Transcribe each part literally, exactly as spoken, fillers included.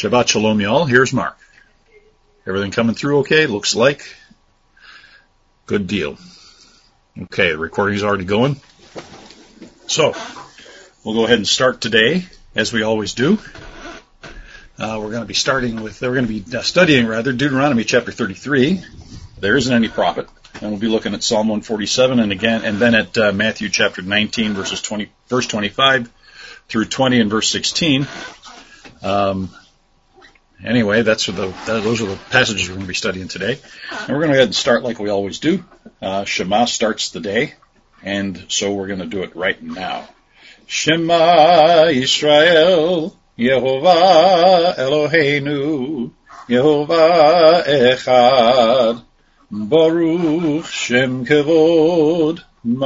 Shabbat Shalom, y'all. Here's Mark. Everything coming through okay? Looks like. Good deal. Okay, the recording's already going. So, we'll go ahead and start today, as we always do. Uh, we're going to be starting with, we're going to be studying, rather, Deuteronomy chapter thirty-three. There isn't any prophet. And we'll be looking at Psalm one forty-seven, and again, and then at uh, Matthew chapter nineteen, verses twenty, verse twenty-five through twenty, and verse sixteen. Um, Anyway, that's the, those are the passages we're going to be studying today. And we're going to go ahead and start like we always do. Uh, Shema starts the day, and so we're going to do it right now. Shema Yisrael, Yehovah Eloheinu, Yehovah Echad, Baruch Shem Kevod,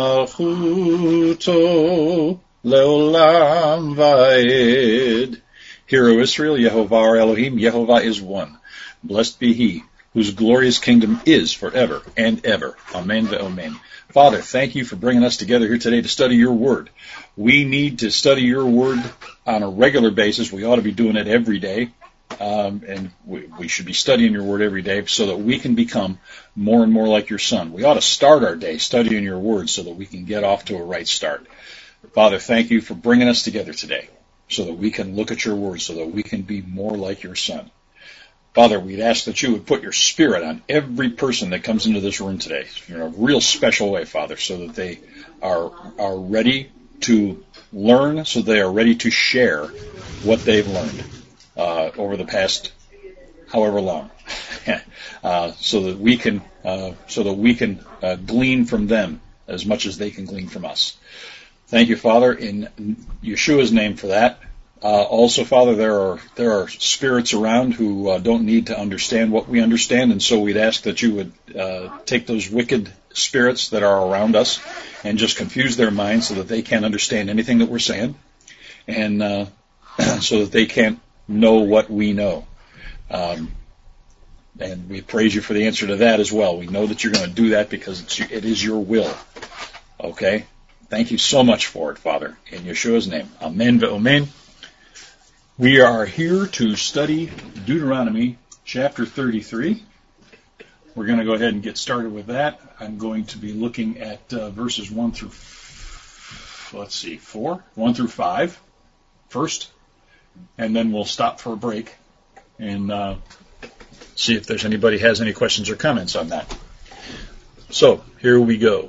Malchuto, Leolam Vaed. Hear, O Israel, Yehovah our Elohim, Yehovah is one. Blessed be He, whose glorious kingdom is forever and ever. Amen ve'amen. Father, thank you for bringing us together here today to study your word. We need to study your word on a regular basis. We ought to be doing it every day. Um, and we, we should be studying your word every day so that we can become more and more like your son. We ought to start our day studying your word so that we can get off to a right start. Father, thank you for bringing us together today, so that we can look at your word, so that we can be more like your son. Father, we'd ask that you would put your spirit on every person that comes into this room today in a real special way, Father, so that they are are ready to learn, so they are ready to share what they've learned uh, over the past however long, uh, so that we can uh, so that we can uh, glean from them as much as they can glean from us. Thank you, Father, in Yeshua's name for that. Uh, also, Father, there are there are spirits around who uh, don't need to understand what we understand, and so we'd ask that you would uh, take those wicked spirits that are around us and just confuse their minds so that they can't understand anything that we're saying, and uh, so that they can't know what we know. Um, and we praise you for the answer to that as well. We know that you're going to do that because it's, it is your will. Okay? Thank you so much for it, Father, in Yeshua's name. Amen ve'amen. We are here to study Deuteronomy chapter thirty-three. We're going to go ahead and get started with that. I'm going to be looking at uh, verses one through, let's see, four, one through five first, and then we'll stop for a break and uh, see if there's anybody has any questions or comments on that. So, here we go.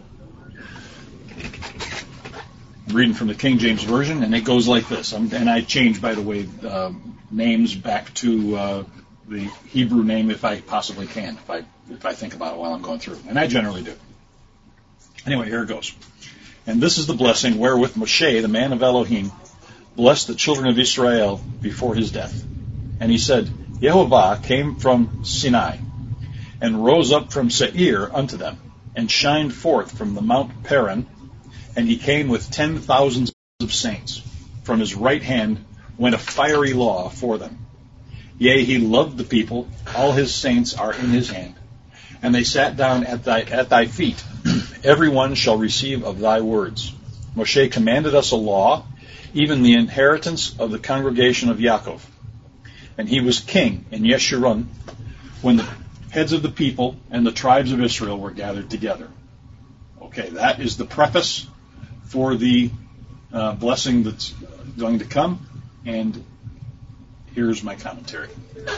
Reading from the King James Version, and it goes like this. Um, and I change, by the way, uh, names back to uh, the Hebrew name if I possibly can, if I if I think about it while I'm going through. And I generally do. Anyway, here it goes. And this is the blessing wherewith Moshe, the man of Elohim, blessed the children of Israel before his death. And he said, Yehovah came from Sinai, and rose up from Seir unto them, and shined forth from the Mount Paran, and he came with ten thousands of saints. From his right hand went a fiery law for them. Yea, he loved the people. All his saints are in his hand. And they sat down at thy at thy feet. Every one shall receive of thy words. Moshe commanded us a law, even the inheritance of the congregation of Yaakov. And he was king in Yeshurun when the heads of the people and the tribes of Israel were gathered together. Okay, that is the preface for the uh, blessing that's going to come, and here's my commentary.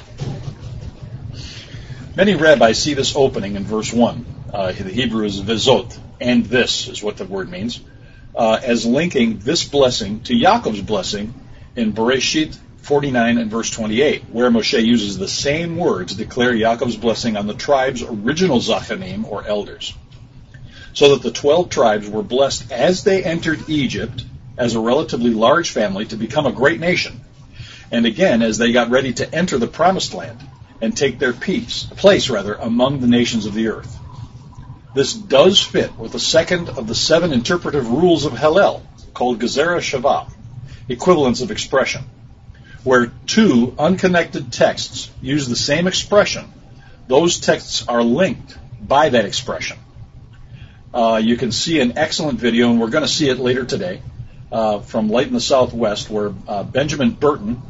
Many rabbis see this opening in verse one, uh, the Hebrew is vezot, and this is what the word means, uh, as linking this blessing to Yaakov's blessing in Bereshit forty-nine and verse twenty-eight, where Moshe uses the same words to declare Yaakov's blessing on the tribe's original zachanim, or elders. So that the twelve tribes were blessed as they entered Egypt as a relatively large family to become a great nation, and again as they got ready to enter the promised land and take their peace, place rather among the nations of the earth. This does fit with the second of the seven interpretive rules of Hallel, called Gezerah Shavah, equivalence of expression, where two unconnected texts use the same expression. Those texts are linked by that expression. Uh, you can see an excellent video, and we're going to see it later today, uh, from Light in the Southwest, where uh, Benjamin Burton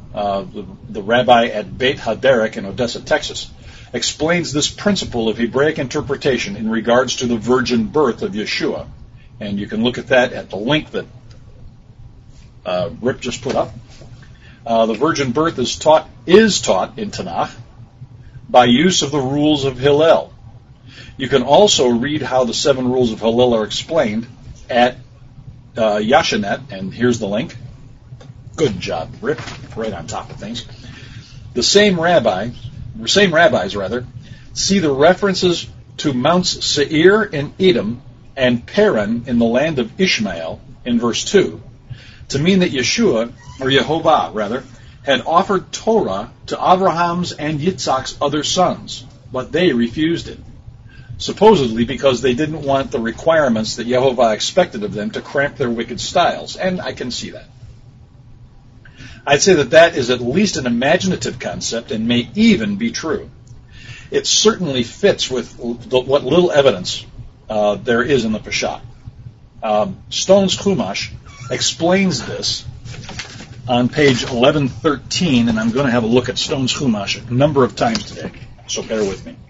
uh, the, the rabbi at Beit Haderek in Odessa, Texas, explains this principle of Hebraic interpretation in regards to the virgin birth of Yeshua. And you can look at that at the link that uh, Rip just put up. Uh, the virgin birth is taught is taught in Tanakh by use of the rules of Hillel. You can also read how the seven rules of Hillel are explained at uh, Yashanet, and here's the link. Good job, Rip, right on top of things. The same rabbi, same rabbis rather, see the references to Mounts Seir in Edom and Paran in the land of Ishmael in verse two to mean that Yeshua, or Yehovah rather, had offered Torah to Abraham's and Yitzhak's other sons, but they refused it, supposedly because they didn't want the requirements that Yehovah expected of them to cramp their wicked styles, and I can see that. I'd say that that is at least an imaginative concept and may even be true. It certainly fits with what little evidence uh, there is in the Peshat. Um, Stone's Chumash explains this on page eleven thirteen, and I'm going to have a look at Stone's Chumash a number of times today, so bear with me.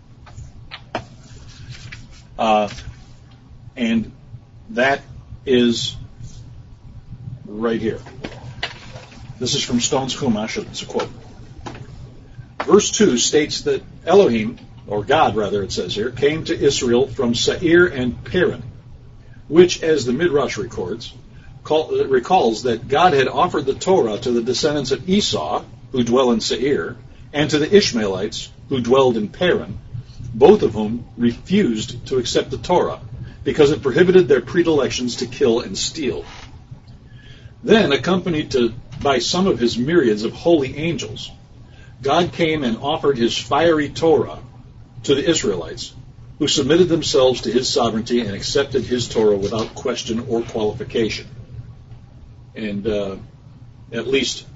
Uh, and that is right here. This is from Stone's Chumash. It's a quote. Verse two states that Elohim, or God rather it says here, came to Israel from Seir and Paran, which, as the Midrash records, call, recalls that God had offered the Torah to the descendants of Esau, who dwell in Seir, and to the Ishmaelites, who dwelled in Paran, both of whom refused to accept the Torah because it prohibited their predilections to kill and steal. Then, accompanied to, by some of his myriads of holy angels, God came and offered his fiery Torah to the Israelites, who submitted themselves to his sovereignty and accepted his Torah without question or qualification. And uh, at least,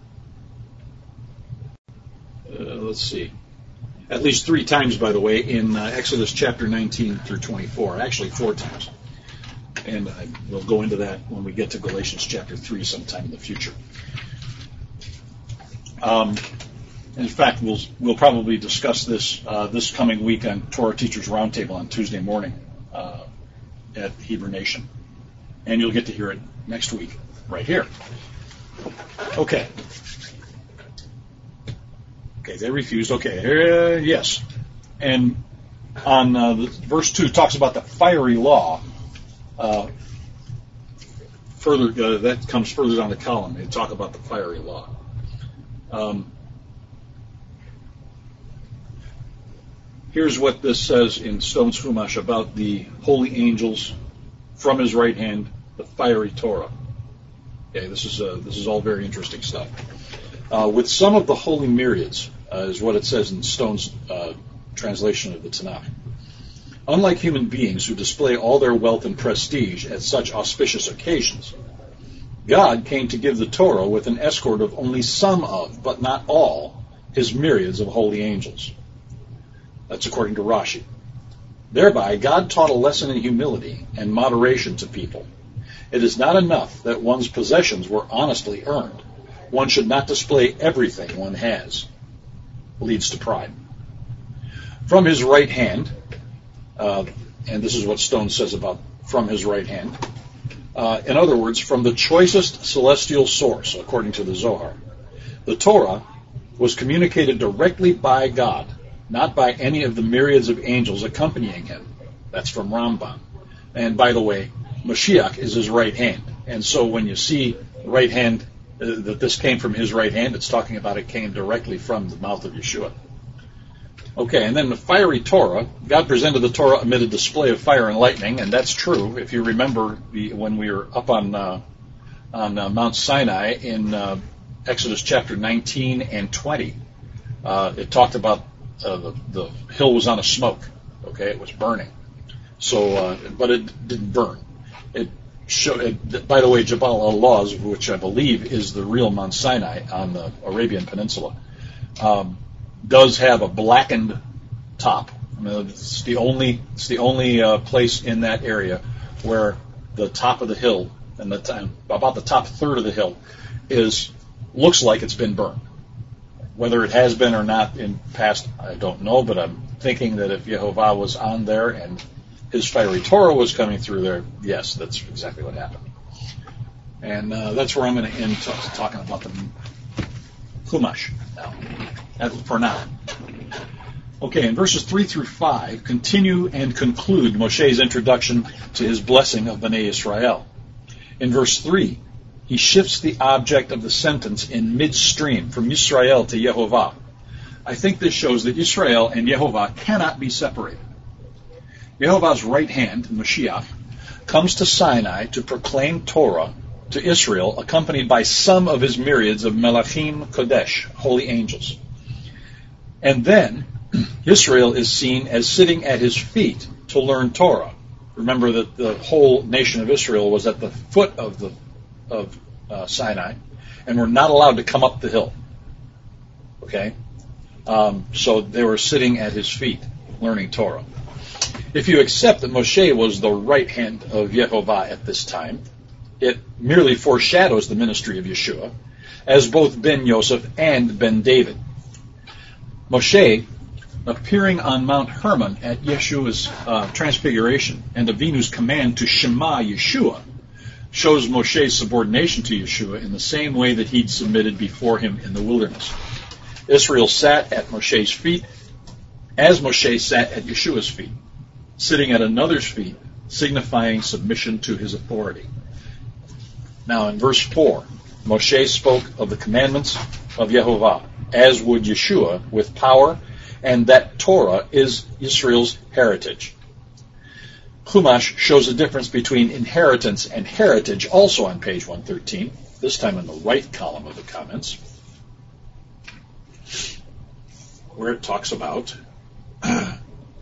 uh, let's see, at least three times, by the way, in uh, Exodus chapter nineteen through twenty-four, actually four times. And I will go into that when we get to Galatians chapter three sometime in the future. Um, in fact, we'll we'll probably discuss this uh, this coming week on Torah Teachers Roundtable on Tuesday morning uh, at Hebrew Nation. And you'll get to hear it next week, right here. Okay. Okay, they refused. Okay, uh, yes. And on uh, the, verse two talks about the fiery law. Uh, further, uh, that comes further down the column. They talk about the fiery law. Um, here's what this says in Stone's Chumash about the holy angels from his right hand, the fiery Torah. Okay, this is uh, this is all very interesting stuff. Uh, with some of the holy myriads, uh, is what it says in Stone's uh, translation of the Tanakh. Unlike human beings who display all their wealth and prestige at such auspicious occasions, God came to give the Torah with an escort of only some of, but not all, his myriads of holy angels. That's according to Rashi. Thereby, God taught a lesson in humility and moderation to people. It is not enough that one's possessions were honestly earned. One should not display everything one has. Leads to pride. From his right hand, uh, and this is what Stone says about from his right hand, uh, in other words, from the choicest celestial source, according to the Zohar, the Torah was communicated directly by God, not by any of the myriads of angels accompanying him. That's from Rambam. And by the way, Mashiach is his right hand. And so when you see right hand, uh, that this came from his right hand, it's talking about it came directly from the mouth of Yeshua. Okay, and then the fiery Torah, God presented the Torah amid a display of fire and lightning, and that's true. If you remember the, when we were up on uh, on uh, Mount Sinai in uh, Exodus chapter nineteen and twenty, uh, it talked about uh, the, the hill was on a smoke. Okay, it was burning. So, uh, but it didn't burn. It showed. It, by the way, Jabal al-Lawz, which I believe is the real Mount Sinai on the Arabian Peninsula, um, does have a blackened top. I mean, it's the only it's the only uh, place in that area where the top of the hill and the t- about the top third of the hill is looks like it's been burned. Whether it has been or not in past, I don't know, but I'm thinking that if Yehovah was on there and his fiery Torah was coming through there, yes, that's exactly what happened. And uh, that's where I'm going to end t- talking about the Chumash now, for now. Okay, in verses three through five, continue and conclude Moshe's introduction to his blessing of Bnei Israel. In verse three, he shifts the object of the sentence in midstream from Yisrael to Yehovah. I think this shows that Israel and Yehovah cannot be separated. Yehovah's right hand, Mashiach, comes to Sinai to proclaim Torah to Israel, accompanied by some of his myriads of Melachim Kodesh, holy angels. And then Israel is seen as sitting at his feet to learn Torah. Remember that the whole nation of Israel was at the foot of the of uh, Sinai, and were not allowed to come up the hill. Okay? Um, so they were sitting at his feet, learning Torah. If you accept that Moshe was the right hand of Yehovah at this time, it merely foreshadows the ministry of Yeshua as both Ben Yosef and Ben David. Moshe, appearing on Mount Hermon at Yeshua's uh, transfiguration and Avinu's command to Shema Yeshua, shows Moshe's subordination to Yeshua in the same way that he'd submitted before him in the wilderness. Israel sat at Moshe's feet as Moshe sat at Yeshua's feet, sitting at another's feet, signifying submission to his authority. Now in verse four, Moshe spoke of the commandments of Yehovah, as would Yeshua, with power, and that Torah is Israel's heritage. Chumash shows a difference between inheritance and heritage, also on page one thirteen, this time in the right column of the comments, where it talks about, and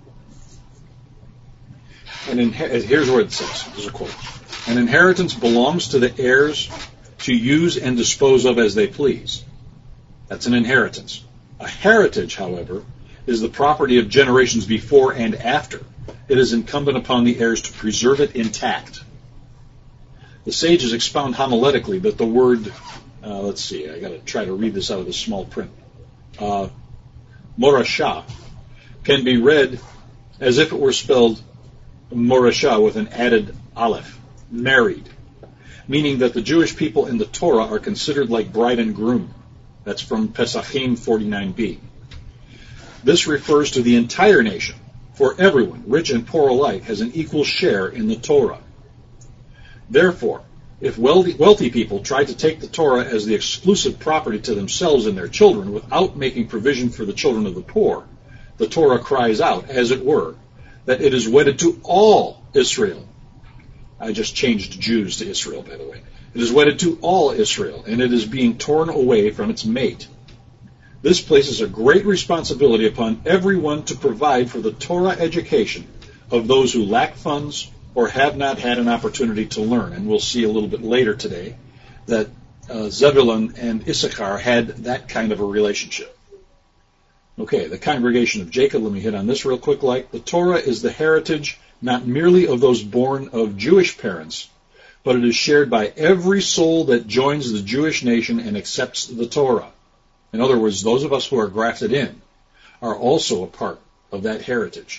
inher- here's where it says, there's a quote, an inheritance belongs to the heirs to use and dispose of as they please. That's an inheritance. A heritage, however, is the property of generations before and after. It is incumbent upon the heirs to preserve it intact. The sages expound homiletically that the word, uh, let's see, I got to try to read this out of the small print, uh, morashah, can be read as if it were spelled morashah with an added aleph, married, meaning that the Jewish people in the Torah are considered like bride and groom. That's from Pesachim forty-nine b. This refers to the entire nation, for everyone, rich and poor alike, has an equal share in the Torah. Therefore, if wealthy, wealthy people try to take the Torah as the exclusive property to themselves and their children without making provision for the children of the poor, the Torah cries out, as it were, that it is wedded to all Israel. I just changed Jews to Israel, by the way. It is wedded to all Israel, and it is being torn away from its mate. This places a great responsibility upon everyone to provide for the Torah education of those who lack funds or have not had an opportunity to learn. And we'll see a little bit later today that uh, Zebulun and Issachar had that kind of a relationship. Okay, the congregation of Jacob, let me hit on this real quick. Like the Torah is the heritage not merely of those born of Jewish parents, but it is shared by every soul that joins the Jewish nation and accepts the Torah. In other words, those of us who are grafted in are also a part of that heritage.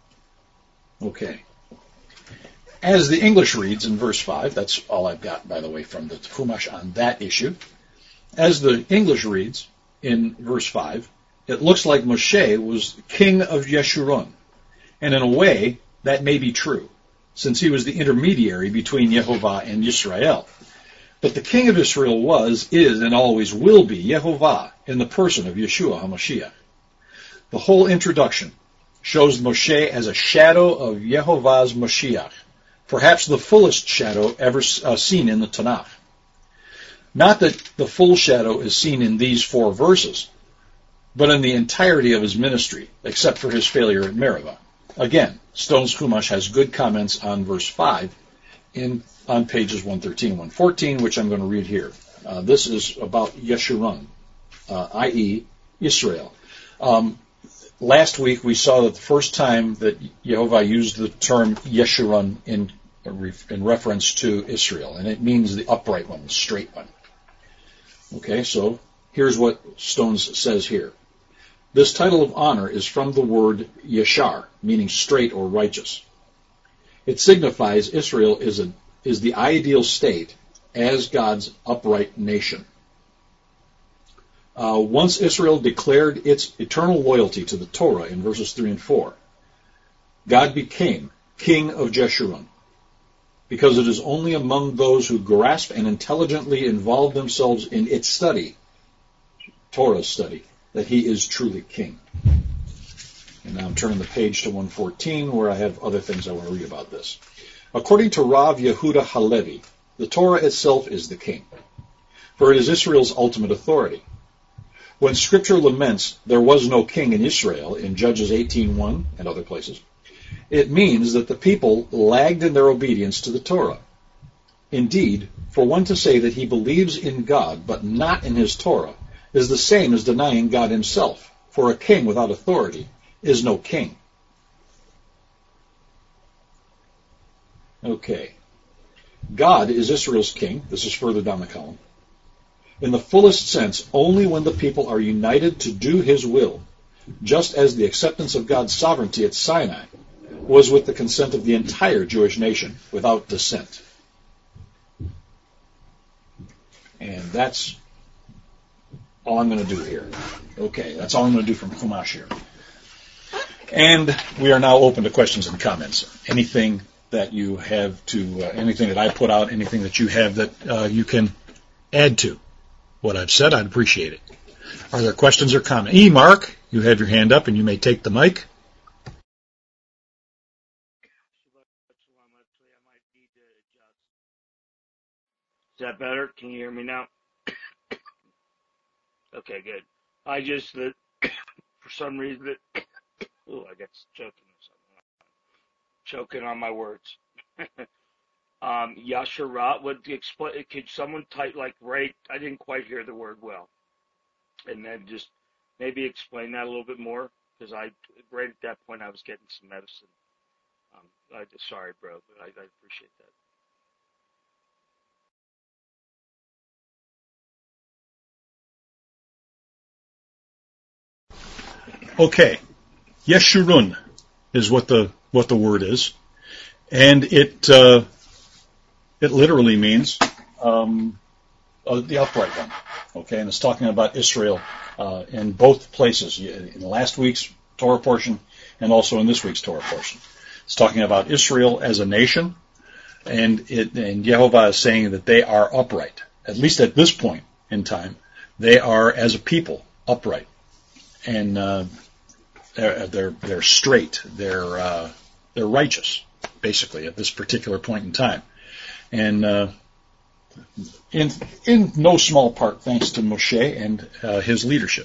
Okay. As the English reads in verse five, that's all I've got, by the way, from the Chumash on that issue. As the English reads in verse five, it looks like Moshe was king of Yeshurun. And in a way, that may be true, since he was the intermediary between Yehovah and Yisrael. But the king of Israel was, is, and always will be Yehovah in the person of Yeshua HaMashiach. The whole introduction shows Moshe as a shadow of Yehovah's Mashiach, perhaps the fullest shadow ever uh, seen in the Tanakh. Not that the full shadow is seen in these four verses, but in the entirety of his ministry, except for his failure at Meribah. Again, Stone's Chumash has good comments on verse five in on pages one thirteen and one fourteen, which I'm going to read here. Uh, this is about Yeshurun, uh, that is. Israel. Um, last week we saw that the first time that Yehovah used the term Yeshurun in, in reference to Israel, and it means the upright one, the straight one. Okay, so here's what Stones says here. This title of honor is from the word yashar, meaning straight or righteous. It signifies Israel is, a, is the ideal state as God's upright nation. Uh, once Israel declared its eternal loyalty to the Torah in verses three and four, God became king of Jeshurun, because it is only among those who grasp and intelligently involve themselves in its study, Torah's study, that he is truly king. And now I'm turning the page to one fourteen, where I have other things I want to read about this. According to Rav Yehuda Halevi, the Torah itself is the king, for it is Israel's ultimate authority. When Scripture laments there was no king in Israel in Judges eighteen one and other places, it means that the people lagged in their obedience to the Torah. Indeed, for one to say that he believes in God but not in his Torah is the same as denying God himself, for a king without authority is no king. Okay. God is Israel's king. This is further down the column. In the fullest sense, only when the people are united to do his will, just as the acceptance of God's sovereignty at Sinai was with the consent of the entire Jewish nation, without dissent. And that's all I'm going to do here. Okay, that's all I'm going to do from Chumash here. And we are now open to questions and comments. Anything that you have to, uh, anything that I put out, anything that you have that uh, you can add to what I've said, I'd appreciate it. Are there questions or comments? E. Mark, you have your hand up and you may take the mic. Is that better? Can you hear me now? Okay, good. I just, that for some reason, that oh, I got choking or something. Choking on my words. um, Yasharat, would explain? Could someone type like right? I didn't quite hear the word well, and then just maybe explain that a little bit more, because I right at that point I was getting some medicine. Um, I sorry, bro, but I, I appreciate that. Okay, Yeshurun is what the what the word is, and it uh, it literally means um, uh, the upright one. Okay, and it's talking about Israel uh, in both places, in last week's Torah portion and also in this week's Torah portion. It's talking about Israel as a nation, and it and Yehovah is saying that they are upright. At least at this point in time, they are as a people upright, and uh, they're, they're they're straight. They're uh, they're righteous, basically, at this particular point in time, and uh, in in no small part thanks to Moshe and uh, his leadership.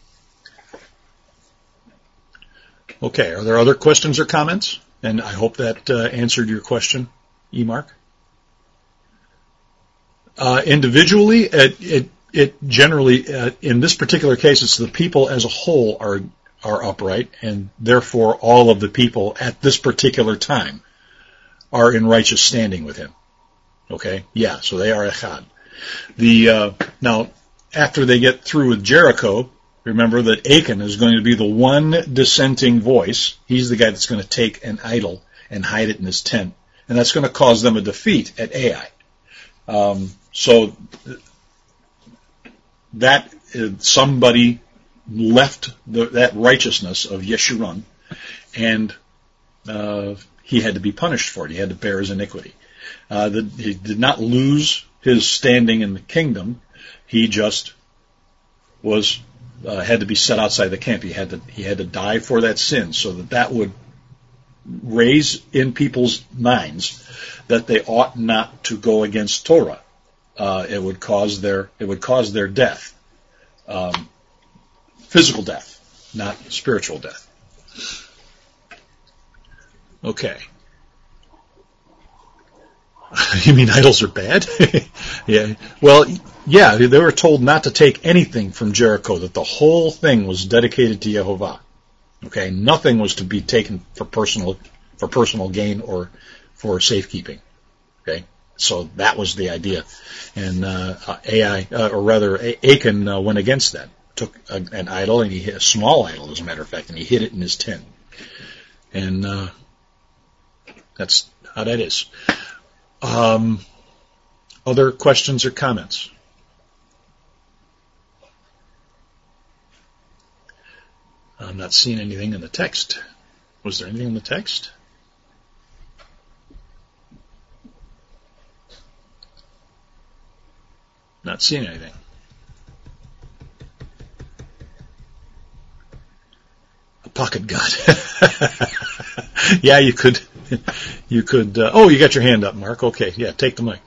Okay, are there other questions or comments? And I hope that uh, answered your question, E. Mark. Uh, individually, it, it, it generally, uh, in this particular case, it's the people as a whole are are upright, and therefore all of the people at this particular time are in righteous standing with him. Okay, yeah, so they are echad. The uh, now after they get through with Jericho, remember that Achan is going to be the one dissenting voice. He's the guy that's going to take an idol and hide it in his tent, and that's going to cause them a defeat at Ai. Um, so that uh, somebody left the, that righteousness of Yeshurun, and uh, he had to be punished for it. He had to bear his iniquity. Uh, the, he did not lose his standing in the kingdom. He just was uh, had to be set outside the camp. He had to he had to die for that sin, so that that would raise in people's minds that they ought not to go against Torah. Uh, it would cause their it would cause their death, um, physical death, not spiritual death. Okay. You mean idols are bad? Yeah. Well, yeah, they were told not to take anything from Jericho, that the whole thing was dedicated to Yehovah. Okay, nothing was to be taken for personal for personal gain or for safekeeping. Okay, So that was the idea. And uh, A I, uh, or rather, Achan uh, went against that. Took a, an idol, and he hit a small idol, as a matter of fact, and he hid it in his tent. And uh, that's how that is. Um, other questions or comments? I'm not seeing anything in the text. Was there anything in the text? Not seeing anything. A pocket god. Yeah, you could. You could. Uh, oh, you got your hand up, Mark. Okay, yeah, take the mic.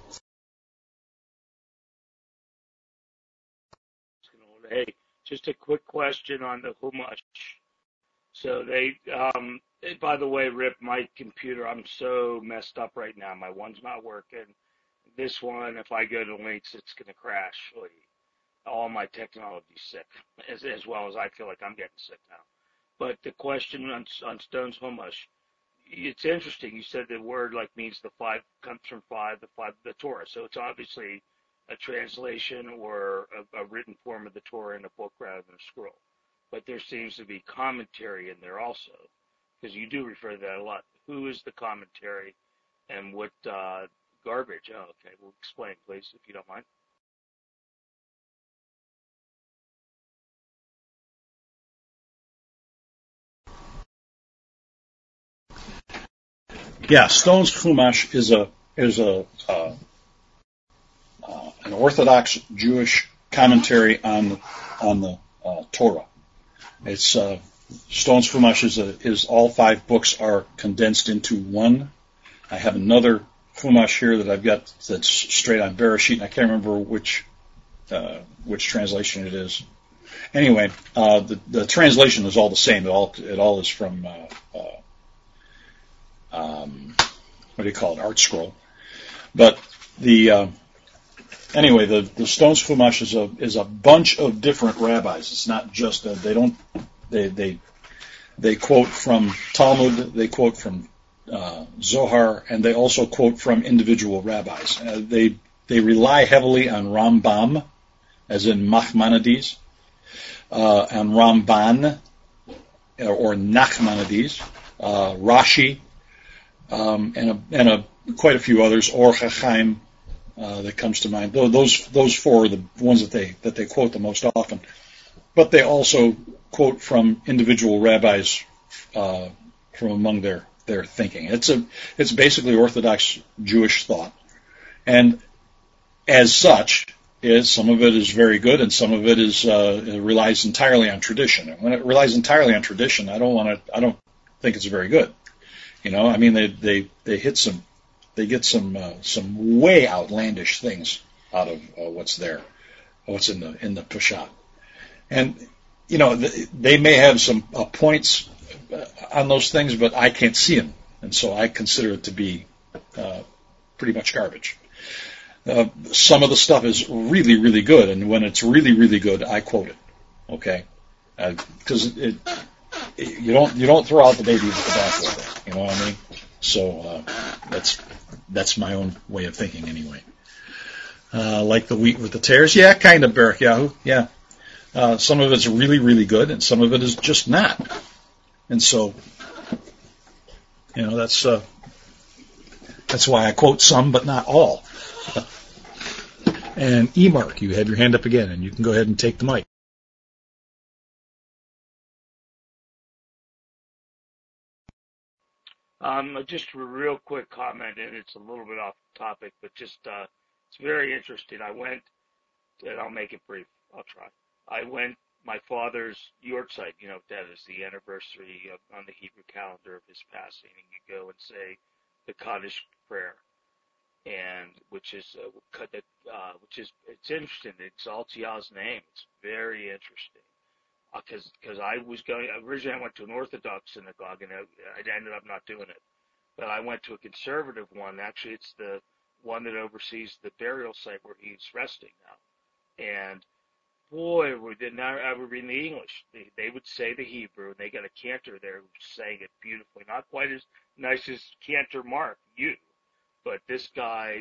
Hey, just a quick question on the Chumash. So they, um, by the way, Rip, my computer, I'm so messed up right now. My one's not working. This one, if I go to links, it's going to crash. All my technology's sick, as, as well as I feel like I'm getting sick now. But the question on, on Stone's Chumash, it's interesting. You said the word like means the five comes from five, the five, the Torah. So it's obviously a translation or a, a written form of the Torah in a book rather than a scroll. But there seems to be commentary in there also, because you do refer to that a lot. Who is the commentary, and what uh, garbage? Oh, okay. Well, explain, please, if you don't mind. Yeah, Stone's Chumash is a is a uh, uh, an Orthodox Jewish commentary on on the uh, Torah. It's uh, Stone's Chumash is a, is all five books are condensed into one. I have another Chumash here that I've got that's straight on Bereshit, and I can't remember which uh, which translation it is. Anyway, uh, the the translation is all the same. It all it all is from uh, uh, um, what do you call it? Art Scroll. But the uh, anyway, the the Stone's Chumash is a is a bunch of different rabbis. It's not just a, they don't they they they quote from Talmud, they quote from uh, Zohar, and they also quote from individual rabbis. Uh, they they rely heavily on Rambam, as in Maimonides, uh, and Ramban or Nachmanides, uh, Rashi, um, and a, and a quite a few others, Or HaChaim, uh, that comes to mind. Those those four are the ones that they that they quote the most often. But they also quote from individual rabbis uh, from among their their thinking. It's a it's basically Orthodox Jewish thought, and as such, is some of it is very good, and some of it is uh, it relies entirely on tradition. And when it relies entirely on tradition, I don't want to. I don't think it's very good. You know, I mean, they they they hit some, they get some uh, some way outlandish things out of uh, what's there, what's in the in the Peshat, and you know they may have some uh, points on those things, but I can't see them, and so I consider it to be uh, pretty much garbage. Uh, some of the stuff is really, really good, and when it's really, really good, I quote it. Okay, because uh, it, it, you don't you don't throw out the baby with the bathwater. You know what I mean? So uh, that's that's my own way of thinking, anyway. Uh, like the wheat with the tares, yeah, kind of, Baruch Yahoo, yeah. Uh, some of it's really, really good, and some of it is just not. And so, you know, that's uh, that's why I quote some, but not all. And E. Mark, you have your hand up again, and you can go ahead and take the mic. Um, just a real quick comment, and it's a little bit off topic, but just uh, it's very interesting. I went, and I'll make it brief. I'll try. I went my father's Yortzeit. You know what that is, the anniversary of, on the Hebrew calendar of his passing, and you go and say the Kaddish prayer, and which is uh, uh, which is it's interesting. It exalts Yah's name. It's very interesting. Because uh, because I was going originally I went to an Orthodox synagogue and I, I ended up not doing it, but I went to a conservative one. Actually, it's the one that oversees the burial site where he's resting now. And boy, we did not ever read the English. They, they would say the Hebrew, and they got a cantor there who sang it beautifully. Not quite as nice as Cantor Mark, you, but this guy would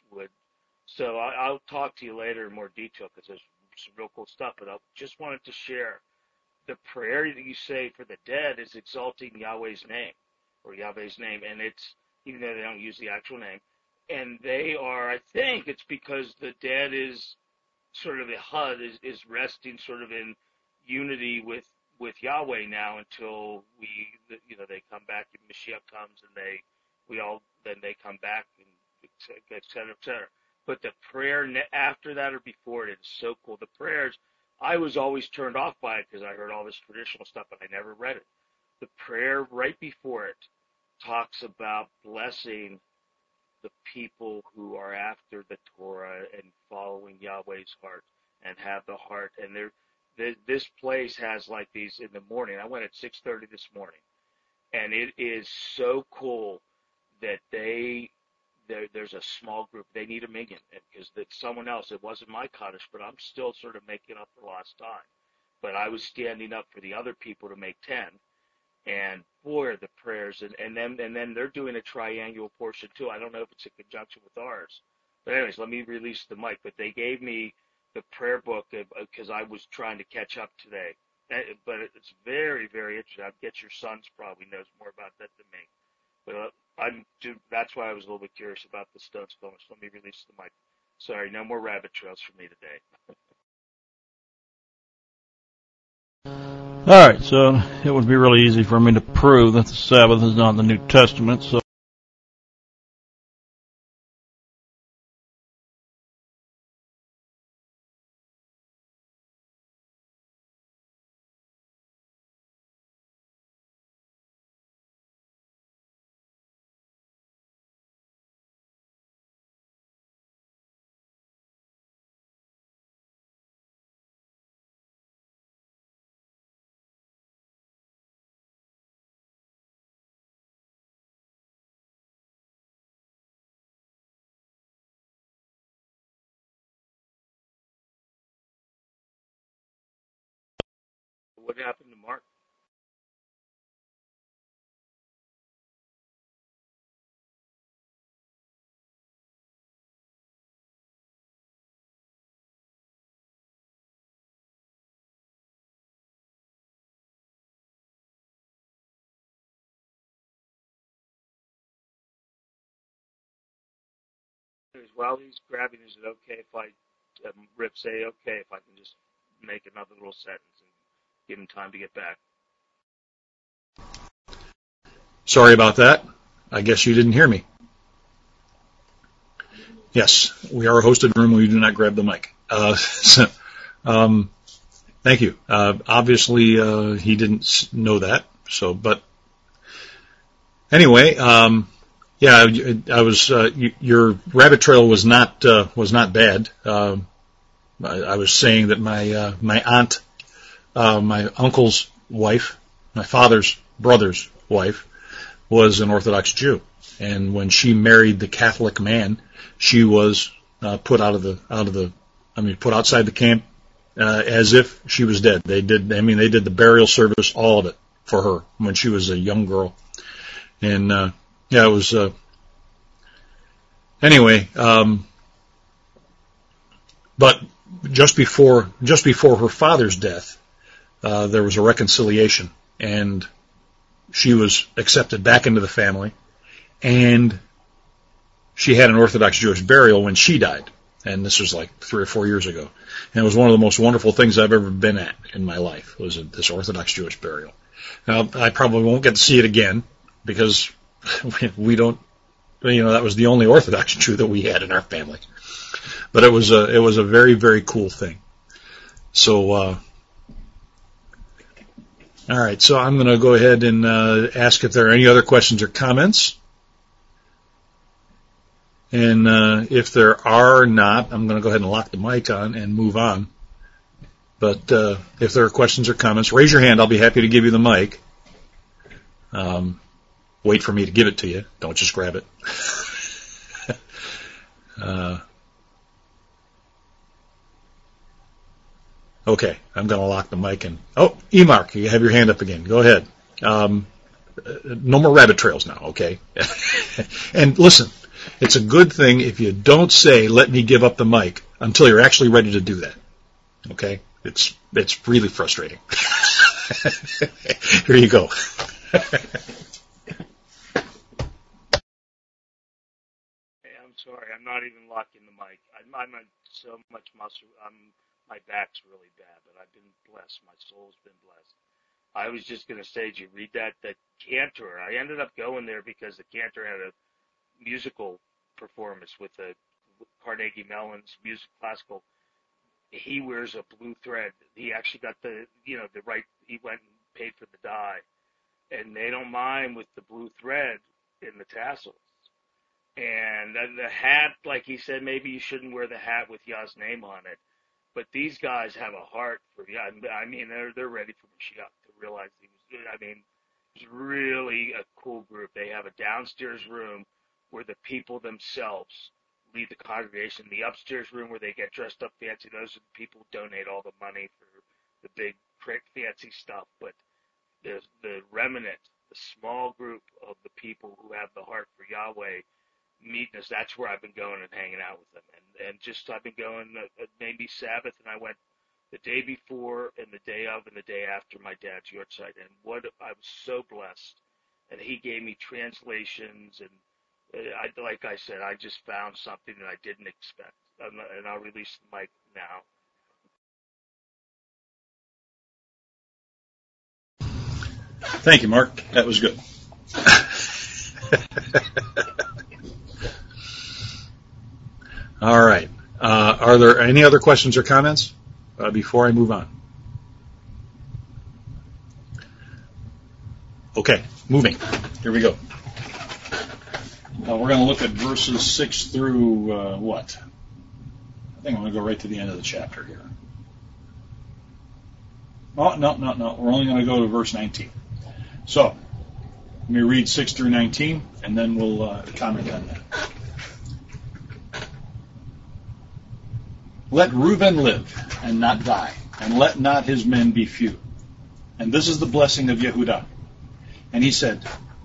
would. So I, I'll talk to you later in more detail because there's some real cool stuff. But I just wanted to share the prayer that you say for the dead is exalting Yahweh's name or Yahweh's name, and it's even though they don't use the actual name, and they are. I think it's because the dead is sort of the H U D is, is resting sort of in unity with with Yahweh now until we, you know, they come back and Mashiach comes and they, we all, then they come back and et cetera, et cetera. But the prayer after that or before it is so cool. The prayers, I was always turned off by it because I heard all this traditional stuff, but I never read it. The prayer right before it talks about blessing the people who are after the Torah and following Yahweh's heart and have the heart. And they're, this place has like these in the morning. I went at six thirty this morning, and it is so cool that they there there's a small group. They need a minyan because that someone else. It wasn't my Kaddish, but I'm still sort of making up for lost time. But I was standing up for the other people to make ten, and boy, are the prayers and and then and then they're doing a triangular portion too. I don't know if it's in conjunction with ours, but anyways, let me release the mic. But they gave me the prayer book because I was trying to catch up today. But it's very, very interesting. I bet your son's probably knows more about that than me. But uh, I'm, that's why I was a little bit curious about the Stone Skull. So let me release the mic. Sorry, no more rabbit trails for me today. All right, so it would be really easy for me to prove that the Sabbath is not in the New Testament. So. What happened to Mark? While he's grabbing, is it okay if I, um, Rip, say okay if I can just make another little sentence and give him time to get back? Sorry about that. I guess you didn't hear me. Yes, we are a hosted room. We do not grab the mic. Uh, so, um, thank you. Uh, obviously, uh, he didn't know that. So, but anyway, um, yeah, I, I was. Uh, your rabbit trail was not uh, was not bad. Uh, I, I was saying that my uh, my aunt, uh, my uncle's wife, my father's brother's wife, was an Orthodox Jew, and when she married the Catholic man, she was uh, put out of the out of the, I mean, put outside the camp uh, as if she was dead. They did, I mean, they did the burial service, all of it for her when she was a young girl, and uh, yeah, it was. Uh, anyway, um, but just before just before her father's death, uh, there was a reconciliation, and she was accepted back into the family, and she had an Orthodox Jewish burial when she died, and this was like three or four years ago, and it was one of the most wonderful things I've ever been at in my life, was this Orthodox Jewish burial. Now, I probably won't get to see it again, because we don't, you know, that was the only Orthodox Jew that we had in our family, but it was a, it was a very, very cool thing. So, uh, all right, so I'm going to go ahead and uh, ask if there are any other questions or comments. And uh, if there are not, I'm going to go ahead and lock the mic on and move on. But uh, if there are questions or comments, raise your hand. I'll be happy to give you the mic. Um, wait for me to give it to you. Don't just grab it. uh, Okay, I'm going to lock the mic and, oh, E-Mark, you have your hand up again. Go ahead. Um, no more rabbit trails now, okay? And listen, It's a good thing if you don't say, let me give up the mic, until you're actually ready to do that. Okay? It's it's really frustrating. Here you go. Hey, I'm sorry. I'm not even locking the mic. I'm, I'm in so much muscle. I'm, my back's really bad, but I've been blessed. My soul's been blessed. I was just going to say, did you read that? The Cantor. I ended up going there because the Cantor had a musical performance with the with Carnegie Mellon's music classical. He wears a blue thread. He actually got the, you know, the right, he went and paid for the dye. And they don't mind with the blue thread in the tassels. And the hat, like he said, maybe you shouldn't wear the hat with Yah's name on it. But these guys have a heart for Yah. I mean, they're they're ready for Mashiach to realize he was. I mean, it's really a cool group. They have a downstairs room where the people themselves lead the congregation. The upstairs room where they get dressed up fancy. Those are the people who donate all the money for the big, fancy stuff. But there's the remnant, the small group of the people who have the heart for Yahweh. Meeting us, that's where I've been going and hanging out with them, and and just I've been going uh, maybe Sabbath, and I went the day before and the day of and the day after my dad's yahrzeit, and what I was so blessed, and he gave me translations, and uh, I like I said, I just found something that I didn't expect, and, and I'll release the mic now. Thank you, Mark. That was good. All right. Uh, are there any other questions or comments uh, before I move on? Okay, moving. Here we go. Uh, we're going to look at verses six through uh, what? I think I'm going to go right to the end of the chapter here. Oh, no, no, no. We're only going to go to verse nineteen. So, let me read six through nineteen, and then we'll uh, comment on that. Let Reuben live and not die, and let not his men be few. And this is the blessing of Yehudah. And he said,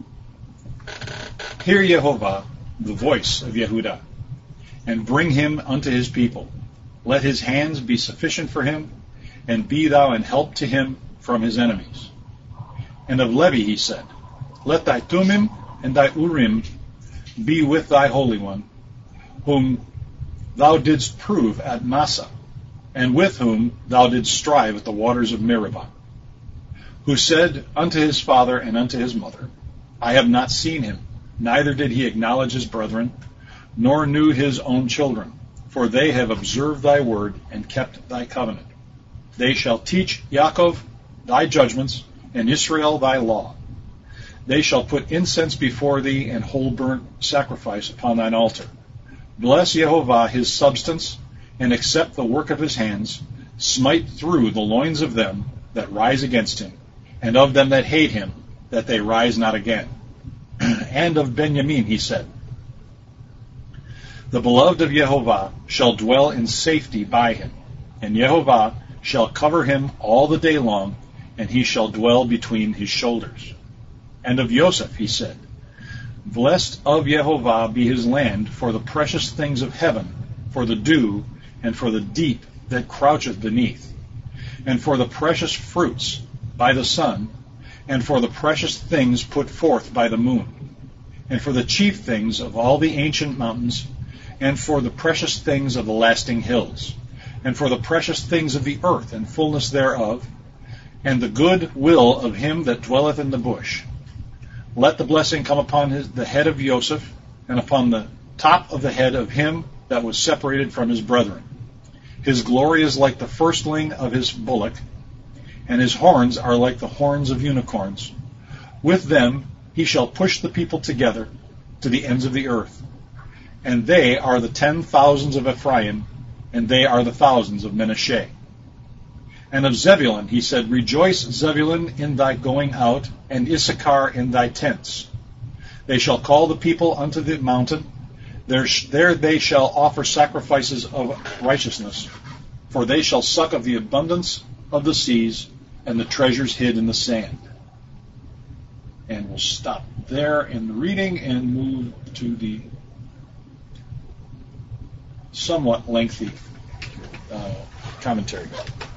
Hear Yehovah, the voice of Yehudah, and bring him unto his people. Let his hands be sufficient for him, and be thou an help to him from his enemies. And of Levi he said, Let thy Tumim and thy Urim be with thy Holy One, whom thou didst prove at Massa, and with whom thou didst strive at the waters of Meribah, who said unto his father and unto his mother, I have not seen him, neither did he acknowledge his brethren, nor knew his own children, for they have observed thy word and kept thy covenant. They shall teach Yaakov thy judgments, and Israel thy law. They shall put incense before thee, and whole burnt sacrifice upon thine altar. Bless Yehovah his substance, and accept the work of his hands. Smite through the loins of them that rise against him, and of them that hate him, that they rise not again. And of Benjamin he said, The beloved of Yehovah shall dwell in safety by him, and Yehovah shall cover him all the day long, and he shall dwell between his shoulders. And of Yosef he said, Blessed of Yehovah be his land for the precious things of heaven, for the dew, and for the deep that croucheth beneath, and for the precious fruits by the sun, and for the precious things put forth by the moon, and for the chief things of all the ancient mountains, and for the precious things of the lasting hills, and for the precious things of the earth and fullness thereof, and the good will of him that dwelleth in the bush. Let the blessing come upon his, the head of Joseph, and upon the top of the head of him that was separated from his brethren. His glory is like the firstling of his bullock, and his horns are like the horns of unicorns. With them he shall push the people together to the ends of the earth. And they are the ten thousands of Ephraim, and they are the thousands of Manasseh. And of Zebulun he said, Rejoice, Zebulun, in thy going out, and Issachar in thy tents. They shall call the people unto the mountain. There, there they shall offer sacrifices of righteousness, for they shall suck of the abundance of the seas, and the treasures hid in the sand. And we'll stop there in the reading and move to the somewhat lengthy uh, commentary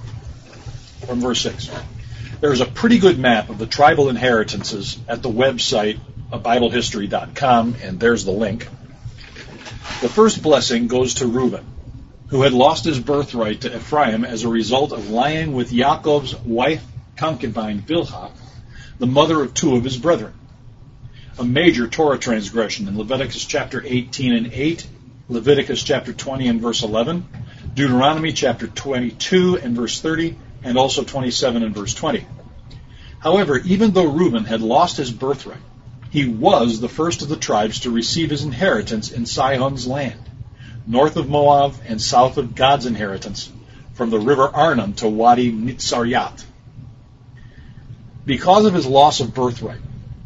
from verse six. There is a pretty good map of the tribal inheritances at the website uh, Bible History dot com, and there's the link. The first blessing goes to Reuben, who had lost his birthright to Ephraim as a result of lying with Yaakov's wife concubine Bilhah, the mother of two of his brethren. A major Torah transgression in Leviticus chapter eighteen and eight, Leviticus chapter twenty and verse eleven, Deuteronomy chapter twenty-two and verse thirty, and also twenty-seven and verse twenty. However, even though Reuben had lost his birthright, he was the first of the tribes to receive his inheritance in Sihon's land, north of Moab and south of God's inheritance, from the river Arnon to Wadi Mitzaryat. Because of his loss of birthright,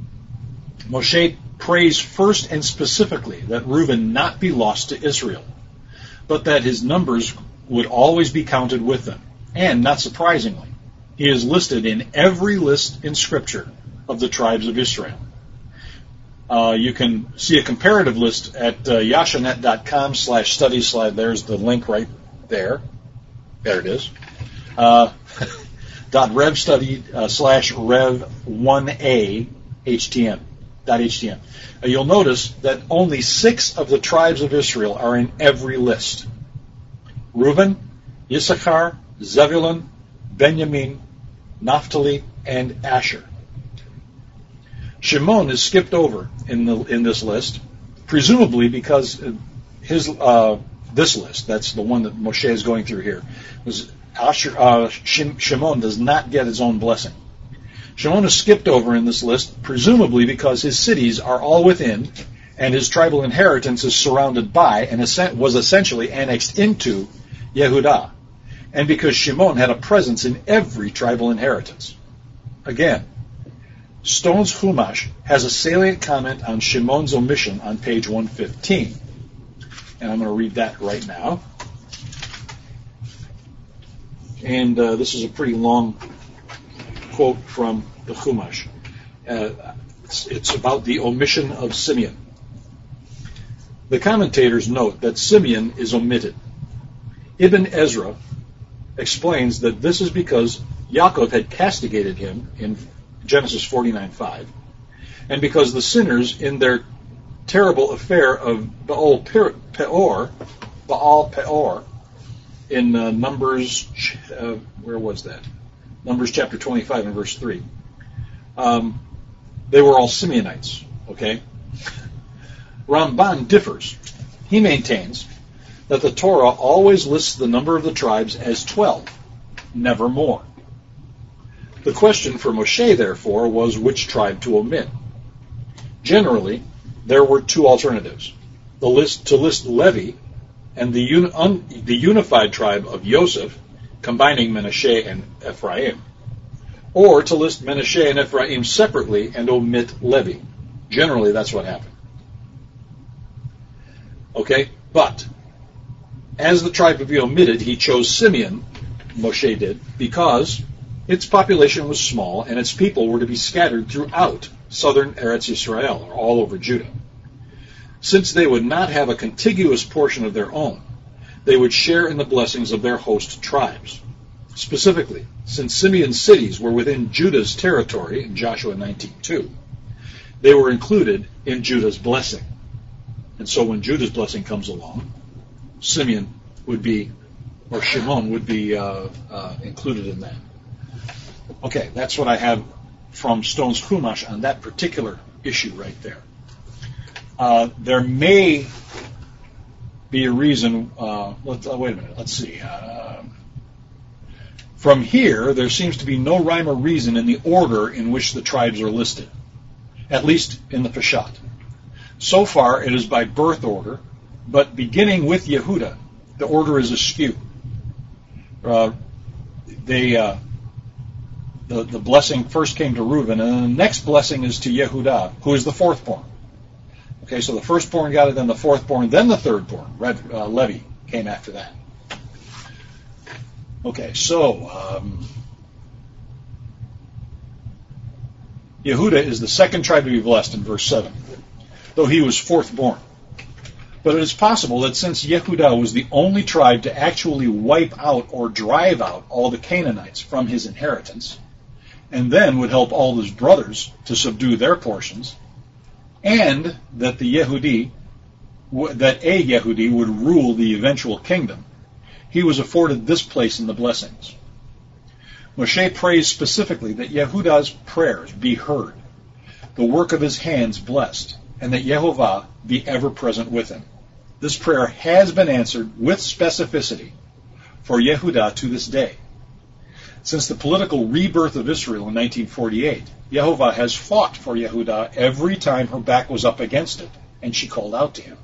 Moshe prays first and specifically that Reuben not be lost to Israel, but that his numbers would always be counted with them. And, not surprisingly, he is listed in every list in Scripture of the tribes of Israel. Uh, you can see a comparative list at uh, yashanet dot com slash study slide. There's the link right there. There it is. Uh, dot rev study uh, slash rev one a htm. Dot htm. Uh, you'll notice that only six of the tribes of Israel are in every list. Reuben, Issachar, Zebulun, Benjamin, Naphtali, and Asher. Shimon is skipped over in the in this list, presumably because his uh, this list, that's the one that Moshe is going through here, was Asher, uh, Shimon does not get his own blessing. Shimon is skipped over in this list, presumably because his cities are all within, and his tribal inheritance is surrounded by and was essentially annexed into Yehudah, and because Shimon had a presence in every tribal inheritance. Again, Stone's Chumash has a salient comment on Shimon's omission on page one fifteen. And I'm going to read that right now. And uh, this is a pretty long quote from the Chumash. Uh, it's, it's about the omission of Simeon. The commentators note that Simeon is omitted. Ibn Ezra explains that this is because Yaakov had castigated him in Genesis forty-nine five, and because the sinners in their terrible affair of Baal Peor, Baal Peor, in uh, Numbers, uh, where was that? Numbers chapter twenty-five and verse three. Um, they were all Simeonites, okay? Ramban differs. He maintains that the Torah always lists the number of the tribes as twelve, never more. The question for Moshe, therefore, was which tribe to omit. Generally, there were two alternatives: the list to list Levi and the, un, un, the unified tribe of Yosef, combining Menashe and Ephraim, or to list Menashe and Ephraim separately and omit Levi. Generally, that's what happened. Okay, but as the tribe to be omitted, he chose Simeon, Moshe did, because its population was small and its people were to be scattered throughout southern Eretz Yisrael, or all over Judah. Since they would not have a contiguous portion of their own, they would share in the blessings of their host tribes. Specifically, since Simeon's cities were within Judah's territory in Joshua nineteen two, they were included in Judah's blessing. And so when Judah's blessing comes along, Simeon would be, or Shimon would be uh, uh, included in that. Okay, that's what I have from Stone's Chumash on that particular issue right there. Uh, there may be a reason. Uh, let, uh, wait a minute. Let's see. Uh, from here, there seems to be no rhyme or reason in the order in which the tribes are listed, at least in the Peshat. So far, it is by birth order, but beginning with Yehuda, the order is askew. Uh, they. Uh, The, the blessing first came to Reuben, and then the next blessing is to Yehudah, who is the fourthborn. Okay, so the firstborn got it, then the fourthborn, then the thirdborn. Uh, Levi came after that. Okay, so um, Yehudah is the second tribe to be blessed in verse seven, though he was fourthborn. But it is possible that since Yehudah was the only tribe to actually wipe out or drive out all the Canaanites from his inheritance, and then would help all his brothers to subdue their portions, and that the Yehudi, that a Yehudi would rule the eventual kingdom, he was afforded this place in the blessings. Moshe prays specifically that Yehudah's prayers be heard, the work of his hands blessed, and that Yehovah be ever present with him. This prayer has been answered with specificity for Yehudah to this day. Since the political rebirth of Israel in nineteen forty-eight, Yehovah has fought for Yehudah every time her back was up against it, and she called out to him.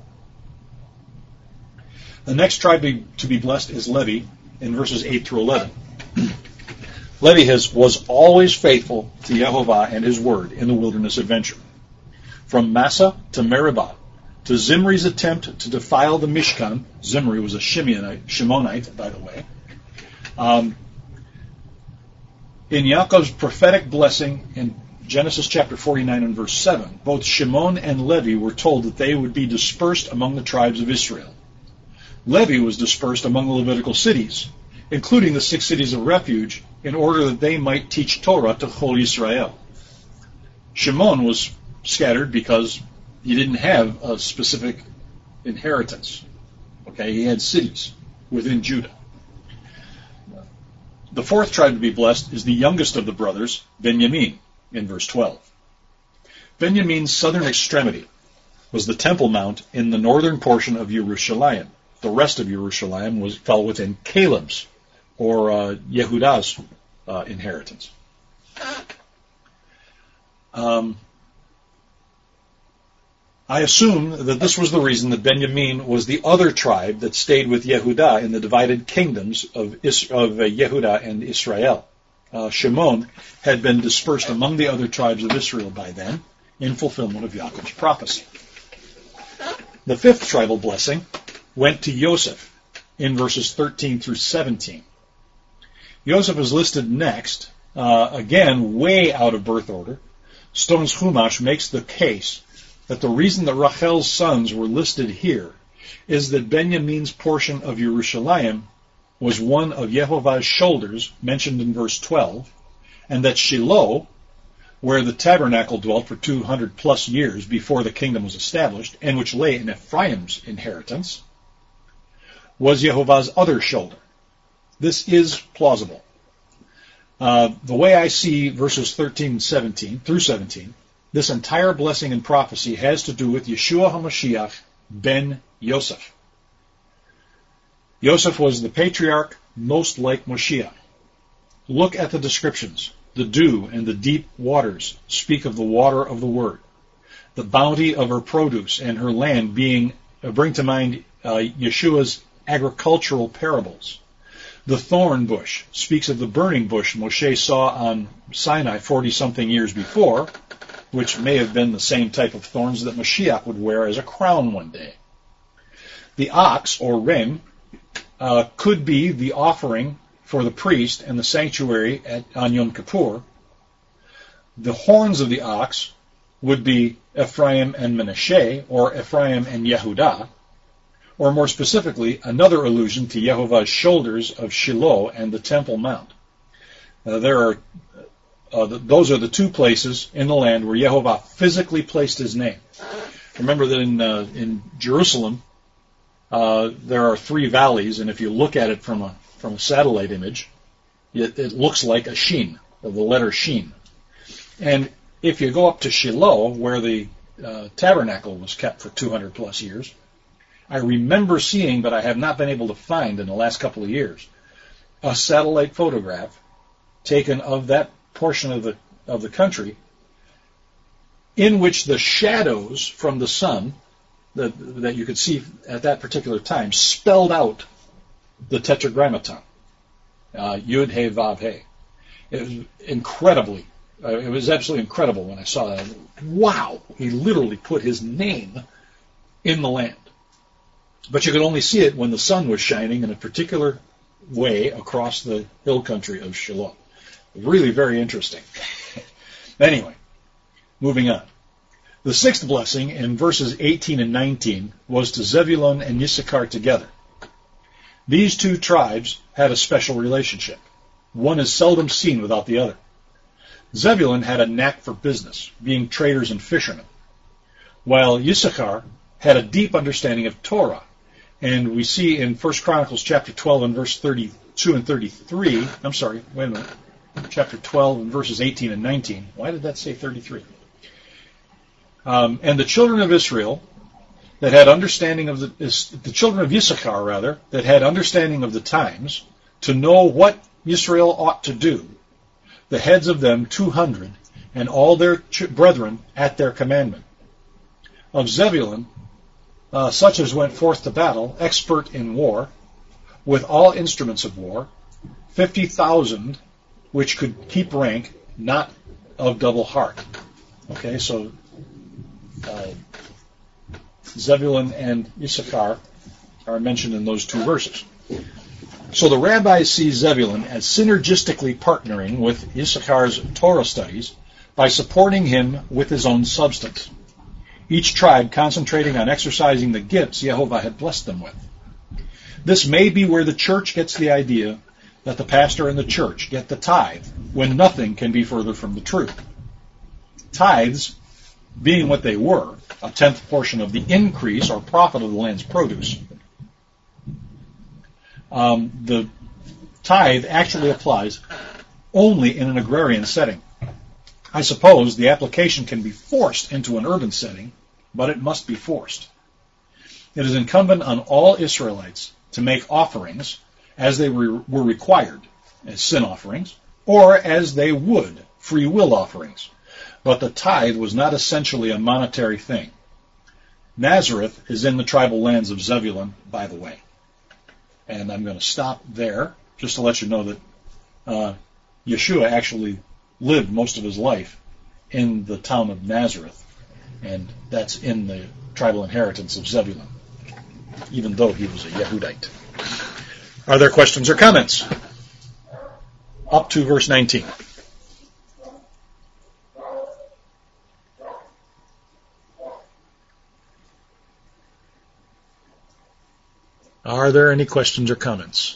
The next tribe to be blessed is Levi in verses eight through eleven. Levi has, was always faithful to Yehovah and his word in the wilderness adventure. From Massa to Meribah, to Zimri's attempt to defile the Mishkan. Zimri was a Shimonite, Shimonite by the way. Um, in Yaakov's prophetic blessing in Genesis chapter forty-nine and verse seven, both Shimon and Levi were told that they would be dispersed among the tribes of Israel. Levi was dispersed among the Levitical cities, including the six cities of refuge, in order that they might teach Torah to Chol Yisrael. Shimon was scattered because he didn't have a specific inheritance. Okay, he had cities within Judah. The fourth tribe to be blessed is the youngest of the brothers, Benjamin, in verse twelve. Benjamin's southern extremity was the Temple Mount in the northern portion of Yerushalayim. The rest of Yerushalayim was fell within Caleb's, or uh, Yehudah's, uh, inheritance. Um, I assume that this was the reason that Benjamin was the other tribe that stayed with Yehudah in the divided kingdoms of, Is- of uh, Yehudah and Israel. Uh, Shimon had been dispersed among the other tribes of Israel by then, in fulfillment of Yaakov's prophecy. The fifth tribal blessing went to Yosef in verses thirteen through seventeen. Yosef is listed next, uh, again, way out of birth order. Stone's Chumash makes the case that the reason that Rachel's sons were listed here is that Benjamin's portion of Yerushalayim was one of Yehovah's shoulders, mentioned in verse twelve, and that Shiloh, where the tabernacle dwelt for two hundred plus years before the kingdom was established, and which lay in Ephraim's inheritance, was Yehovah's other shoulder. This is plausible. Uh, the way I see verses thirteen and seventeen through seventeen, this entire blessing and prophecy has to do with Yeshua HaMashiach ben Yosef. Yosef was the patriarch most like Moshiach. Look at the descriptions. The dew and the deep waters speak of the water of the word. The bounty of her produce and her land being uh, bring to mind uh, Yeshua's agricultural parables. The thorn bush speaks of the burning bush Moshe saw on Sinai forty-something years before, which may have been the same type of thorns that Mashiach would wear as a crown one day. The ox, or rem, uh, could be the offering for the priest and the sanctuary at, on Yom Kippur. The horns of the ox would be Ephraim and Menashe, or Ephraim and Yehudah, or more specifically, another allusion to Yehovah's shoulders of Shiloh and the Temple Mount. Uh, there are, uh, the, those are the two places in the land where Yehovah physically placed his name. Remember that in uh, in Jerusalem, uh, there are three valleys, and if you look at it from a from a satellite image, it, it looks like a sheen, of the letter Shin. And if you go up to Shiloh, where the uh, tabernacle was kept for two hundred plus years, I remember seeing, but I have not been able to find in the last couple of years, a satellite photograph taken of that portion of the of the country, in which the shadows from the sun that that you could see at that particular time spelled out the Tetragrammaton, uh, Yud He Vav He. It was incredibly, uh, it was absolutely incredible when I saw that. Wow! He literally put his name in the land. But you could only see it when the sun was shining in a particular way across the hill country of Shiloh. Really very interesting. Anyway, moving on. The sixth blessing in verses eighteen and nineteen was to Zebulun and Issachar together. These two tribes had a special relationship. One is seldom seen without the other. Zebulun had a knack for business, being traders and fishermen, while Issachar had a deep understanding of Torah. And we see in First Chronicles chapter twelve and verse thirty-two and thirty-three, I'm sorry, wait a minute, chapter twelve and verses eighteen and nineteen. Why did that say thirty-three? Um, and the children of Israel that had understanding of the, the children of Issachar, rather, that had understanding of the times, to know what Israel ought to do, the heads of them two hundred, and all their ch- brethren at their commandment. Of Zebulun, uh, such as went forth to battle, expert in war, with all instruments of war, fifty thousand, which could keep rank, not of double heart. Okay, so uh, Zebulun and Issachar are mentioned in those two verses. So the rabbis see Zebulun as synergistically partnering with Issachar's Torah studies by supporting him with his own substance, each tribe concentrating on exercising the gifts Yehovah had blessed them with. This may be where the church gets the idea that the pastor and the church get the tithe, when nothing can be further from the truth. Tithes, being what they were, a tenth portion of the increase or profit of the land's produce, um, the tithe actually applies only in an agrarian setting. I suppose the application can be forced into an urban setting, but it must be forced. It is incumbent on all Israelites to make offerings as they were required, as sin offerings, or as they would, free will offerings. But the tithe was not essentially a monetary thing. Nazareth is in the tribal lands of Zebulun, by the way. And I'm going to stop there, just to let you know that uh, Yeshua actually lived most of his life in the town of Nazareth, and that's in the tribal inheritance of Zebulun, even though he was a Yehudite. Are there questions or comments? Up to verse nineteen. Are there any questions or comments?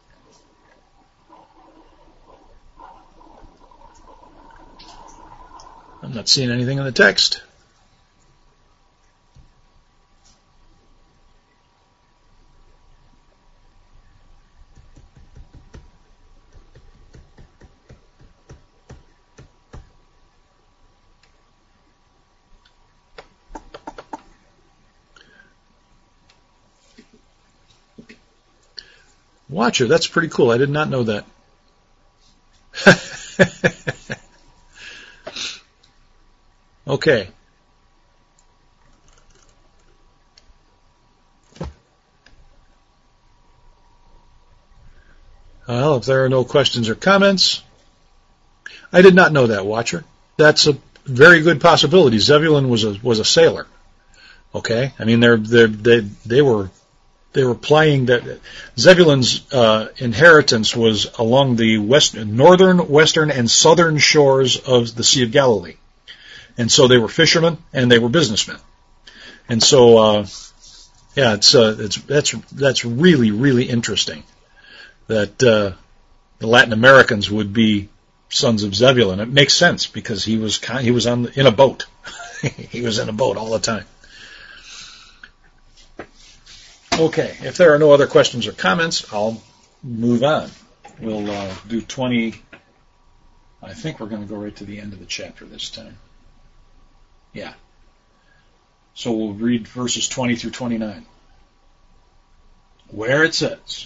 I'm not seeing anything in the text. Watcher, that's pretty cool. I did not know that. Okay. Well, if there are no questions or comments, I did not know that, Watcher. That's a very good possibility. Zebulun was a was a sailor. Okay, I mean they're they they they were. They were plying that Zebulun's uh, inheritance was along the west, northern, western, and southern shores of the Sea of Galilee, and so they were fishermen and they were businessmen, and so uh, yeah, it's uh, it's that's that's really really interesting that uh, the Latin Americans would be sons of Zebulun. It makes sense because he was he was on in a boat, he was in a boat all the time. Okay, if there are no other questions or comments, I'll move on. We'll uh, do twenty. I think we're going to go right to the end of the chapter this time. Yeah. So we'll read verses twenty through twenty-nine, where it says,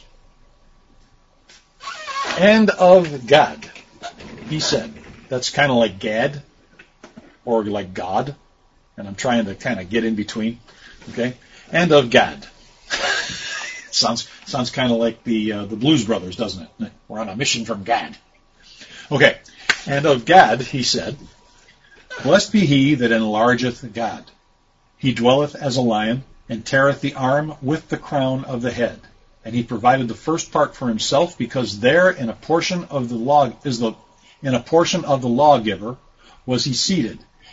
"And of Gad, he said," that's kind of like Gad, or like God, and I'm trying to kind of get in between, okay? "And of Gad." Sounds sounds kind of like the uh, the Blues Brothers, doesn't it? We're on a mission from Gad. Okay. "And of Gad, he said, Blessed be he that enlargeth Gad. He dwelleth as a lion, and teareth the arm with the crown of the head. And he provided the first part for himself, because there in a portion of the law is the in a portion of the lawgiver was he seated,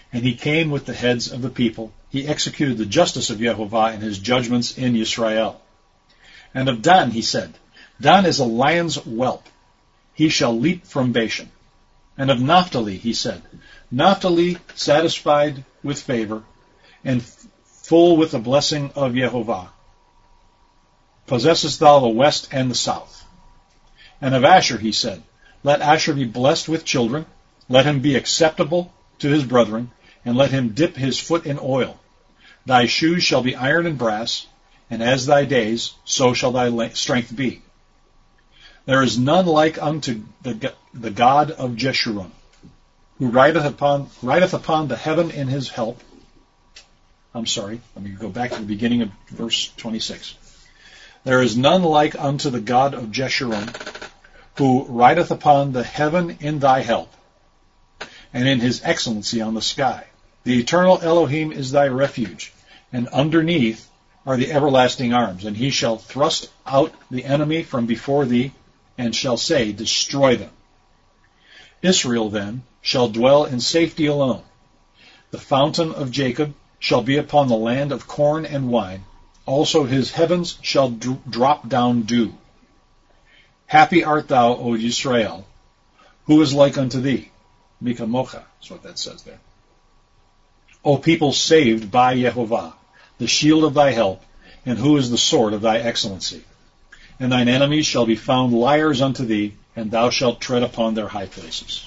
And he came with the heads of the people. He executed the justice of Yehovah and his judgments in Yisrael. And of Dan he said, Dan is a lion's whelp. He shall leap from Bashan. And of Naphtali he said, Naphtali satisfied with favor and full with the blessing of Yehovah. Possessest thou the west and the south. And of Asher he said, let Asher be blessed with children, let him be acceptable to his brethren, and let him dip his foot in oil. Thy shoes shall be iron and brass, and as thy days, so shall thy strength be. There is none like unto the, the God of Jeshurun, who rideth upon, rideth upon the heaven in his help. I'm sorry, let me go back to the beginning of verse twenty-six. There is none like unto the God of Jeshurun, who rideth upon the heaven in thy help, and in his excellency on the sky. The eternal Elohim is thy refuge, and underneath are the everlasting arms, and he shall thrust out the enemy from before thee, and shall say, destroy them. Israel then shall dwell in safety alone. The fountain of Jacob shall be upon the land of corn and wine. Also his heavens shall d- drop down dew. Happy art thou, O Yisrael, who is like unto thee? Mikamocha, is what that says there. O people saved by Yehovah, the shield of thy help, and who is the sword of thy excellency. And thine enemies shall be found liars unto thee, and thou shalt tread upon their high places.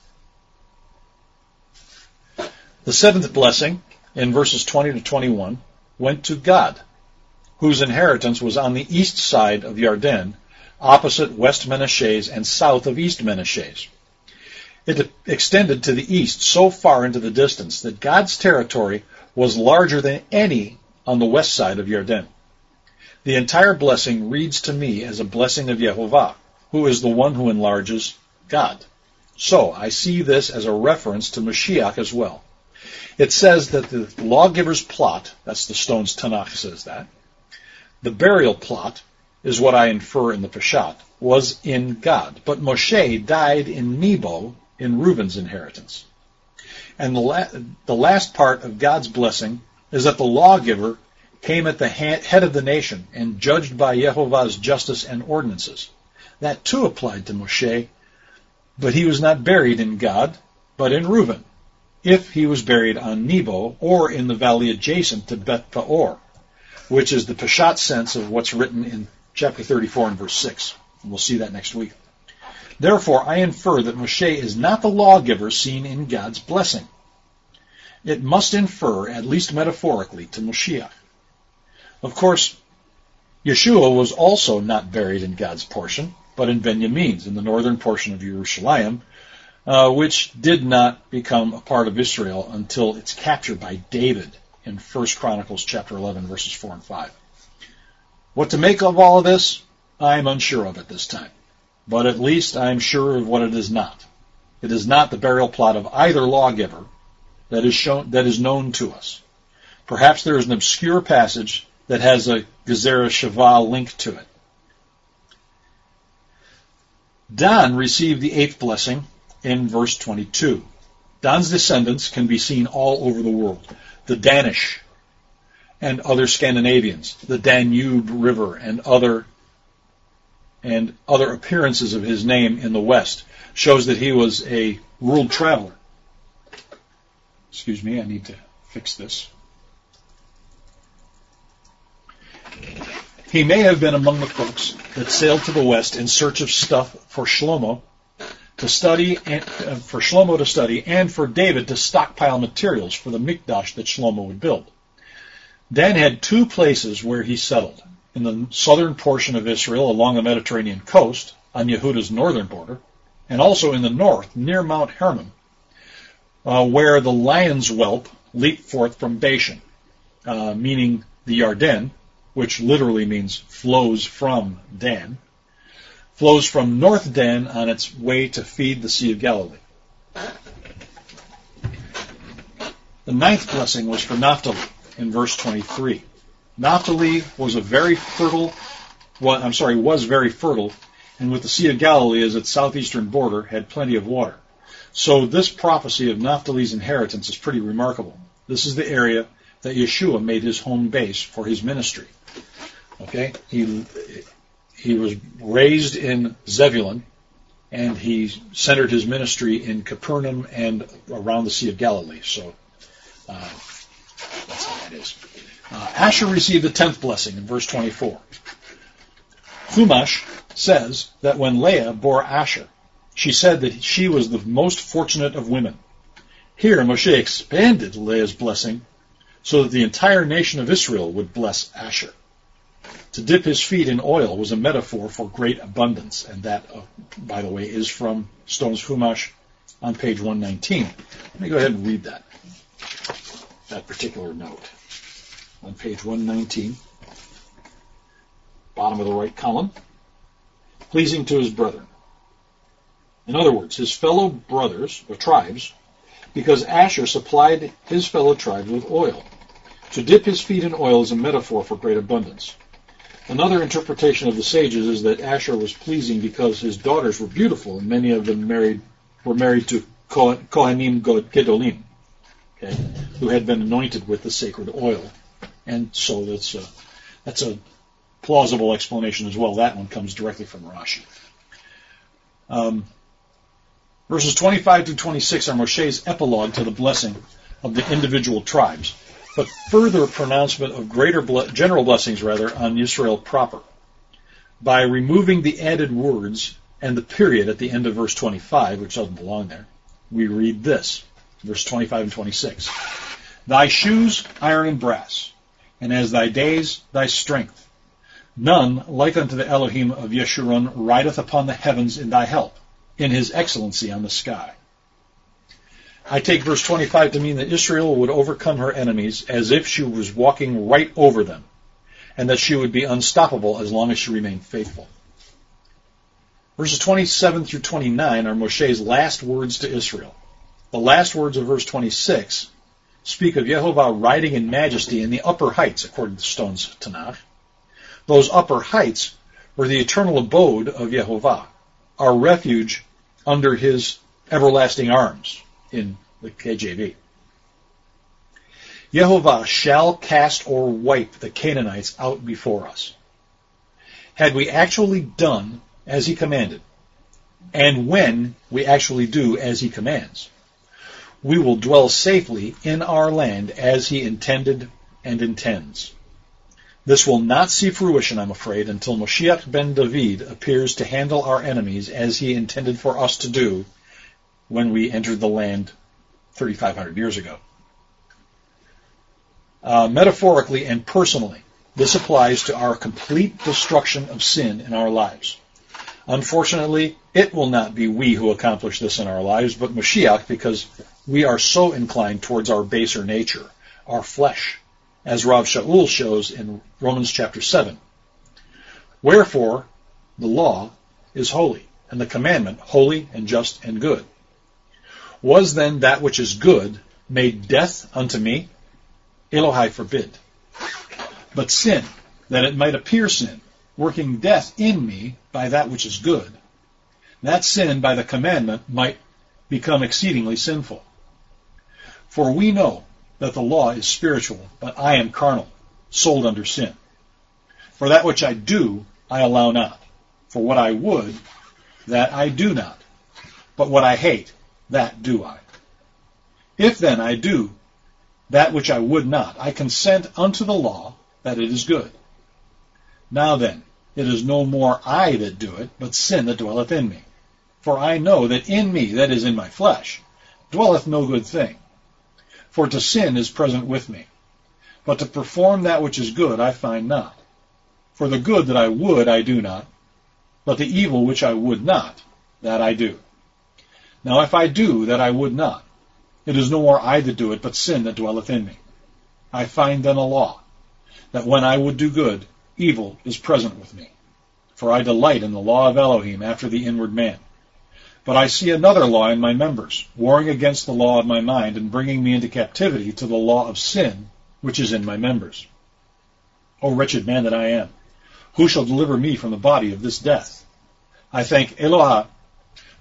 The seventh blessing, in verses twenty to twenty-one, went to God, whose inheritance was on the east side of Yarden, opposite West Menashes and south of East Menashes. It extended to the east so far into the distance that God's territory was larger than any on the west side of Yarden. The entire blessing reads to me as a blessing of Yehovah, who is the one who enlarges God. So I see this as a reference to Mashiach as well. It says that the lawgiver's plot, that's the Stone's Tanakh says that, the burial plot is what I infer in the Peshat, was in God. But Moshe died in Nebo, in Reuben's inheritance. And the, la- the last part of God's blessing is that the lawgiver came at the ha- head of the nation and judged by Yehovah's justice and ordinances. That too applied to Moshe, but he was not buried in God, but in Reuben, if he was buried on Nebo or in the valley adjacent to Beth Peor, which is the Peshat sense of what's written in chapter thirty-four and verse six. And we'll see that next week. Therefore, I infer that Moshe is not the lawgiver seen in God's blessing. It must infer, at least metaphorically, to Moshiach. Of course, Yeshua was also not buried in God's portion, but in Benjamin's, in the northern portion of Jerusalem, uh, which did not become a part of Israel until its capture by David in First Chronicles chapter eleven, verses four and five. What to make of all of this, I'm unsure of at this time. But at least I'm sure of what it is not. It is not the burial plot of either lawgiver that is shown, that is known to us. Perhaps there is an obscure passage that has a Gezerah Shavah link to it. Dan received the eighth blessing in verse twenty-two. Dan's descendants can be seen all over the world. The Danish and other Scandinavians, the Danube River and other and other appearances of his name in the West shows that he was a world traveler. Excuse me, I need to fix this. He may have been among the folks that sailed to the West in search of stuff for Shlomo to study, and, uh, for Shlomo to study, and for David to stockpile materials for the Mikdash that Shlomo would build. Dan had two places where he settled. In the southern portion of Israel along the Mediterranean coast, on Yehuda's northern border, and also in the north near Mount Hermon, uh, where the lion's whelp leaped forth from Bashan, uh, meaning the Yarden, which literally means flows from Dan, flows from North Dan on its way to feed the Sea of Galilee. The ninth blessing was for Naphtali in verse twenty-three. Naphtali was a very fertile, well, I'm sorry, was very fertile, and with the Sea of Galilee as its southeastern border, had plenty of water. So this prophecy of Naphtali's inheritance is pretty remarkable. This is the area that Yeshua made his home base for his ministry. Okay? He, he was raised in Zebulun, and he centered his ministry in Capernaum and around the Sea of Galilee. So uh, that's how that is. Uh, Asher received the tenth blessing in verse twenty-four. Chumash says that when Leah bore Asher, she said that she was the most fortunate of women. Here, Moshe expanded Leah's blessing so that the entire nation of Israel would bless Asher. To dip his feet in oil was a metaphor for great abundance, and that, uh, by the way, is from Stone's Chumash on page one nineteen. Let me go ahead and read that, that particular note. On page one nineteen, bottom of the right column, pleasing to his brethren. In other words, his fellow brothers, or tribes, because Asher supplied his fellow tribes with oil. To dip his feet in oil is a metaphor for great abundance. Another interpretation of the sages is that Asher was pleasing because his daughters were beautiful, and many of them married were married to Kohanim Gedolim, okay, who had been anointed with the sacred oil. And so that's a, that's a plausible explanation as well. That one comes directly from Rashi. Um, verses twenty-five to twenty-six are Moshe's epilogue to the blessing of the individual tribes, but further pronouncement of greater ble- general blessings, rather, on Israel proper. By removing the added words and the period at the end of verse twenty-five, which doesn't belong there, we read this, verse twenty-five and twenty-six. Thy shoes, iron and brass, and as thy days, thy strength. None, like unto the Elohim of Yeshurun, rideth upon the heavens in thy help, in his excellency on the sky. I take verse twenty-five to mean that Israel would overcome her enemies as if she was walking right over them, and that she would be unstoppable as long as she remained faithful. Verses twenty-seven through twenty-nine are Moshe's last words to Israel. The last words of verse twenty-six speak of Yehovah riding in majesty in the upper heights, according to Stone's Tanakh. Those upper heights were the eternal abode of Yehovah, our refuge under his everlasting arms, in the K J V. Yehovah shall cast or wipe the Canaanites out before us. Had we actually done as he commanded, and when we actually do as he commands, we will dwell safely in our land as he intended and intends. This will not see fruition, I'm afraid, until Moshiach ben David appears to handle our enemies as he intended for us to do when we entered the land thirty-five hundred years ago. Uh, metaphorically and personally, this applies to our complete destruction of sin in our lives. Unfortunately, it will not be we who accomplish this in our lives, but Moshiach, because we are so inclined towards our baser nature, our flesh, as Rav Shaul shows in Romans chapter seven. Wherefore, the law is holy, and the commandment holy and just and good. Was then that which is good made death unto me? Elohai forbid. But sin, that it might appear sin, working death in me by that which is good, that sin by the commandment might become exceedingly sinful. For we know that the law is spiritual, but I am carnal, sold under sin. For that which I do, I allow not. For what I would, that I do not. But what I hate, that do I. If then I do that which I would not, I consent unto the law that it is good. Now then, it is no more I that do it, but sin that dwelleth in me. For I know that in me, that is in my flesh, dwelleth no good thing. For to sin is present with me. But to perform that which is good I find not. For the good that I would I do not, but the evil which I would not, that I do. Now if I do that I would not, it is no more I that do it, but sin that dwelleth in me. I find then a law, that when I would do good, evil is present with me. For I delight in the law of Elohim after the inward man. But I see another law in my members, warring against the law of my mind, and bringing me into captivity to the law of sin, which is in my members. O wretched man that I am, who shall deliver me from the body of this death? I thank Elohah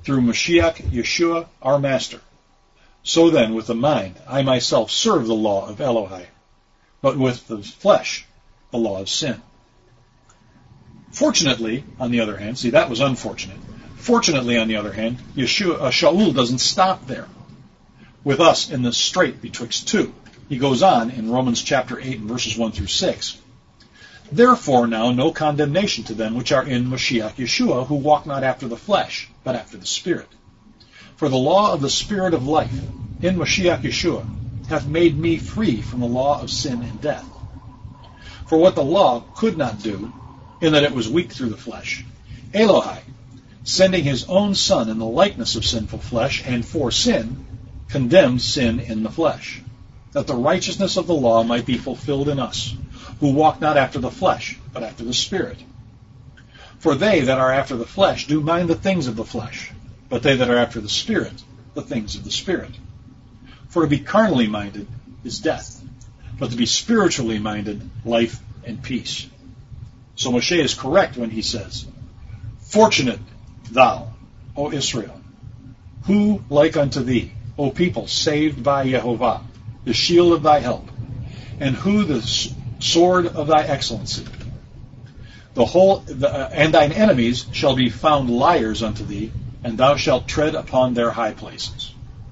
through Mashiach Yeshua our Master. So then, with the mind, I myself serve the law of Elohai, but with the flesh, the law of sin. Fortunately, on the other hand, see, that was unfortunate. Fortunately, on the other hand, Yeshua, uh, Shaul doesn't stop there with us in the strait betwixt two. He goes on in Romans chapter eight and verses one through six. Therefore now no condemnation to them which are in Mashiach Yeshua, who walk not after the flesh, but after the Spirit. For the law of the Spirit of life in Mashiach Yeshua hath made me free from the law of sin and death. For what the law could not do, in that it was weak through the flesh, Elohai, sending his own Son in the likeness of sinful flesh, and for sin, condemned sin in the flesh, that the righteousness of the law might be fulfilled in us, who walk not after the flesh, but after the Spirit. For they that are after the flesh do mind the things of the flesh, but they that are after the Spirit, the things of the Spirit. For to be carnally minded is death, but to be spiritually minded, life and peace. So Moshe is correct when he says, Fortunate thou, O Israel, who like unto thee, O people saved by Yehovah, the shield of thy help, and who the sword of thy excellency. The whole the, uh, and thine enemies shall be found liars unto thee, and thou shalt tread upon their high places.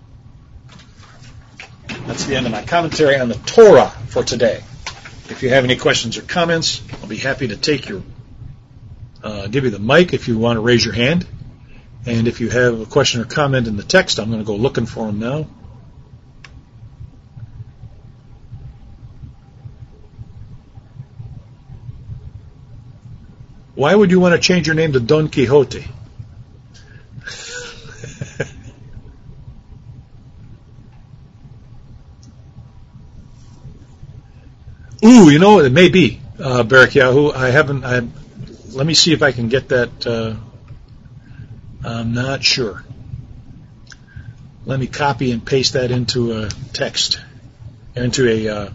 That's the end of my commentary on the Torah for today. If you have any questions or comments, I'll be happy to take your, uh, give you the mic if you want to raise your hand. And if you have a question or comment in the text, I'm going to go looking for them now. Why would you want to change your name to Don Quixote? Ooh, you know, it may be, uh, Barak Yahoo. I haven't, I, let me see if I can get that, uh, I'm not sure. Let me copy and paste that into a text, into a, uh,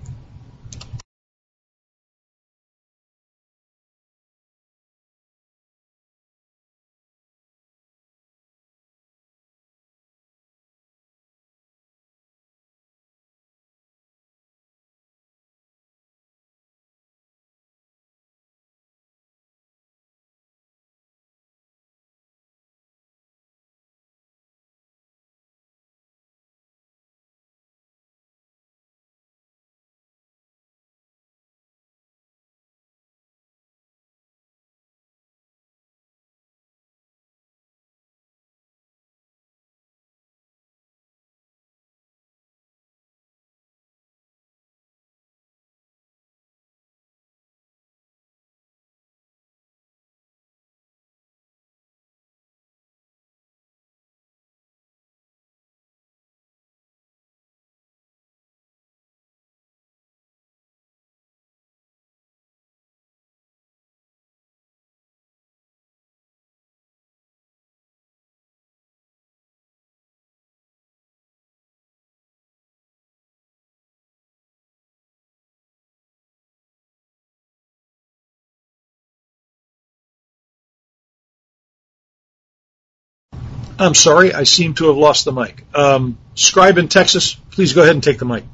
I'm sorry, I seem to have lost the mic. Um, Scribe in Texas, please go ahead and take the mic.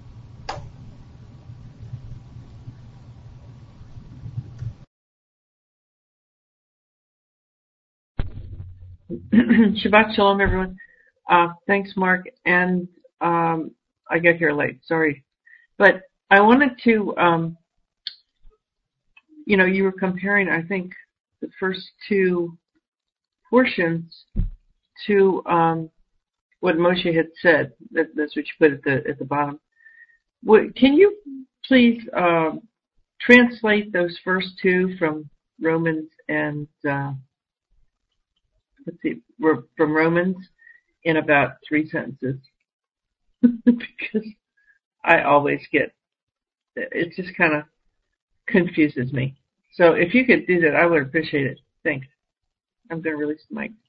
Shabbat Shalom, everyone. Uh, thanks, Mark. And um, I got here late, sorry. But I wanted to, um, you know, you were comparing, I think, the first two portions to um, what Moshe had said. That, that's what you put at the at the bottom. What, can you please uh, translate those first two from Romans and uh, let's see, from Romans in about three sentences? Because I always get, it just kind of confuses me. So if you could do that, I would appreciate it. Thanks. I'm going to release the mic.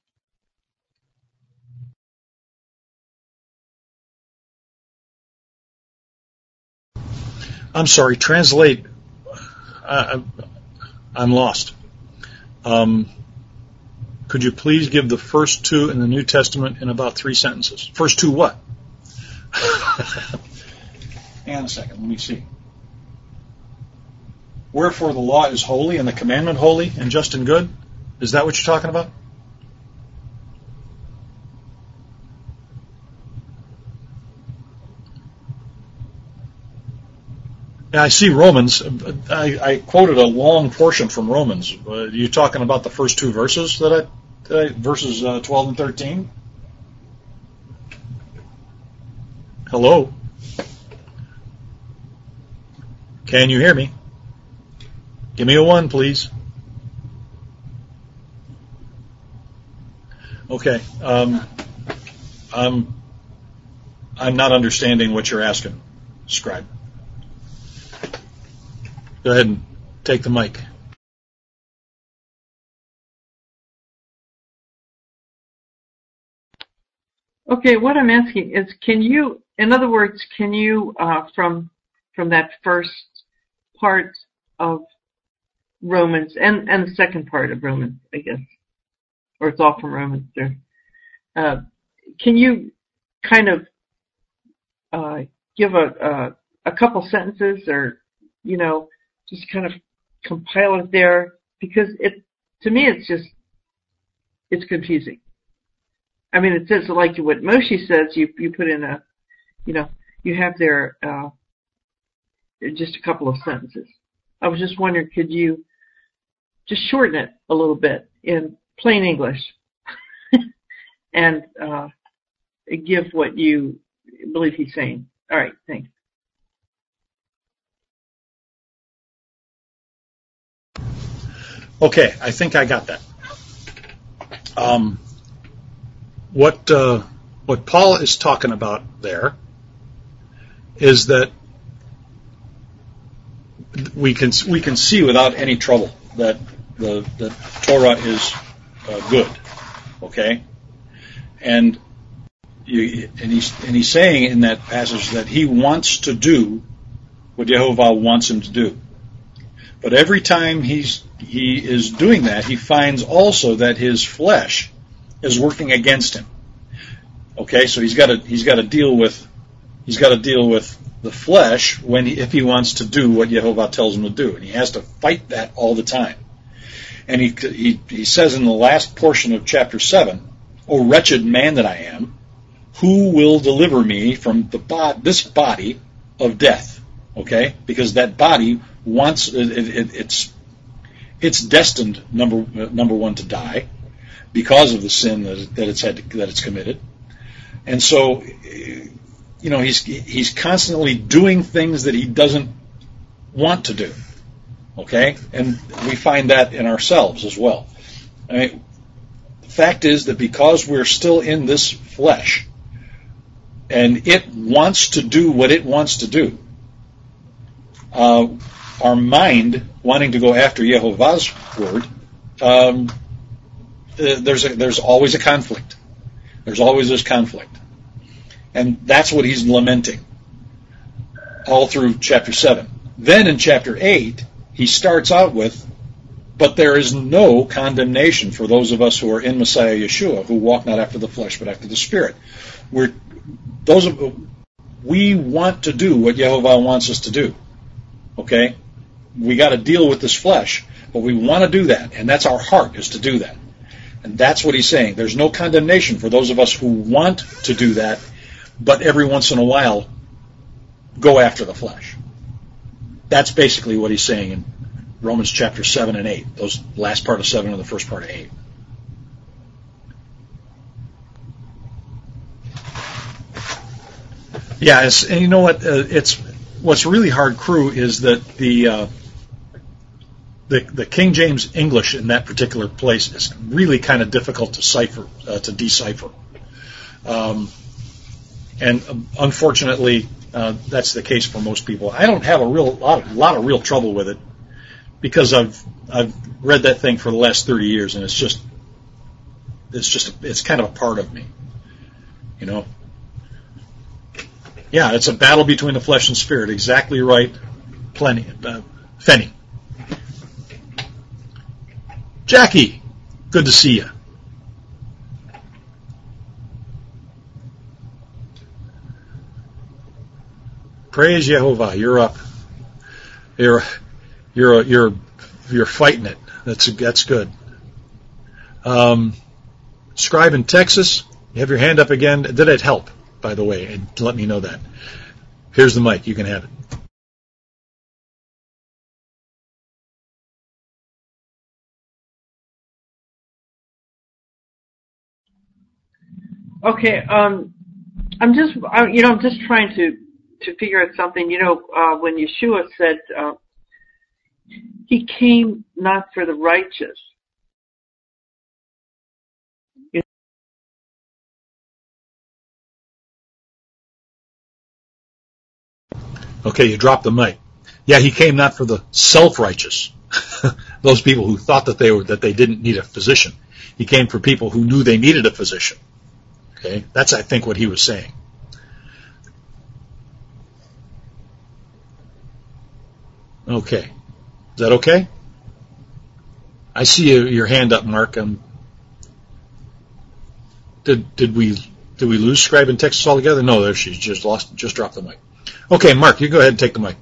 I'm sorry, translate. I, I'm lost. Um, Could you please give the first two in the New Testament in about three sentences? First two what? Hang on a second, let me see. Wherefore the law is holy and the commandment holy and just and good? Is that what you're talking about? Yeah, I see Romans. I, I quoted a long portion from Romans. Uh, you talking about the first two verses that I, that I verses uh, twelve and thirteen? Hello? Can you hear me? Give me a one, please. Okay. Um, I'm I'm not understanding what you're asking, Scribe. Go ahead and take the mic. Okay, what I'm asking is, can you, in other words, can you, uh, from from that first part of Romans and and the second part of Romans, I guess, or it's all from Romans there. Uh, can you kind of uh, give a, a a couple sentences, or you know, just kind of compile it there, because it, to me, it's just, it's confusing. I mean, it says, like what Moshe says, you you put in a, you know, you have there uh, just a couple of sentences. I was just wondering, could you just shorten it a little bit in plain English and uh, give what you believe he's saying? All right, thanks. Okay, I think I got that. Um, what uh, what Paul is talking about there is that we can we can see without any trouble that the the Torah is uh, good, okay, and you, and he's and he's saying in that passage that he wants to do what Yehovah wants him to do. But every time he's he is doing that, he finds also that his flesh is working against him. Okay, so he's got to he's got to deal with he's got to deal with the flesh when he, if he wants to do what Yehovah tells him to do, and he has to fight that all the time. And he he he says in the last portion of chapter seven, "O wretched man that I am, who will deliver me from the bo- this body of death?" Okay, because that body wants it, it, it's it's destined number uh, number one to die because of the sin that, that it's had to, that it's committed, and so you know he's he's constantly doing things that he doesn't want to do. Okay, and we find that in ourselves as well. I mean, the fact is that because we're still in this flesh, and it wants to do what it wants to do. Uh, our mind wanting to go after Yehovah's word, um, there's a, there's always a conflict. There's always this conflict, and that's what he's lamenting all through chapter seven. Then in chapter eight, he starts out with, "But there is no condemnation for those of us who are in Messiah Yeshua, who walk not after the flesh but after the Spirit." We're those of, we want to do what Yehovah wants us to do. Okay, we got to deal with this flesh, but we want to do that, and that's our heart, is to do that. And that's what he's saying. There's no condemnation for those of us who want to do that, but every once in a while go after the flesh. That's basically what he's saying in Romans chapter seven and eight, those last part of seven and the first part of eight. Yeah, it's, and you know what? Uh, it's what's really hard, crew, is that the, uh, the the King James English in that particular place is really kind of difficult to cipher, uh, to decipher, um, and um, unfortunately, uh, that's the case for most people. I don't have a real lot, of, lot of real trouble with it because I've I've read that thing for the last thirty years, and it's just it's just it's kind of a part of me, you know. Yeah, it's a battle between the flesh and spirit. Exactly right. Plenty. Uh, Fenny. Jackie, good to see you. Praise Yehovah. You're up. You're you're you're you're fighting it. That's that's good. Um, Scribe in Texas, you have your hand up again. Did it help, by the way? And let me know that. Here's the mic. You can have it. Okay. Um, I'm just, I, you know, I'm just trying to to figure out something. You know, uh, when Yeshua said uh, he came not for the righteous. Okay, you dropped the mic. Yeah, he came not for the self-righteous, those people who thought that they were that they didn't need a physician. He came for people who knew they needed a physician. Okay, that's I think what he was saying. Okay, is that okay? I see you, your hand up, Mark. Um, did did we did we lose Scribe in Texas altogether? No, there she's just lost, just dropped the mic. Okay, Mark, you go ahead and take the mic.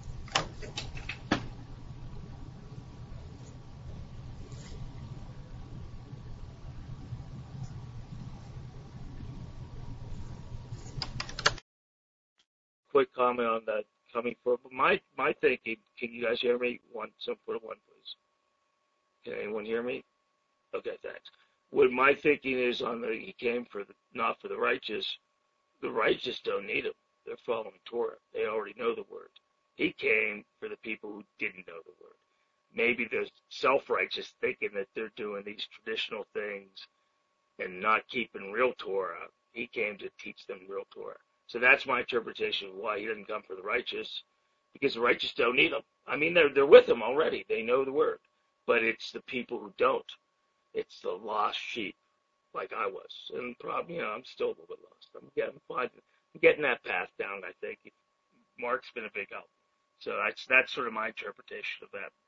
Quick comment on that coming for my my thinking. Can you guys hear me? One, some put a one, please. Can anyone hear me? Okay, thanks. What my thinking is on the he came for the not for the righteous. The righteous don't need him. They're following Torah. They already know the word. He came for the people who didn't know the word. Maybe the self-righteous thinking that they're doing these traditional things and not keeping real Torah. He came to teach them real Torah. So that's my interpretation of why he didn't come for the righteous, because the righteous don't need him. I mean, they're they're with him already. They know the word, but it's the people who don't. It's the lost sheep, like I was, and probably you know I'm still a little bit lost. I'm getting I'm getting that path down. I think Mark's been a big help. So that's that's sort of my interpretation of that.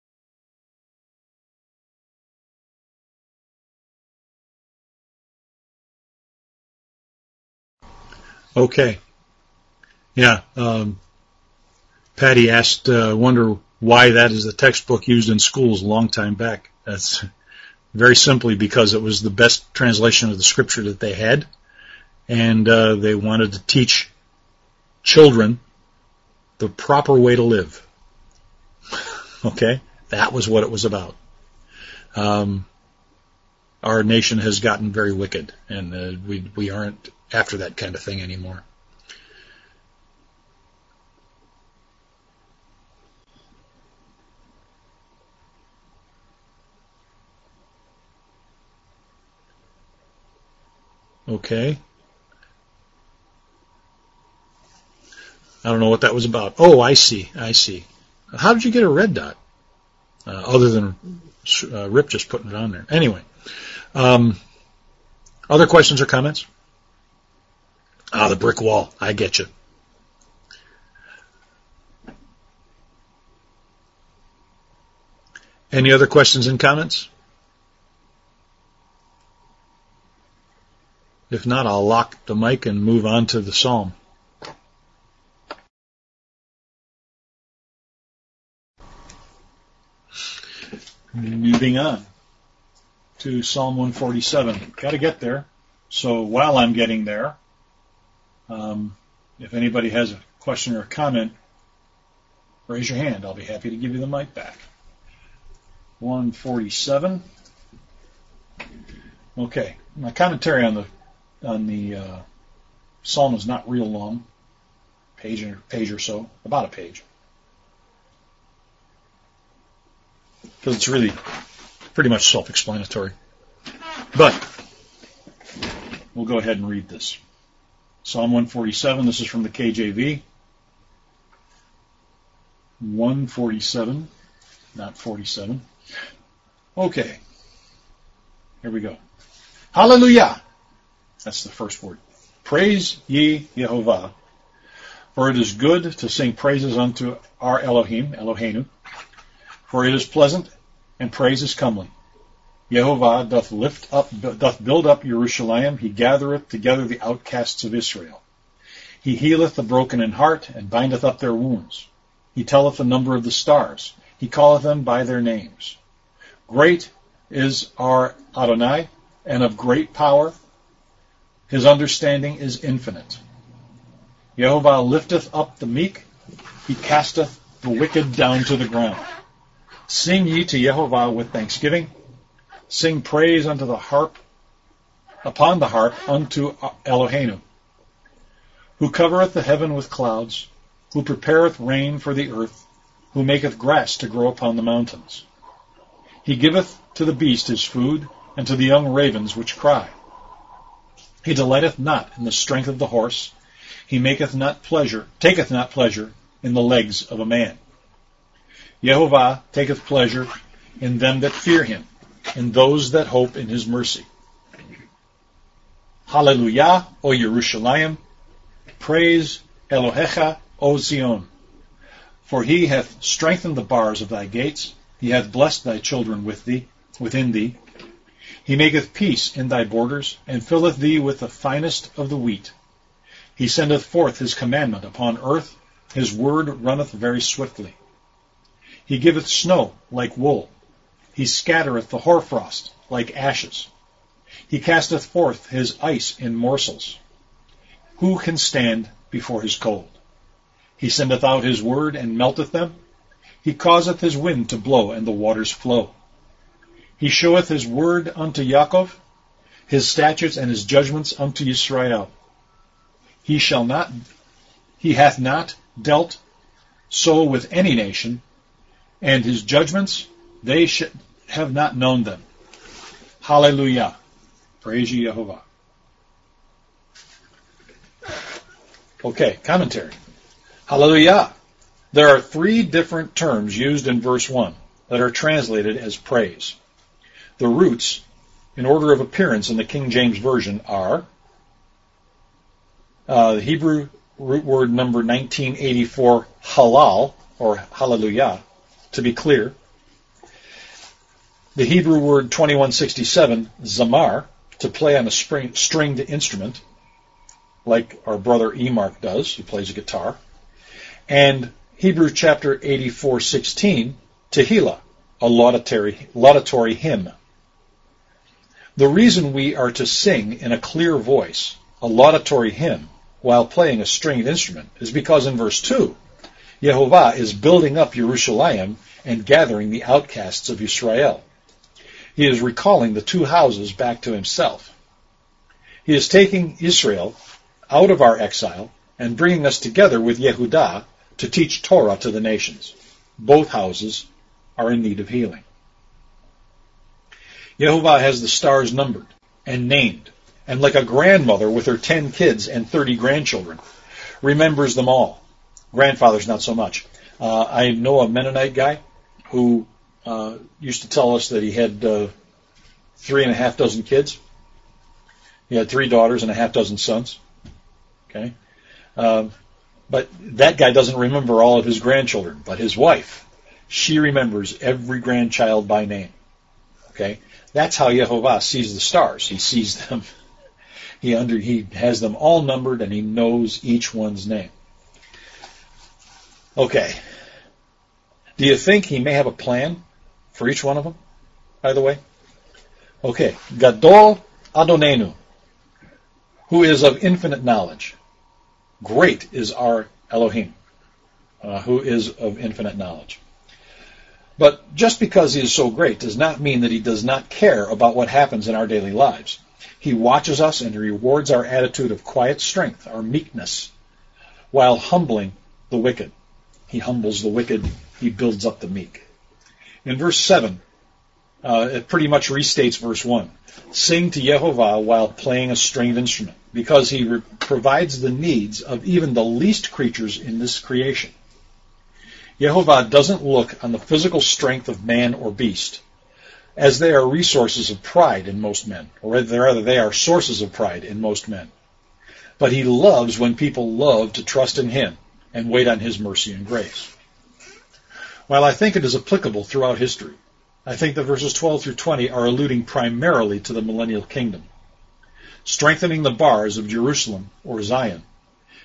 Okay. Yeah. Um, Patty asked, uh, wonder why that is the textbook used in schools a long time back. That's very simply because it was the best translation of the scripture that they had, and uh, they wanted to teach children the proper way to live. Okay? That was what it was about. Um, our nation has gotten very wicked, and uh, we we aren't after that kind of thing anymore. Okay. I don't know what that was about. Oh, I see. I see. How did you get a red dot? Uh, other than uh, Rip just putting it on there. Anyway. Um, other questions or comments? Ah, the brick wall. I get you. Any other questions and comments? If not, I'll lock the mic and move on to the psalm. Moving on to Psalm one forty-seven. Got to get there. So while I'm getting there, um, if anybody has a question or a comment, raise your hand. I'll be happy to give you the mic back. one forty-seven. Okay, my commentary on the on the uh, psalm is not real long, page or page or so, about a page, because it's really pretty much self-explanatory. But we'll go ahead and read this. Psalm one forty-seven. This is from the K J V. one forty-seven, not forty-seven. Okay, here we go. Hallelujah. That's the first word. Praise ye Yehovah, for it is good to sing praises unto our Elohim, Eloheinu, for it is pleasant, and praise is comely. Yehovah doth lift up, doth build up Jerusalem, he gathereth together the outcasts of Israel. He healeth the broken in heart, and bindeth up their wounds. He telleth the number of the stars. He calleth them by their names. Great is our Adonai, and of great power. His understanding is infinite. Yehovah lifteth up the meek. He casteth the wicked down to the ground. Sing ye to Yehovah with thanksgiving. Sing praise unto the harp, upon the harp unto Eloheinu, who covereth the heaven with clouds, who prepareth rain for the earth, who maketh grass to grow upon the mountains. He giveth to the beast his food, and to the young ravens which cry. He delighteth not in the strength of the horse. He maketh not pleasure, taketh not pleasure in the legs of a man. Yehovah taketh pleasure in them that fear him, in those that hope in his mercy. Hallelujah, O Yerushalayim. Praise Elohecha, O Zion. For he hath strengthened the bars of thy gates. He hath blessed thy children with thee, within thee. He maketh peace in thy borders, and filleth thee with the finest of the wheat. He sendeth forth his commandment upon earth. His word runneth very swiftly. He giveth snow like wool. He scattereth the hoarfrost like ashes. He casteth forth his ice in morsels. Who can stand before his cold? He sendeth out his word, and melteth them. He causeth his wind to blow, and the waters flow. He showeth his word unto Yaakov, his statutes and his judgments unto Israel. He shall not, he hath not dealt so with any nation, and his judgments, they sh- have not known them. Hallelujah. Praise ye Yehovah. Okay, commentary. Hallelujah. There are three different terms used in verse one that are translated as praise. The roots, in order of appearance in the King James Version, are uh, the Hebrew root word number nineteen eighty-four, halal, or hallelujah, to be clear. The Hebrew word twenty-one sixty-seven, zamar, to play on a spring, stringed instrument, like our brother Emark does, who plays a guitar. And Hebrews chapter eighty-four sixteen, Tehillah, a laudatory, laudatory hymn. The reason we are to sing in a clear voice a laudatory hymn while playing a stringed instrument is because in verse two, Yehovah is building up Yerushalayim and gathering the outcasts of Israel. He is recalling the two houses back to himself. He is taking Israel out of our exile and bringing us together with Yehudah to teach Torah to the nations. Both houses are in need of healing. Yehovah has the stars numbered and named, and like a grandmother with her ten kids and thirty grandchildren, remembers them all. Grandfathers, not so much. Uh, I know a Mennonite guy who uh, used to tell us that he had uh, three and a half dozen kids. He had three daughters and a half dozen sons. Okay, um, but that guy doesn't remember all of his grandchildren. But his wife, she remembers every grandchild by name. Okay, that's how Yehovah sees the stars. He sees them. He under he has them all numbered, and he knows each one's name. Okay. Do you think he may have a plan for each one of them, by the way? Okay. Gadol Adonenu, who is of infinite knowledge. Great is our Elohim, uh, who is of infinite knowledge. But just because he is so great does not mean that he does not care about what happens in our daily lives. He watches us and rewards our attitude of quiet strength, our meekness, while humbling the wicked. He humbles the wicked. He builds up the meek. In verse seven, uh, it pretty much restates verse one. Sing to Yehovah while playing a stringed instrument, because he re- provides the needs of even the least creatures in this creation. Yehovah doesn't look on the physical strength of man or beast, as they are resources of pride in most men, or rather they are sources of pride in most men. But he loves when people love to trust in him and wait on his mercy and grace. While I think it is applicable throughout history, I think that verses twelve through twenty are alluding primarily to the millennial kingdom. Strengthening the bars of Jerusalem or Zion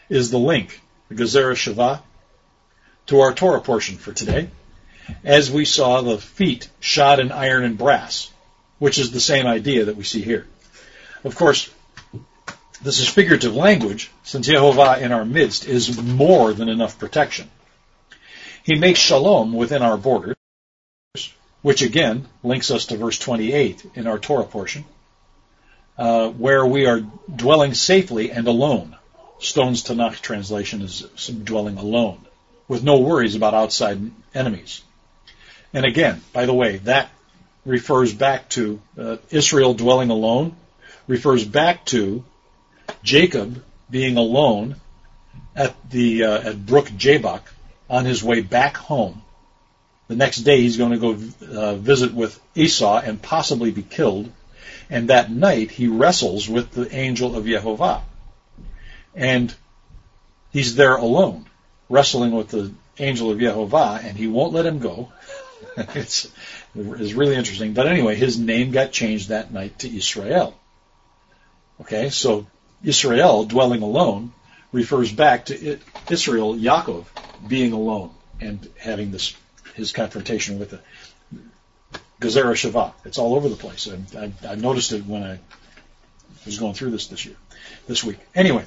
is the link, the Gezerah Shavah, to our Torah portion for today, as we saw the feet shod in iron and brass, which is the same idea that we see here. Of course, this is figurative language, since Yehovah in our midst is more than enough protection. He makes shalom within our borders, which again links us to verse twenty-eight in our Torah portion, uh, where we are dwelling safely and alone. Stone's Tanakh translation is dwelling alone, with no worries about outside enemies. And again, by the way, that refers back to uh, Israel dwelling alone, refers back to Jacob being alone at the uh, at Brook Jabbok on his way back home. The next day he's going to go uh, visit with Esau and possibly be killed. And that night he wrestles with the angel of Yehovah. And he's there alone, wrestling with the angel of Yehovah, and he won't let him go. it's, it's really interesting. But anyway, his name got changed that night to Israel. Okay, so Israel, dwelling alone, refers back to Israel, Yaakov, being alone and having this his confrontation with the Gezerah Shavah. It's all over the place. I, I, I noticed it when I was going through this this year, this week. Anyway,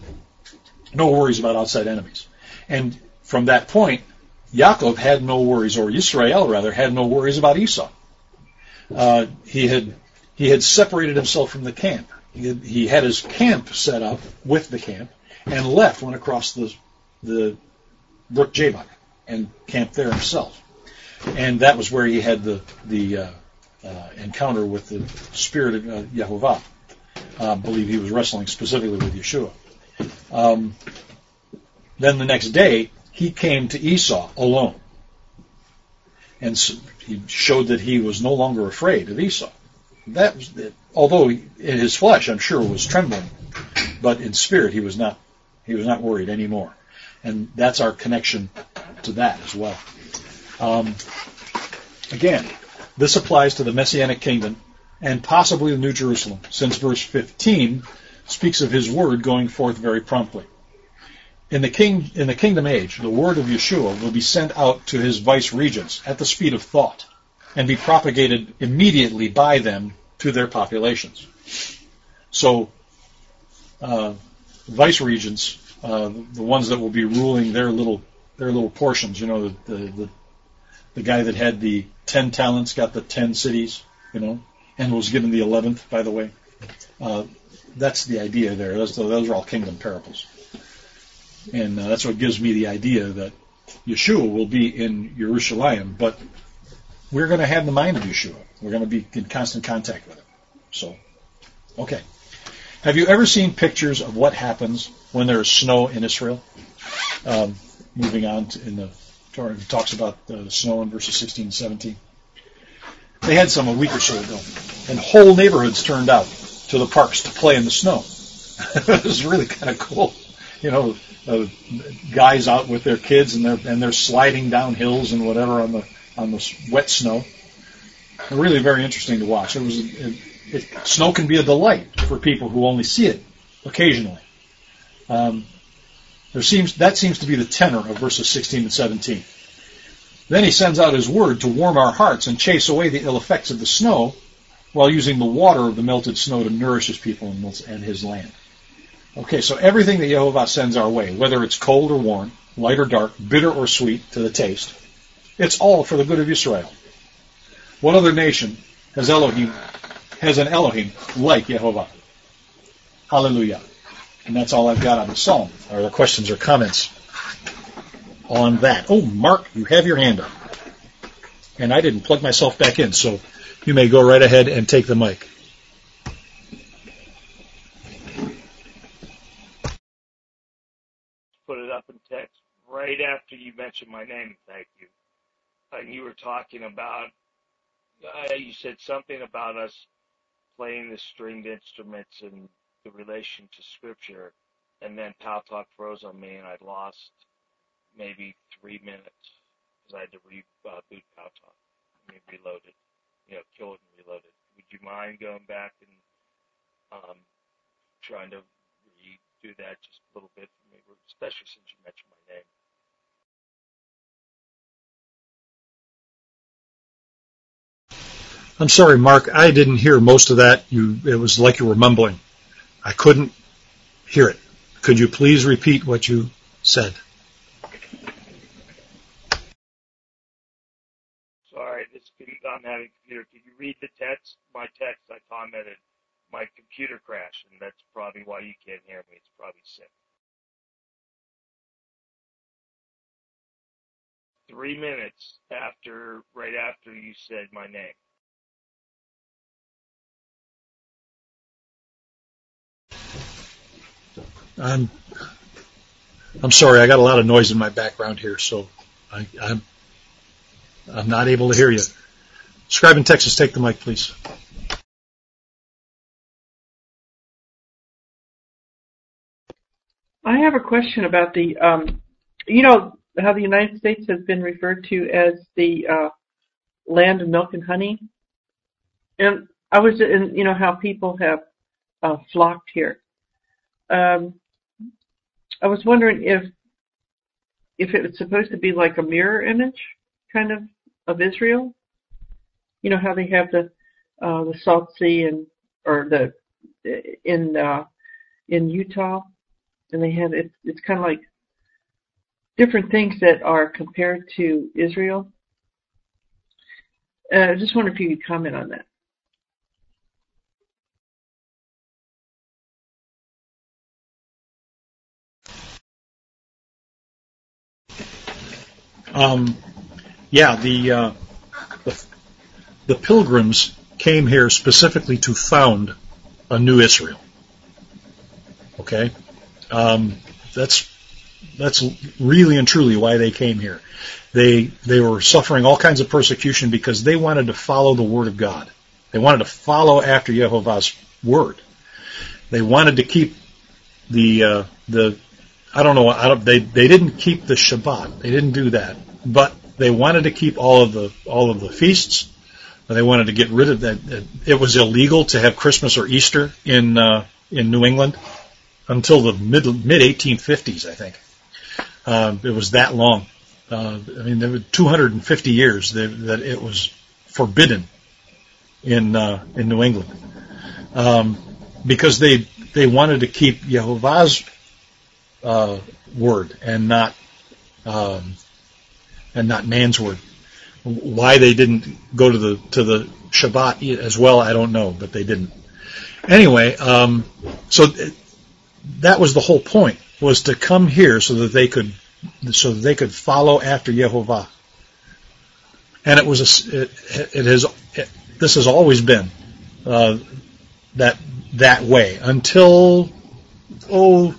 no worries about outside enemies. And from that point, Yaakov had no worries, or Yisrael rather, had no worries about Esau. Uh, he had he had separated himself from the camp. He had, he had his camp set up with the camp and left, went across the the Brook Jabbok and camped there himself. And that was where he had the the uh, uh, encounter with the spirit of uh, Yehovah. Uh, I believe he was wrestling specifically with Yeshua. Um, then the next day, he came to Esau alone. And so he showed that he was no longer afraid of Esau. That was, although he, in his flesh, I'm sure, was trembling, but in spirit he was not. He was not worried anymore. And that's our connection to that as well. Um, again, this applies to the Messianic kingdom and possibly the New Jerusalem, since verse fifteen speaks of his word going forth very promptly. In the king, in the kingdom age, the word of Yeshua will be sent out to his vice regents at the speed of thought and be propagated immediately by them to their populations. So, uh, vice regents, uh, the ones that will be ruling their little their little portions, you know, the the, the the guy that had the ten talents got the ten cities, you know, and was given the eleventh, by the way. Uh, that's the idea there. Those, those are all kingdom parables. And uh, that's what gives me the idea that Yeshua will be in Jerusalem, but we're going to have the mind of Yeshua. We're going to be in constant contact with him. So, okay. Have you ever seen pictures of what happens when there is snow in Israel? Um, moving on to, in the Torah, it talks about uh, the snow in verses sixteen and seventeen. They had some a week or so ago, and whole neighborhoods turned out to the parks to play in the snow. It was really kind of cool. You know, uh, guys out with their kids and they're and they're sliding down hills and whatever on the on the wet snow. Really very interesting to watch. It was it, it, snow can be a delight for people who only see it occasionally. Um, there seems that seems to be the tenor of verses sixteen and seventeen. Then he sends out his word to warm our hearts and chase away the ill effects of the snow, while using the water of the melted snow to nourish his people and his land. Okay, so everything that Yehovah sends our way, whether it's cold or warm, light or dark, bitter or sweet to the taste, it's all for the good of Israel. What other nation has Elohim has an Elohim like Yehovah? Hallelujah. And that's all I've got on the psalm. Are there questions or comments on that? Oh, Mark, you have your hand up. And I didn't plug myself back in, so you may go right ahead and take the mic. Put it up in text right after you mentioned my name. Thank you. And you were talking about, uh, you said something about us playing the stringed instruments and the relation to Scripture, and then Pal Talk froze on me, and I lost maybe three minutes because I had to reboot uh, Pal Talk. I mean, reload it, you know, kill it and reload it. Would you mind going back and um, trying to do that just a little bit for me, especially since you mentioned my name. I'm sorry, Mark. I didn't hear most of that. You, it was like you were mumbling. I couldn't hear it. Could you please repeat what you said? Sorry, this I'm having a computer. Can you read the text? My text, I commented, my computer crashed, and that's probably why you can't hear me. It's probably sick. Three minutes after, right after you said my name. I'm, I'm sorry. I got a lot of noise in my background here, so I, I'm, I'm not able to hear you. Scribe in Texas, take the mic, please. I have a question about the, um, you know, how the United States has been referred to as the uh, land of milk and honey, and I was, in, you know, how people have uh, flocked here. Um, I was wondering if if it was supposed to be like a mirror image, kind of, of Israel. You know how they have the uh, the Salt Sea and or the in uh, in Utah, and they have it. It's kind of like different things that are compared to Israel. Uh, I just wonder if you could comment on that. Um, yeah, the, uh, the the pilgrims came here specifically to found a new Israel. Okay, um, that's that's really and truly why they came here. They they were suffering all kinds of persecution because they wanted to follow the word of God. They wanted to follow after Yehovah's word. They wanted to keep the uh, the I don't know I don't, they they didn't keep the Shabbat. They didn't do that, but they wanted to keep all of the all of the feasts. They wanted to get rid of that. It was illegal to have Christmas or Easter in uh, in New England until the mid mid eighteen fifties, I think. Um, it was that long. Uh, I mean, there were two hundred fifty years that, that it was forbidden in uh, in New England um, because they they wanted to keep Yehovah's uh, word and not um, and not man's word. Why they didn't go to the to the Shabbat as well, I don't know, but they didn't. Anyway, um, so th- that was the whole point, was to come here so that they could so that they could follow after Yehovah. And it was a, it, it has it, this has always been uh, that that way until oh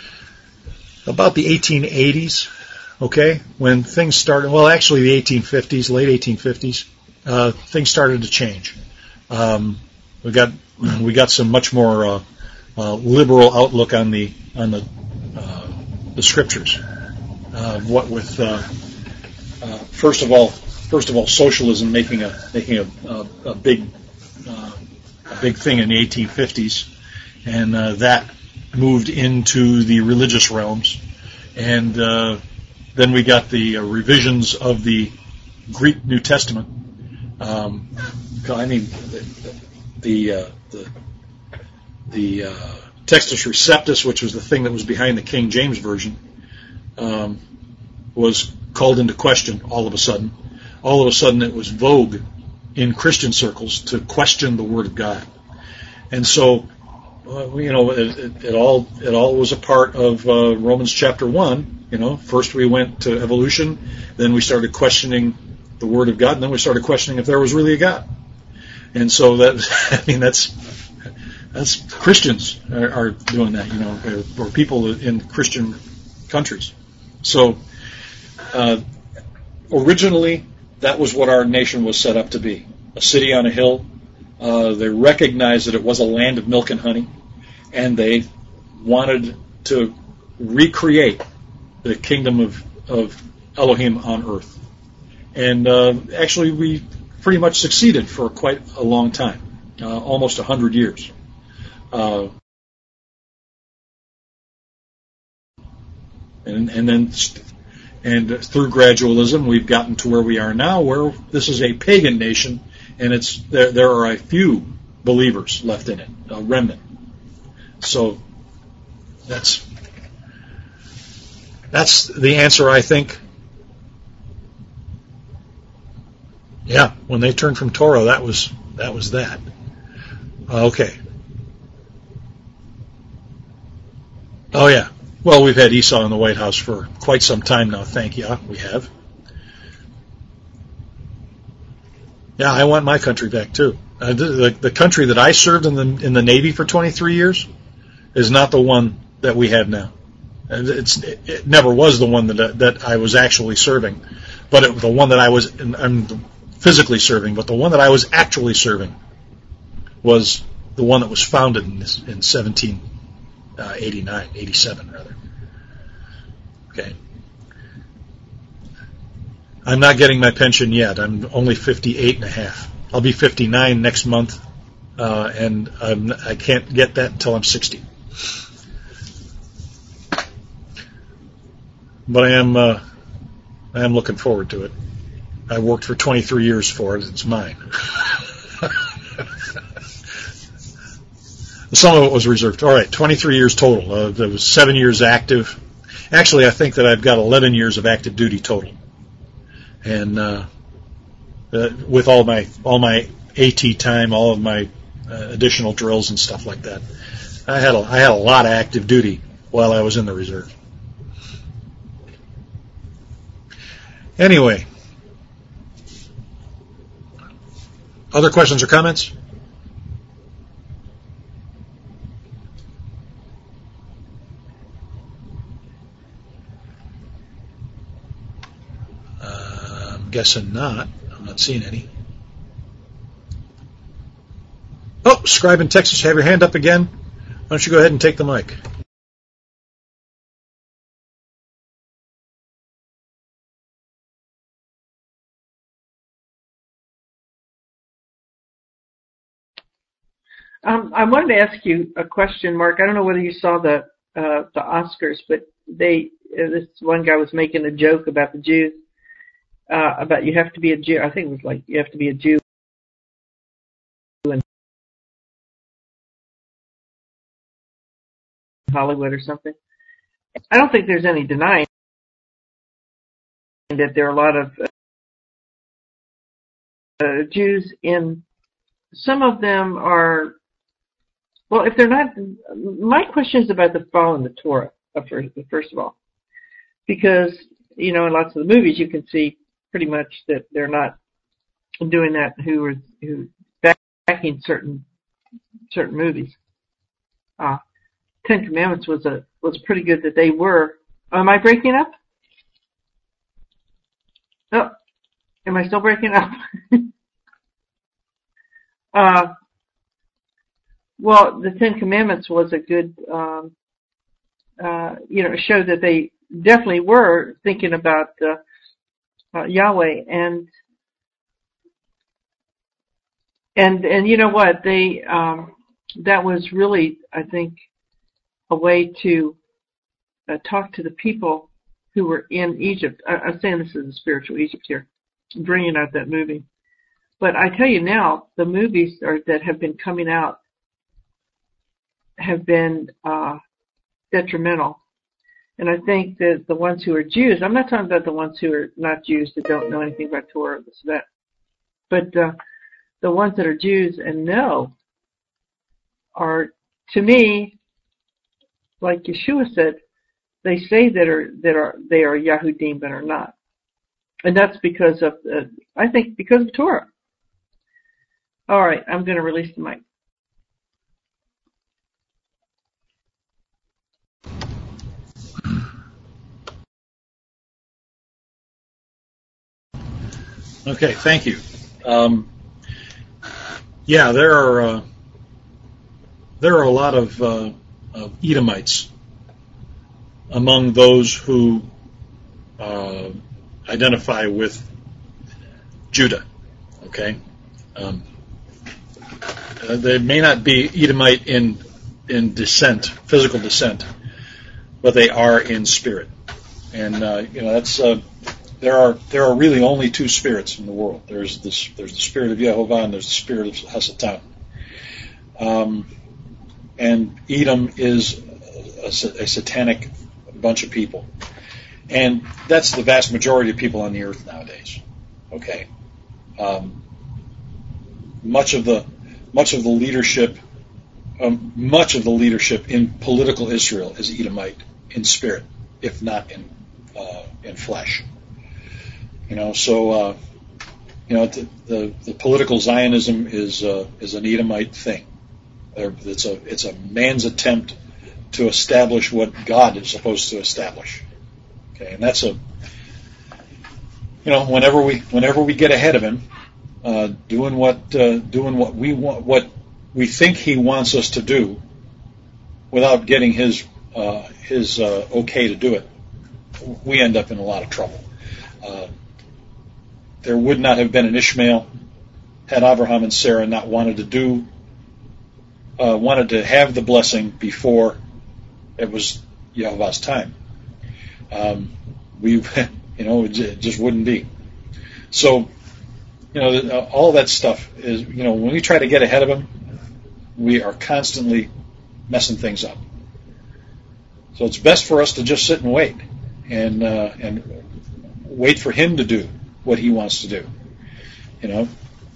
about the eighteen eighties. Okay, when things started, well, actually the eighteen fifties, late eighteen fifties, uh, things started to change. Um, we got we got some much more uh, uh, liberal outlook on the on the uh, the scriptures. Uh, what with uh, uh, first of all, first of all, socialism making a making a, a, a big uh, a big thing in the eighteen fifties, and uh, that moved into the religious realms, and uh, then we got the uh, revisions of the Greek New Testament. Um, I mean, the the uh, the, the uh, Textus Receptus, which was the thing that was behind the King James Version, um, was called into question all of a sudden. All of a sudden, it was vogue in Christian circles to question the Word of God, and so uh, you know, it, it, it all it all was a part of uh, Romans chapter one. You know, first we went to evolution, then we started questioning the Word of God, and then we started questioning if there was really a God. And so that, I mean, that's that's Christians are, are doing that, you know, or, or people in Christian countries. So uh, originally, that was what our nation was set up to be: a city on a hill. Uh, they recognized that it was a land of milk and honey, and they wanted to recreate the kingdom of, of Elohim on earth. And uh, actually, we pretty much succeeded for quite a long time, uh, almost a hundred years. Uh, and and then and through gradualism, we've gotten to where we are now, where this is a pagan nation, and it's there. There are a few believers left in it, a remnant. So that's that's the answer, I think. Yeah, when they turned from Torah, that was that was that. Okay. Oh yeah. Well, we've had Esau in the White House for quite some time now. Thank you. We have. Yeah, I want my country back too. Uh, the, the, the country that I served in the in the Navy for twenty-three years is not the one that we have now. It's it, it never was the one that that I was actually serving, but it, the one that I was I'm physically serving, but the one that I was actually serving was the one that was founded in, this, in seventeen eighty-nine, eighty-seven rather. Okay. I'm not getting my pension yet. I'm only fifty-eight and a half. I'll be fifty-nine next month, uh, and I'm, I can't get that until I'm sixty. But I am, uh, I am looking forward to it. I worked for twenty-three years for it. It's mine. Some of it was reserved. All right, twenty-three years total. Uh, there was seven years active. Actually, I think that I've got eleven years of active duty total, and uh, uh, with all my all my AT time, all of my uh, additional drills and stuff like that, I had a, I had a lot of active duty while I was in the reserve. Anyway, other questions or comments? Uh, I'm guessing not. I'm not seeing any. Oh, Scribe in Texas, have your hand up again. Why don't you go ahead and take the mic? Um, I wanted to ask you a question, Mark. I don't know whether you saw the uh, the Oscars, but they uh, this one guy was making a joke about the Jews, uh, about you have to be a Jew. I think it was like you have to be a Jew in Hollywood or something. I don't think there's any denying that there are a lot of uh, Jews in. Some of them are. Well, if they're not, my question is about the following the Torah, first, first of all. Because, you know, in lots of the movies you can see pretty much that they're not doing that who are who backing certain certain movies. Uh, Ten Commandments was a was pretty good that they were. Oh, am I breaking up? Oh, am I still breaking up? uh Well, the Ten Commandments was a good, um, uh, you know, showed that they definitely were thinking about uh, uh, Yahweh, and and and you know what, they um, that was really, I think, a way to uh, talk to the people who were in Egypt. I, I'm saying this is a spiritual Egypt here, bringing out that movie. But I tell you now, the movies are, that have been coming out have been uh, detrimental. And I think that the ones who are Jews, I'm not talking about the ones who are not Jews that don't know anything about Torah, this, that, but uh, the ones that are Jews and know are, to me, like Yeshua said, they say that are that are they are Yahudim but are not, and that's because of uh, I think because of Torah. All right, I'm going to release the mic. Okay, thank you. Um, yeah, there are uh, there are a lot of, uh, of Edomites among those who uh, identify with Judah. Okay, um, uh, they may not be Edomite in in descent, physical descent, but they are in spirit. And uh, you know that's uh, there are there are really only two spirits in the world. There's this there's the spirit of Yehovah and there's the spirit of Hasatan. Um, and Edom is a, a satanic bunch of people, and that's the vast majority of people on the earth nowadays. Okay, um, much of the much of the leadership, um, much of the leadership in political Israel is Edomite in spirit, if not in uh, in flesh. You know, so uh, you know the, the the political Zionism is uh, is an Edomite thing. It's a it's a man's attempt to establish what God is supposed to establish. Okay, and that's a you know whenever we whenever we get ahead of him, uh, doing what uh, doing what we want, what we think he wants us to do, without getting his uh, his uh, okay to do it, we end up in a lot of trouble. Uh, there would not have been an Ishmael had Abraham and Sarah not wanted to do. Uh, wanted to have the blessing before it was Yehovah's time. Um, we, you know, it just wouldn't be. So, you know, all that stuff is, you know, when we try to get ahead of him, we are constantly messing things up. So it's best for us to just sit and wait and uh, and wait for him to do what he wants to do, you know.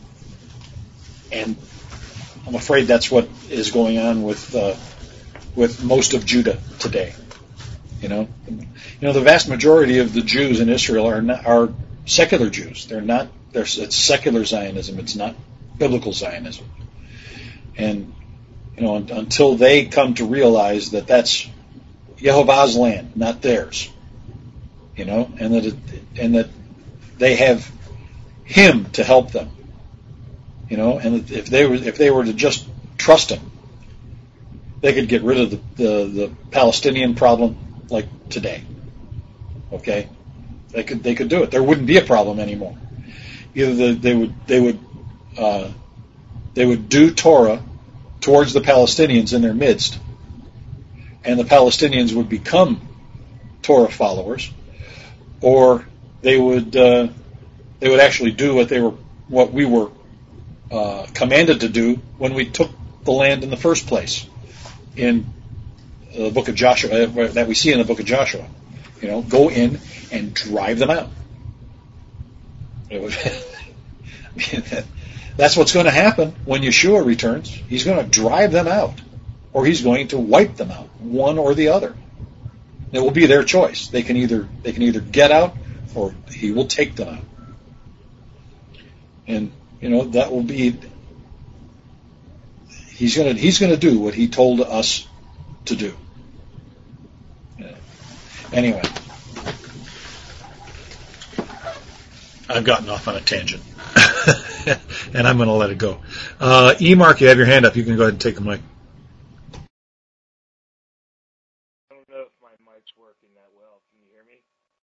And I'm afraid that's what is going on with uh, with most of Judah today. You know, you know the vast majority of the Jews in Israel are not, are secular Jews. They're not. They're, it's secular Zionism. It's not biblical Zionism. And you know, un, until they come to realize that that's Yehovah's land, not theirs. You know, and that it, and that they have Him to help them. You know, and if they were if they were to just trust him, they could get rid of the, the, the Palestinian problem like today. Okay, they could they could do it. There wouldn't be a problem anymore. Either the, they would they would uh, they would do Torah towards the Palestinians in their midst, and the Palestinians would become Torah followers, or they would uh, they would actually do what they were what we were. Uh, commanded to do when we took the land in the first place in the book of Joshua, uh, that we see in the book of Joshua. You know, go in and drive them out. It was, I mean, that, that's what's going to happen when Yeshua returns. He's going to drive them out, or he's going to wipe them out, one or the other. It will be their choice. They can either they can either get out, or he will take them out. And you know, that will be, he's going to he's going to do what he told us to do. Anyway, I've gotten off on a tangent, and I'm going to let it go. Uh, E. Mark, you have your hand up. You can go ahead and take the mic. I don't know if my mic's working that well. Can you hear me?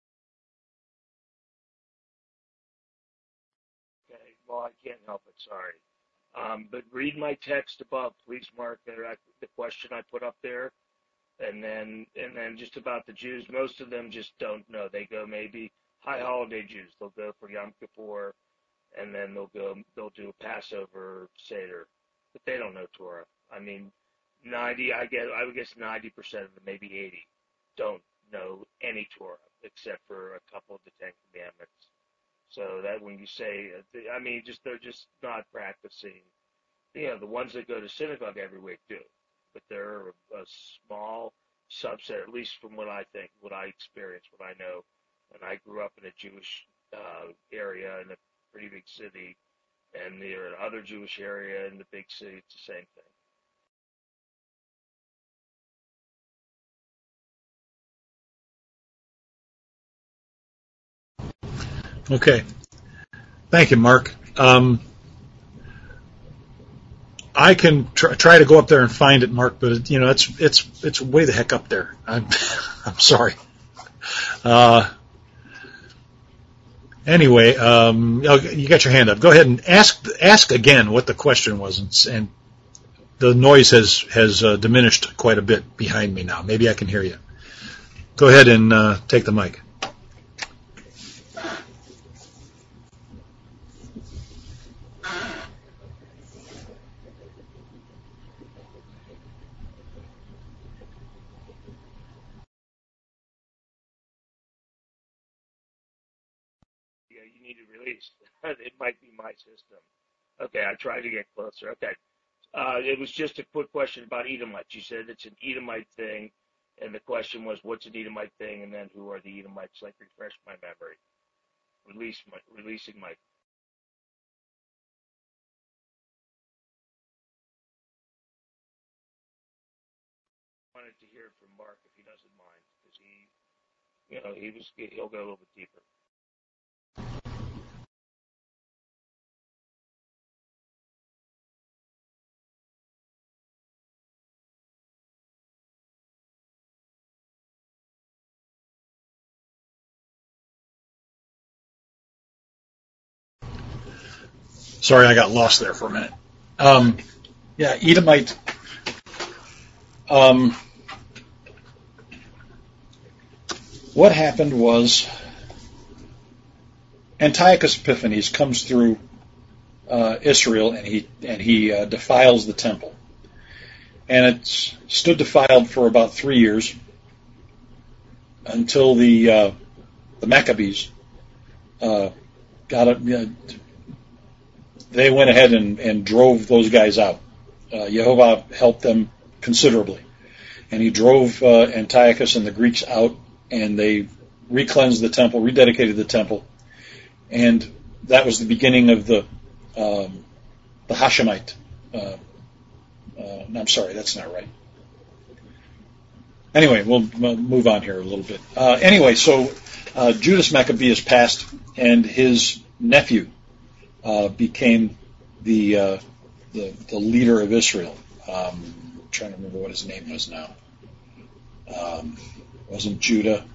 Okay, well, I can't help it, sorry. Um, but read my text above, please, Mark, the, the question I put up there. And then and then just about the Jews, most of them just don't know. They go maybe high holiday Jews. They'll go for Yom Kippur, and then they'll go they'll do a Passover Seder. But they don't know Torah. I mean, ninety, I guess, I would guess ninety percent of them, maybe eighty, don't know any Torah except for a couple of the Ten Commandments. So that when you say, I mean, just they're just not practicing. You know, the ones that go to synagogue every week do, but they're a small subset, at least from what I think, what I experienced, what I know. And I grew up in a Jewish uh, area in a pretty big city, and near another Jewish area in the big city. It's the same thing. Okay. Thank you, Mark. Um, I can tr- try to go up there and find it, Mark, but it, you know it's it's it's way the heck up there. I'm I'm sorry. Uh, anyway, um, you got your hand up. Go ahead and ask ask again what the question was, and, and the noise has has uh, diminished quite a bit behind me now. Maybe I can hear you. Go ahead and uh, take the mic. needed released. It might be my system. Okay, I tried to get closer. Okay. Uh, it was just a quick question about Edomites. You said it's an Edomite thing, and the question was, what's an Edomite thing, and then who are the Edomites? Like, refresh my memory. Release my, releasing my. Wanted to hear from Mark if he doesn't mind, because he, you know, he was he'll go a little bit deeper. Sorry, I got lost there for a minute. Um, yeah, Edomite. Um, what happened was Antiochus Epiphanes comes through uh, Israel, and he and he uh, defiles the temple, and it stood defiled for about three years until the uh, the Maccabees uh, got it. Uh, they went ahead and, and drove those guys out. Uh, Jehovah helped them considerably, and he drove uh, Antiochus and the Greeks out, and they re-cleansed the temple, rededicated the temple, and that was the beginning of the um, the Hashemite. Uh, uh, I'm sorry, that's not right. Anyway, we'll move on here a little bit. Uh, anyway, so uh, Judas Maccabeus passed, and his nephew uh, became the, uh, the the leader of Israel. Um, I'm trying to remember what his name was now. Um, wasn't Judah?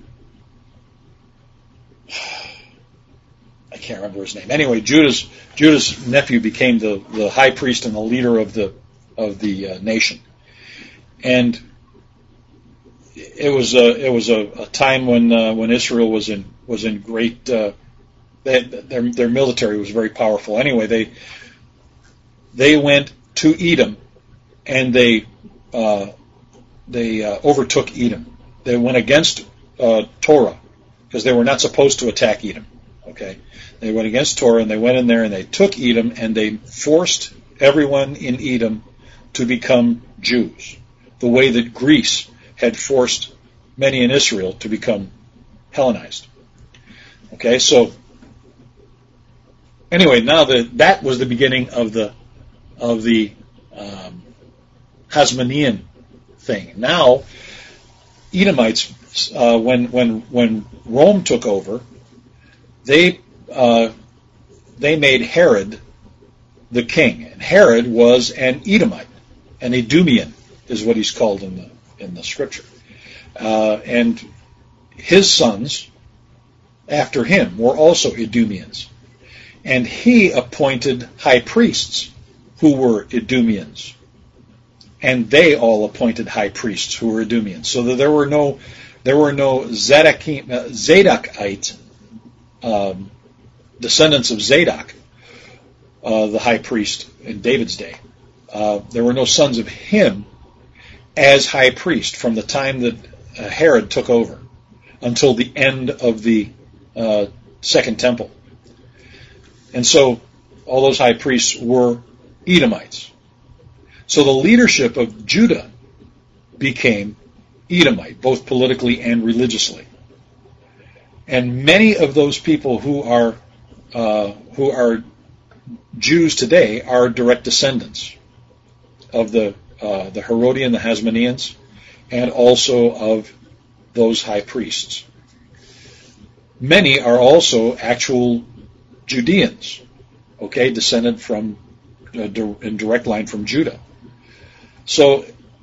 I can't remember his name. Anyway, Judah's Judah's nephew became the, the high priest and the leader of the of the uh, nation, and it was a it was a, a time when uh, when Israel was in was in great uh, they, their their military was very powerful. Anyway, they they went to Edom, and they uh, they uh, overtook Edom. They went against uh, Torah because they were not supposed to attack Edom. Okay, they went against Torah, and they went in there and they took Edom, and they forced everyone in Edom to become Jews, the way that Greece had forced many in Israel to become Hellenized. Okay, so anyway, now the, that was the beginning of the of the um, Hasmonean thing. Now, Edomites, uh, when when when Rome took over, they uh, they made Herod the king, and Herod was an Edomite, an Edomian is what he's called in the in the scripture, uh, and his sons after him were also Edomians, and he appointed high priests who were Edomians, and they all appointed high priests who were Edomians, so that there were no there were no Zadokite, Zadokite um, descendants of Zadok, uh, the high priest in David's day. Uh, there were no sons of him as high priest from the time that uh, Herod took over until the end of the uh, Second Temple. And so all those high priests were Edomites. So the leadership of Judah became Edomite, both politically and religiously. And many of those people who are uh, who are Jews today are direct descendants of the uh, the Herodian, the Hasmoneans, and also of those high priests. Many are also actual Judeans, okay, descended from uh, in direct line from Judah. So,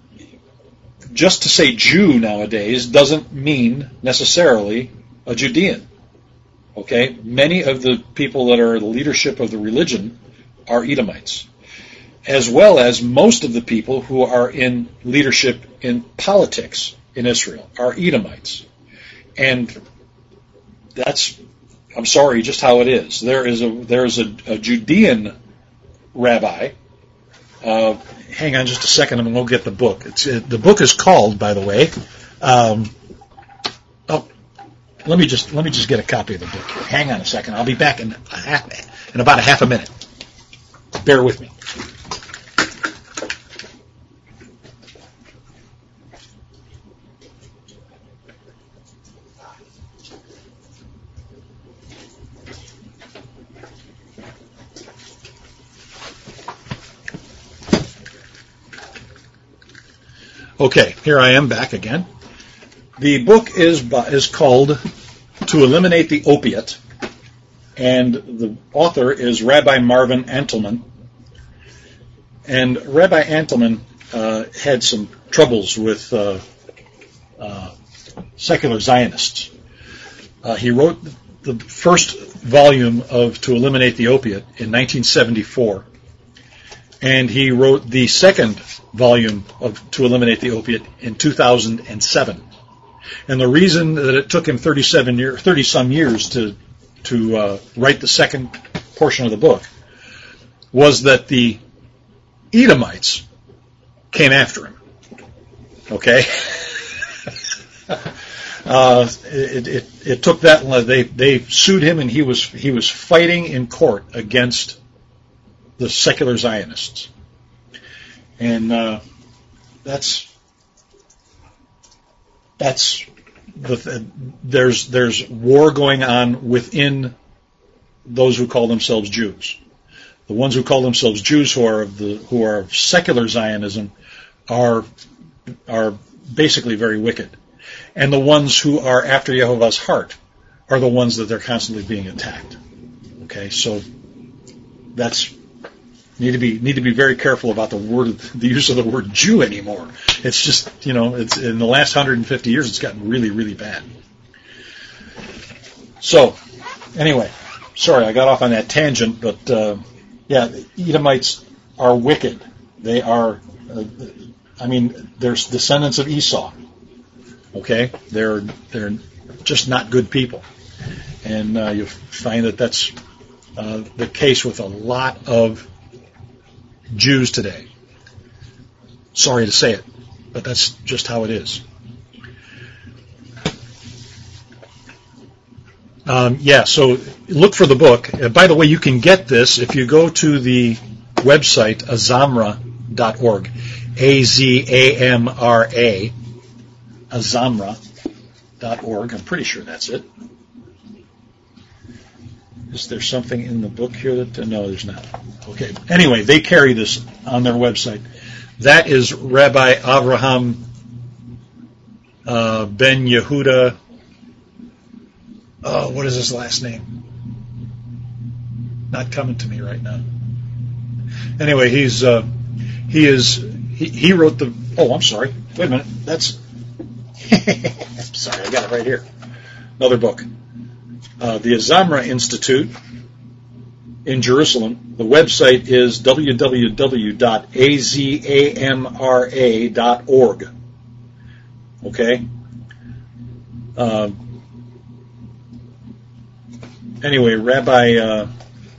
just to say Jew nowadays doesn't mean necessarily a Judean. Okay, many of the people that are the leadership of the religion are Edomites, as well as most of the people who are in leadership in politics in Israel are Edomites. And that's, I'm sorry, just how it is. There is a there is a, a Judean rabbi. Uh, hang on just a second, I'm going to go get the book. It's, uh, the book is called, by the way, um, oh, let me just let me just get a copy of the book here. Hang on a second. I'll be back in a half, in about a half a minute. Bear with me. Okay, here I am back again. The book is is called To Eliminate the Opiate, and the author is Rabbi Marvin Antelman. And Rabbi Antelman uh, had some troubles with uh, uh, secular Zionists. Uh, he wrote the first volume of To Eliminate the Opiate in nineteen seventy-four, and he wrote the second volume of To Eliminate the Opiate in two thousand seven. And the reason that it took him thirty-seven year, thirty some years to to uh, write the second portion of the book was that the Edomites came after him. Okay, uh, it, it it took that they they sued him, and he was he was fighting in court against the secular Zionists, and uh, that's. That's the, there's there's war going on within those who call themselves Jews. The ones who call themselves Jews, who are of the who are of secular Zionism, are are basically very wicked, and the ones who are after Yehovah's heart are the ones that they're constantly being attacked. Okay, so that's. Need to be need to be very careful about the word, the use of the word Jew anymore. It's just, you know, it's in the last one hundred fifty years, it's gotten really, really bad. So, anyway, sorry, I got off on that tangent, but uh, yeah, the Edomites are wicked. They are, uh, I mean, they're descendants of Esau. Okay, they're they're just not good people, and uh, you find that that's uh, the case with a lot of Jews today. Sorry to say it, but that's just how it is. Um, yeah, so look for the book. Uh, by the way, you can get this if you go to the website azamra dot org. A Z A M R A, azamra dot org. I'm pretty sure that's it. Is there something in the book here that... Uh, no, there's not. Okay. Anyway, they carry this on their website. That is Rabbi Avraham uh, Ben Yehuda. Oh, what is his last name? Not coming to me right now. Anyway, he's uh, he is he, he wrote the. Oh, I'm sorry. Wait a minute. That's. I'm sorry. I got it right here. Another book. Uh, the Azamra Institute in Jerusalem. The website is w w w dot azamra dot org. Okay? Uh, anyway, Rabbi uh,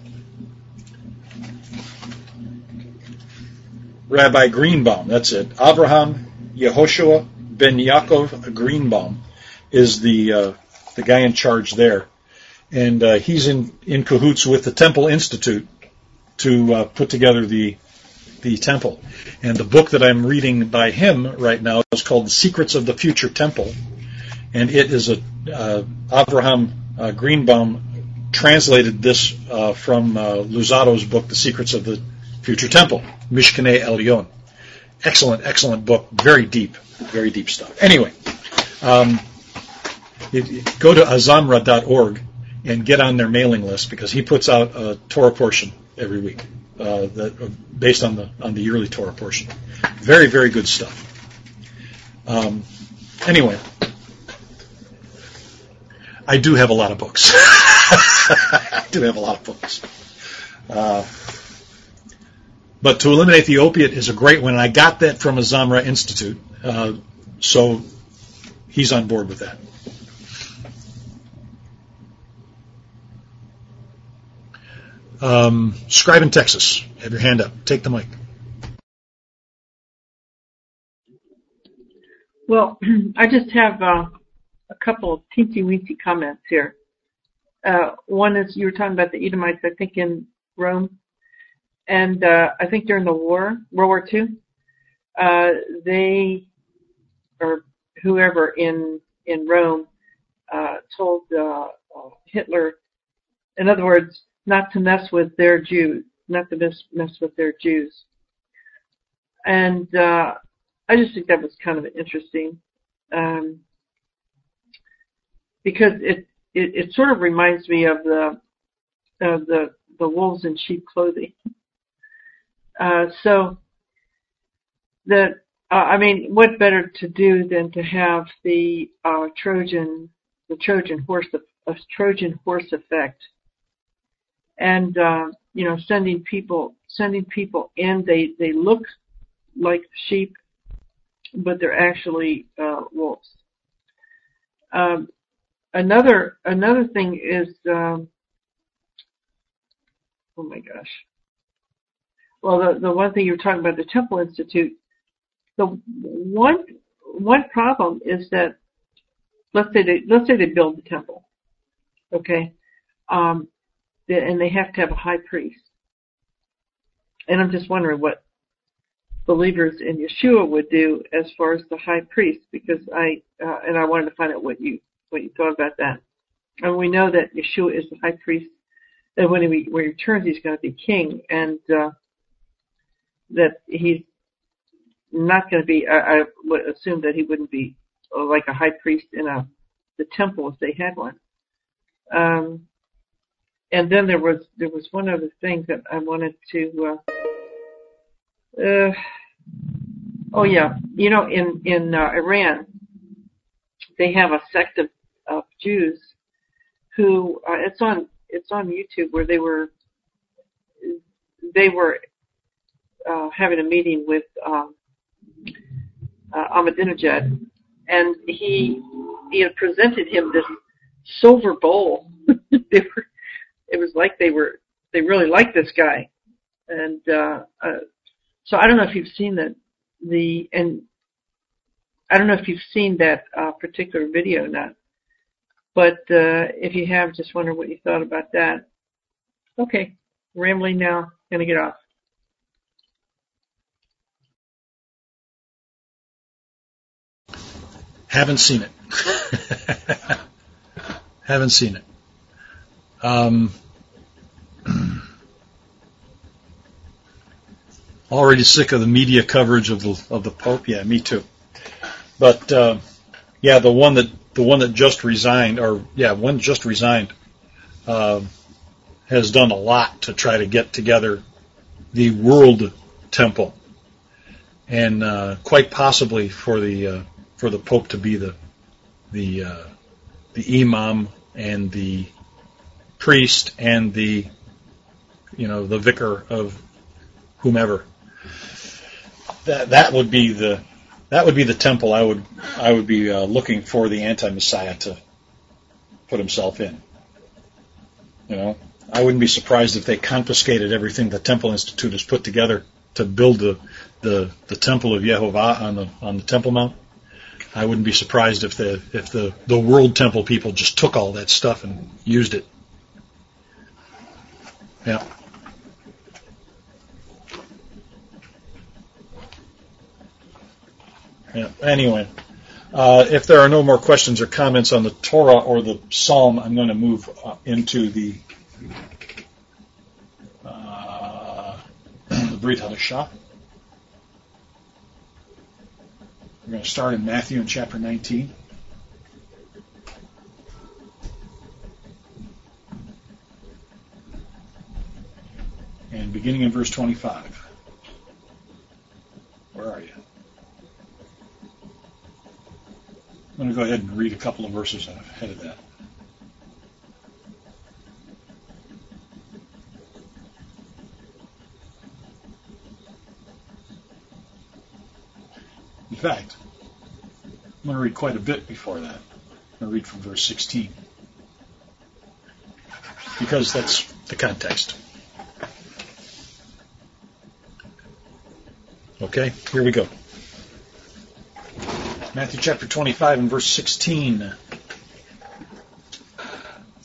Rabbi Greenbaum, that's it. Avraham Yehoshua Ben Yaakov Greenbaum is the uh, the guy in charge there. And uh, he's in, in cahoots with the Temple Institute to uh, put together the the temple. And the book that I'm reading by him right now is called The Secrets of the Future Temple. And it is a uh, Avraham uh, Greenbaum translated this uh, from uh, Luzato's book, The Secrets of the Future Temple, Mishkanei Elyon. Excellent, excellent book. Very deep, very deep stuff. Anyway, um, it, it, go to azamra dot org. And get on their mailing list because he puts out a Torah portion every week, uh, that uh, based on the on the yearly Torah portion. Very, very good stuff. Um, anyway, I do have a lot of books. I do have a lot of books. Uh, but To Eliminate the Opiate is a great one, and I got that from Azamra Institute, uh, so he's on board with that. Um, Scribe in Texas, have your hand up. Take the mic. Well, I just have uh, a couple of teensy-weensy comments here. Uh, one is you were talking about the Edomites, I think, in Rome. And uh, I think during the war, World War Two, uh, they, or whoever in, in Rome, uh, told uh, uh, Hitler, in other words, not to mess with their Jews, not to mess, mess with their Jews. And uh, I just think that was kind of interesting, um, because it, it it sort of reminds me of the of the the wolves in sheep clothing. Uh, so the uh, I mean, what better to do than to have the uh, Trojan the Trojan horse a Trojan horse effect, and uh, you know, sending people sending people in. They they look like sheep, but they're actually uh, wolves. Um, another another thing is, um, oh my gosh. Well, the the one thing you were talking about, the Temple Institute. The one one problem is that let's say they let's say they build the temple, okay, um, and they have to have a high priest. And I'm just wondering what believers in Yeshua would do as far as the high priest, because I uh, and I wanted to find out what you what you thought about that. And we know that Yeshua is the high priest, and when he when he returns, he's going to be king, and uh, that he's not going to be. I, I would assume that he wouldn't be uh, like a high priest in a the temple if they had one. Um, and then there was there was one other thing that I wanted to. Uh, uh, oh yeah, you know, in in uh, Iran, they have a sect of, of Jews who uh, it's on it's on YouTube where they were they were uh, having a meeting with um, uh, Ahmadinejad, and he he had presented him this silver bowl. they were, it was like they were they really liked this guy, and uh, uh, so I don't know if you've seen the the and I don't know if you've seen that uh, particular video or not, but uh, if you have, just wonder what you thought about that. Okay, rambling now, gonna get off. Haven't seen it. Haven't seen it. Um, already sick of the media coverage of the of the Pope. Yeah, me too. But uh, yeah, the one that the one that just resigned, or yeah, one just resigned, uh, has done a lot to try to get together the world temple, and uh, quite possibly for the uh, for the Pope to be the the uh, the imam and the priest and the you know the vicar of whomever. That that would be the that would be the temple I would I would be uh, looking for the anti-Messiah to put himself in. You know, I wouldn't be surprised if they confiscated everything the Temple Institute has put together to build the the, the temple of Yehovah on the on the Temple Mount. I wouldn't be surprised if the if the, the World Temple people just took all that stuff and used it. Yeah. Yeah. Anyway, uh, if there are no more questions or comments on the Torah or the Psalm, I'm going to move uh, into the uh, the Brit Hadashah. We're going to start in Matthew in chapter nineteen. And beginning in verse twenty-five. Where are you? I'm going to go ahead and read a couple of verses ahead of that. In fact, I'm going to read quite a bit before that. I'm going to read from verse sixteen. Because that's the context. Okay, here we go. Matthew chapter twenty-five and verse sixteen.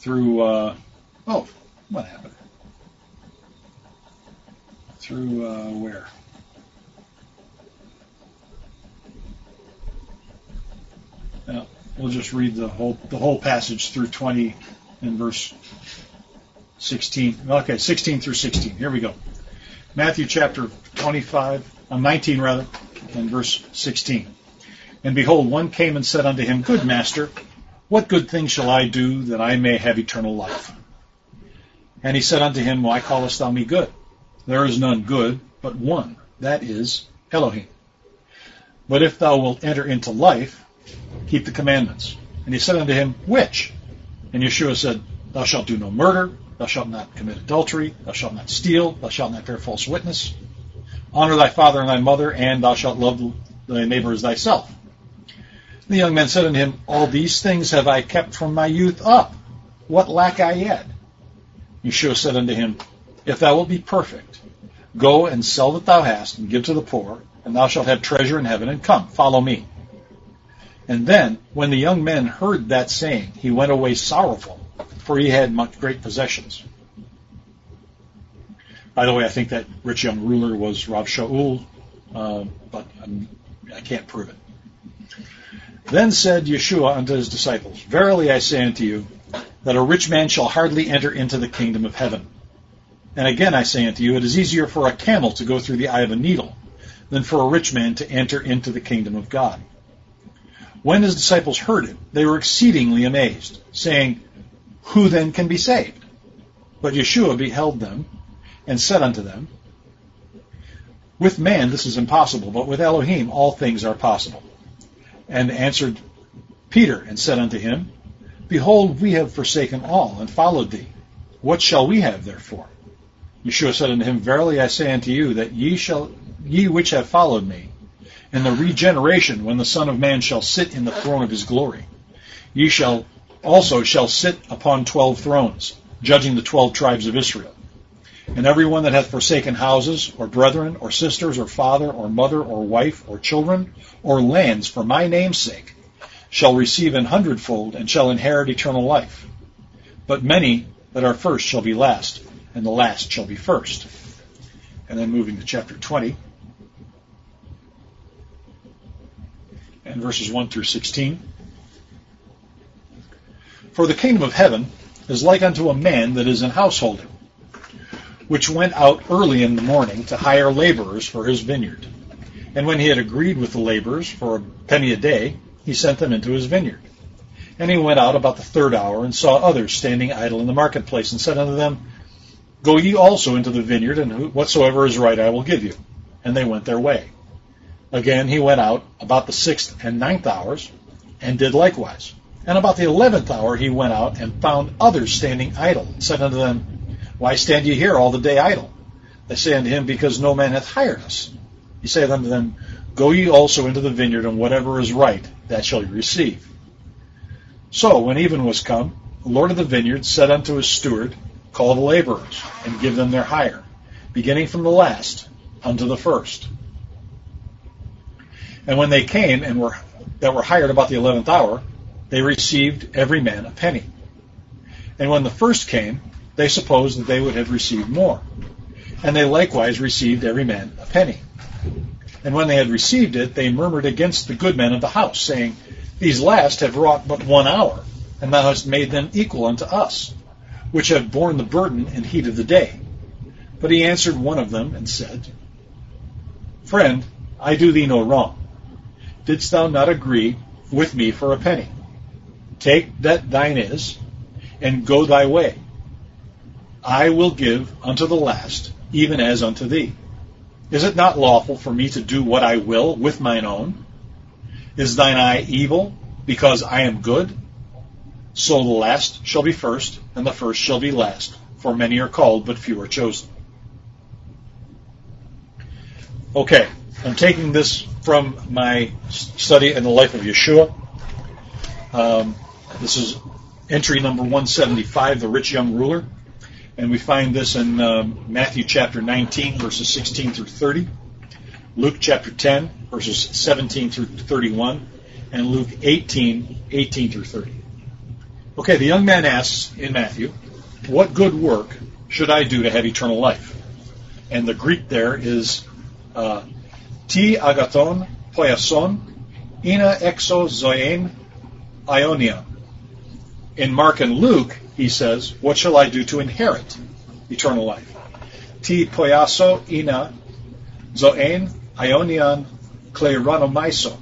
through, uh, oh, what happened? Through uh, where? Now, we'll just read the whole the whole passage through twenty and verse sixteen. Okay, sixteen through sixteen. Here we go. Matthew chapter twenty-five, uh, nineteen rather, and verse sixteen. And behold, one came and said unto him, Good master, what good thing shall I do that I may have eternal life? And he said unto him, Why callest thou me good? There is none good but one, that is Elohim. But if thou wilt enter into life, keep the commandments. And he said unto him, Which? And Yeshua said, Thou shalt do no murder, thou shalt not commit adultery, thou shalt not steal, thou shalt not bear false witness. Honor thy father and thy mother, and thou shalt love thy neighbor as thyself. And the young man said unto him, All these things have I kept from my youth up. What lack I yet? Yeshua said unto him, If thou wilt be perfect, go and sell that thou hast, and give to the poor, and thou shalt have treasure in heaven, and come, follow me. And then, when the young man heard that saying, he went away sorrowful, for he had much great possessions. By the way, I think that rich young ruler was Rav Shaul, uh, but I'm, I can't prove it. Then said Yeshua unto his disciples, Verily I say unto you, that a rich man shall hardly enter into the kingdom of heaven. And again I say unto you, it is easier for a camel to go through the eye of a needle than for a rich man to enter into the kingdom of God. When his disciples heard it, they were exceedingly amazed, saying, Who then can be saved? But Yeshua beheld them, and said unto them, With man this is impossible, but with Elohim all things are possible. And answered Peter, and said unto him, Behold, we have forsaken all, and followed thee. What shall we have therefore? Yeshua said unto him, Verily I say unto you, that ye shall ye which have followed me, in the regeneration, when the Son of Man shall sit in the throne of his glory, ye shall also shall sit upon twelve thrones, judging the twelve tribes of Israel. And every one that hath forsaken houses, or brethren, or sisters, or father, or mother, or wife, or children, or lands, for my name's sake, shall receive an hundredfold, and shall inherit eternal life. But many that are first shall be last, and the last shall be first. And then moving to chapter twenty, and verses one through sixteen. For the kingdom of heaven is like unto a man that is in householding, which went out early in the morning to hire laborers for his vineyard. And when he had agreed with the laborers for a penny a day, he sent them into his vineyard. And he went out about the third hour, and saw others standing idle in the marketplace, and said unto them, Go ye also into the vineyard, and whatsoever is right I will give you. And they went their way. Again he went out about the sixth and ninth hours, and did likewise. And about the eleventh hour he went out, and found others standing idle, and said unto them, Why stand ye here all the day idle? They say unto him, Because no man hath hired us. He saith unto them, Go ye also into the vineyard, and whatever is right, that shall ye receive. So when even was come, the Lord of the vineyard said unto his steward, Call the laborers, and give them their hire, beginning from the last unto the first. And when they came and were that were hired about the eleventh hour, they received every man a penny. And when the first came, they supposed that they would have received more. And they likewise received every man a penny. And when they had received it, they murmured against the good men of the house, saying, These last have wrought but one hour, and thou hast made them equal unto us, which have borne the burden and heat of the day. But he answered one of them, and said, Friend, I do thee no wrong. Didst thou not agree with me for a penny? Take that thine is, and go thy way. I will give unto the last, even as unto thee. Is it not lawful for me to do what I will with mine own? Is thine eye evil, because I am good? So the last shall be first, and the first shall be last. For many are called, but few are chosen. Okay, I'm taking this from my study in the life of Yeshua. Um, this is entry number one seventy-five, the rich young ruler. And we find this in um, Matthew chapter nineteen, verses sixteen through thirty, Luke chapter ten, verses seventeen through thirty-one, and Luke eighteen, eighteen through thirty. Okay, the young man asks in Matthew, what good work should I do to have eternal life? And the Greek there is uh, ti agaton poiason ina exo zoen ionion. In Mark and Luke, he says, what shall I do to inherit eternal life? Ti poiaso ina zoen ionion kleronomaiso.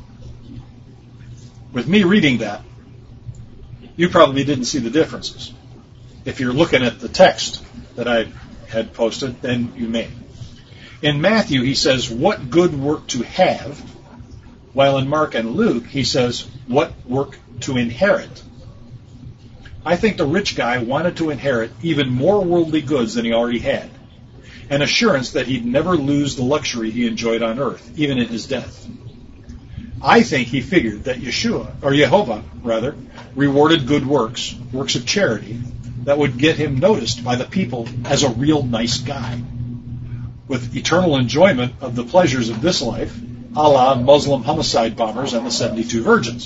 With me reading that, you probably didn't see the differences. If you're looking at the text that I had posted, then you may. In Matthew, he says, what good work to have, while in Mark and Luke, he says, what work to inherit. I think the rich guy wanted to inherit even more worldly goods than he already had, an assurance that he'd never lose the luxury he enjoyed on earth, even in his death. I think he figured that Yeshua, or Yehovah, rather, rewarded good works, works of charity, that would get him noticed by the people as a real nice guy, with eternal enjoyment of the pleasures of this life, a la Muslim homicide bombers and the seventy-two virgins.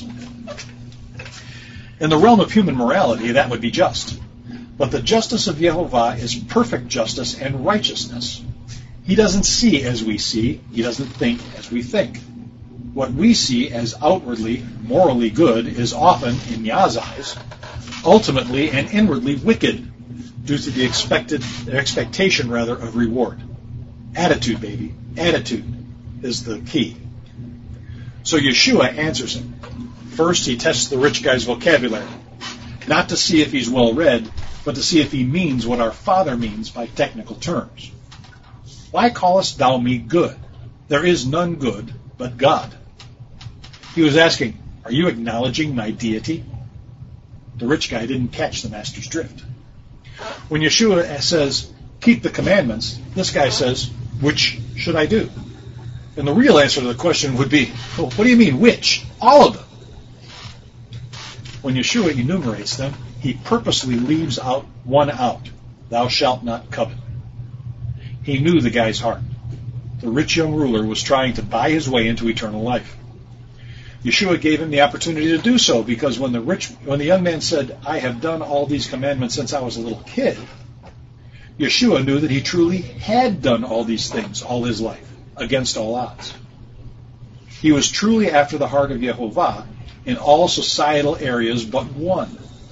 In the realm of human morality, that would be just. But the justice of Yehovah is perfect justice and righteousness. He doesn't see as we see. He doesn't think as we think. What we see as outwardly, morally good is often, in Yah's eyes, ultimately and inwardly wicked due to the expected expectation, rather, of reward. Attitude, baby. Attitude is the key. So Yeshua answers him. First, he tests the rich guy's vocabulary, not to see if he's well read, but to see if he means what our Father means by technical terms. Why callest thou me good? There is none good but God. He was asking, are you acknowledging my deity? The rich guy didn't catch the master's drift. When Yeshua says, keep the commandments, this guy says, which should I do? And the real answer to the question would be, well, what do you mean, which? All of them. When Yeshua enumerates them, he purposely leaves out one out. Thou shalt not covet. He knew the guy's heart. The rich young ruler was trying to buy his way into eternal life. Yeshua gave him the opportunity to do so, because when the rich, when the young man said, I have done all these commandments since I was a little kid, Yeshua knew that he truly had done all these things all his life, against all odds. He was truly after the heart of Yehovah in all societal areas but one.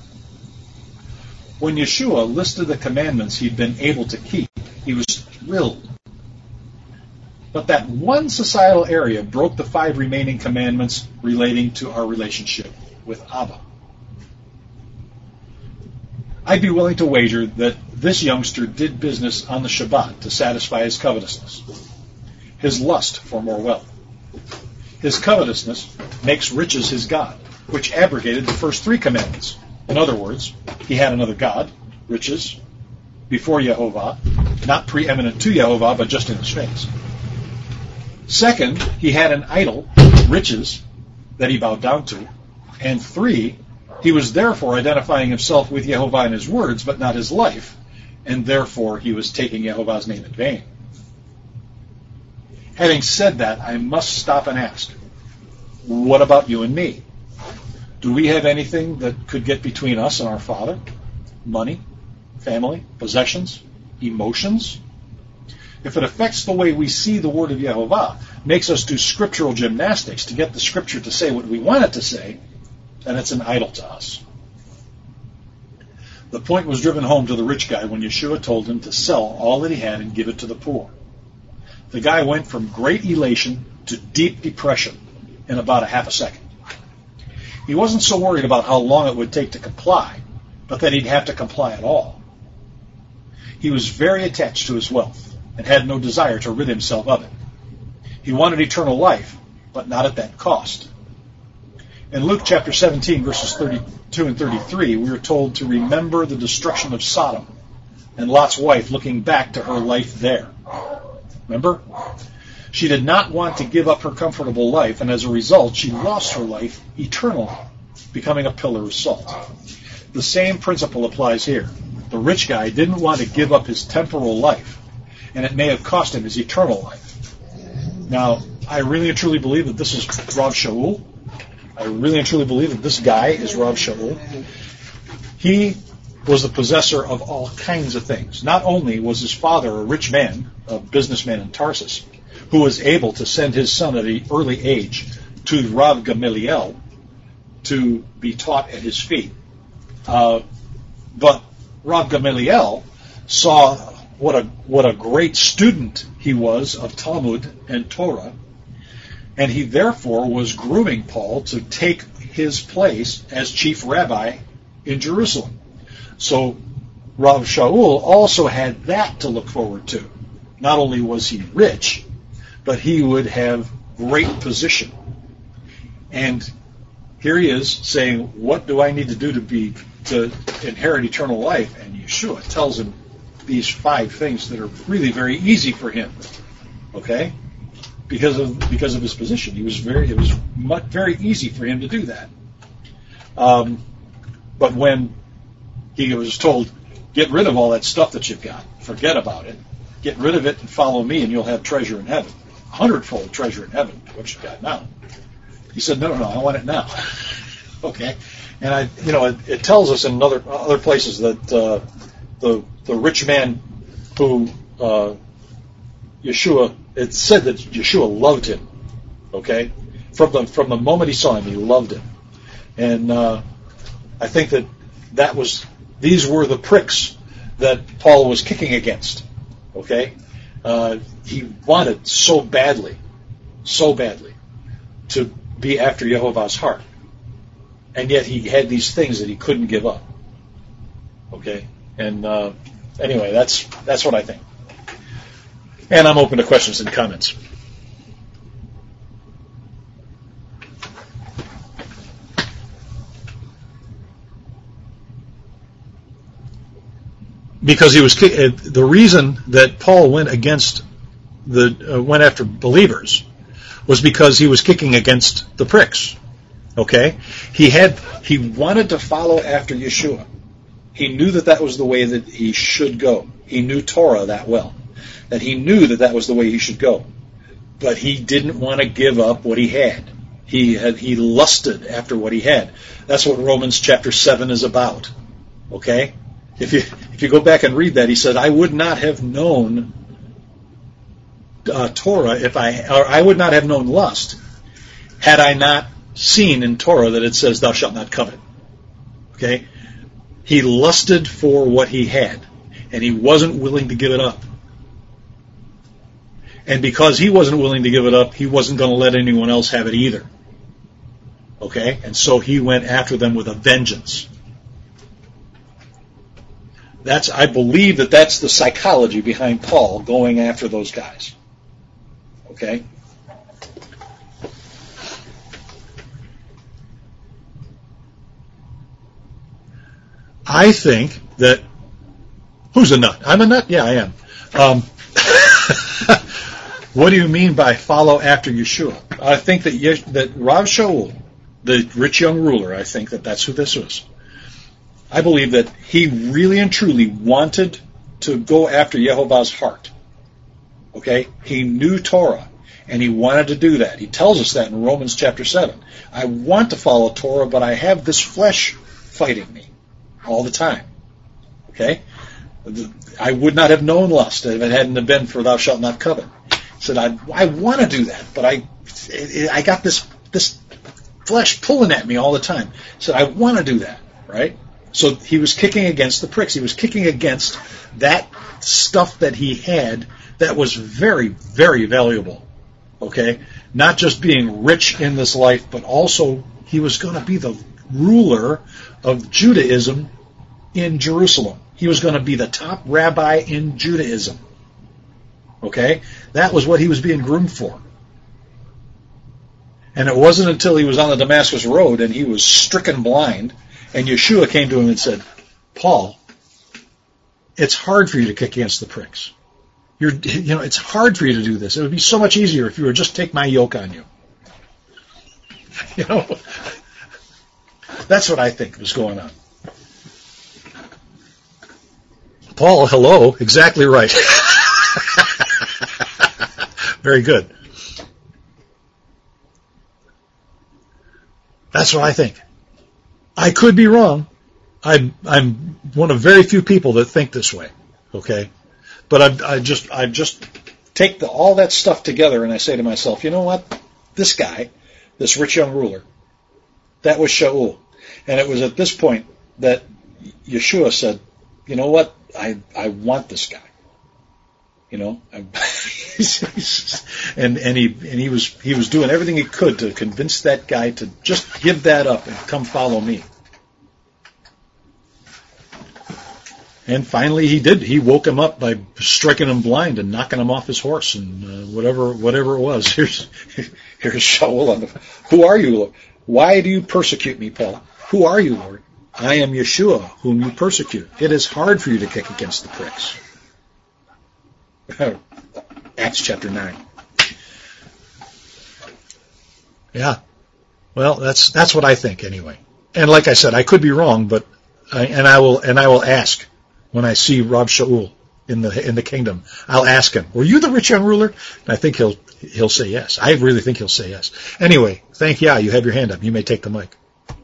When Yeshua listed the commandments he'd been able to keep, he was thrilled. But that one societal area broke the five remaining commandments relating to our relationship with Abba. I'd be willing to wager that this youngster did business on the Shabbat to satisfy his covetousness, his lust for more wealth. His covetousness makes riches his God, which abrogated the first three commandments. In other words, he had another God, riches, before Yehovah, not preeminent to Yehovah, but just in his face. Second, he had an idol, riches, that he bowed down to. And three, he was therefore identifying himself with Yehovah in his words, but not his life, and therefore he was taking Yehovah's name in vain. Having said that, I must stop and ask, what about you and me? Do we have anything that could get between us and our Father? Money, family, possessions, emotions? If it affects the way we see the word of Yehovah, makes us do scriptural gymnastics to get the scripture to say what we want it to say, then it's an idol to us. The point was driven home to the rich guy when Yeshua told him to sell all that he had and give it to the poor. The guy went from great elation to deep depression in about a half a second. He wasn't so worried about how long it would take to comply, but that he'd have to comply at all. He was very attached to his wealth and had no desire to rid himself of it. He wanted eternal life, but not at that cost. In Luke chapter seventeen, verses thirty-two and thirty-three, we are told to remember the destruction of Sodom and Lot's wife looking back to her life there. Remember? She did not want to give up her comfortable life, and as a result, she lost her life eternally, becoming a pillar of salt. The same principle applies here. The rich guy didn't want to give up his temporal life, and it may have cost him his eternal life. Now, I really and truly believe that this is Rav Shaul. I really and truly believe that this guy is Rav Shaul. he was the possessor of all kinds of things. Not only was his father a rich man, a businessman in Tarsus, who was able to send his son at an early age to Rav Gamaliel to be taught at his feet, uh, but Rav Gamaliel saw what a what a great student he was of Talmud and Torah, and he therefore was grooming Paul to take his place as chief rabbi in Jerusalem. So Rav Shaul also had that to look forward to. Not only was he rich, but he would have great position. And here he is saying, what do I need to do to be to inherit eternal life? And Yeshua tells him these five things that are really very easy for him. Okay? Because of because of his position. He was very it was much, very easy for him to do that. Um, but when he was told, get rid of all that stuff that you've got, forget about it, get rid of it and follow me and you'll have treasure in heaven. A hundredfold treasure in heaven, what you've got now. He said, no, no, no, I want it now. Okay? And I, you know, it, it tells us in other other places that uh, the the rich man who uh, Yeshua, it said that Yeshua loved him. Okay? From the from the moment he saw him, he loved him. And uh, I think that that was these were the pricks that Paul was kicking against. Okay? Uh, he wanted so badly, so badly to be after Yehovah's heart. And yet he had these things that he couldn't give up. Okay? And uh, anyway, that's that's what I think. And I'm open to questions and comments. Because he was the reason that Paul went against the uh, went after believers was because he was kicking against the pricks. Okay, he had he wanted to follow after Yeshua. He knew that that was the way that he should go. He knew Torah that well, that he knew that that was the way he should go. But he didn't want to give up what he had. He had he lusted after what he had. That's what Romans chapter seven is about. Okay. If you if you go back and read that, he said, "I would not have known uh, Torah if I, or I would not have known lust had I not seen in Torah that it says, 'Thou shalt not covet.'" Okay, he lusted for what he had, and he wasn't willing to give it up. And because he wasn't willing to give it up, he wasn't going to let anyone else have it either. Okay, and so he went after them with a vengeance. That's, I believe that that's the psychology behind Paul going after those guys. Okay? I think that, who's a nut? I'm a nut? Yeah, I am. Um, what do you mean by follow after Yeshua? I think that Yesh, that Rav Shaul, the rich young ruler, I think that that's who this was. I believe that he really and truly wanted to go after Yehovah's heart. Okay? He knew Torah, and he wanted to do that. He tells us that in Romans chapter seven. I want to follow Torah, but I have this flesh fighting me all the time. Okay? I would not have known lust if it hadn't been for thou shalt not covet. He said, I, I want to do that, but I I got this this flesh pulling at me all the time. He said, I want to do that, right? So he was kicking against the pricks. He was kicking against that stuff that he had that was very, very valuable. Okay? Not just being rich in this life, but also he was going to be the ruler of Judaism in Jerusalem. He was going to be the top rabbi in Judaism. Okay? That was what he was being groomed for. And it wasn't until he was on the Damascus Road and he was stricken blind, and Yeshua came to him and said, Paul, it's hard for you to kick against the pricks. You're, you know, it's hard for you to do this. It would be so much easier if you would just take my yoke on you. You know, that's what I think was going on. Paul, hello, exactly right. Very good. That's what I think. I could be wrong, I'm, I'm one of very few people that think this way, okay? But I, I just, I just take the, all that stuff together and I say to myself, you know what? This guy, this rich young ruler, that was Shaul. And it was at this point that Yeshua said, you know what? I, I want this guy. You know, I, and, and he, and he was, he was doing everything he could to convince that guy to just give that up and come follow me. And finally he did. He woke him up by striking him blind and knocking him off his horse and uh, whatever whatever it was. Here's here's Shaul on the. Who are you, Lord? Why do you persecute me, Paul? Who are you, Lord? I am Yeshua, whom you persecute. It is hard for you to kick against the pricks. Acts chapter nine. Yeah. Well, that's that's what I think anyway. And like I said, I could be wrong, but I, and I will and I will ask. When I see Rav Shaul in the in the kingdom, I'll ask him, "Were you the rich young ruler?" And I think he'll he'll say yes. I really think he'll say yes. Anyway, thank you. You have your hand up. You may take the mic.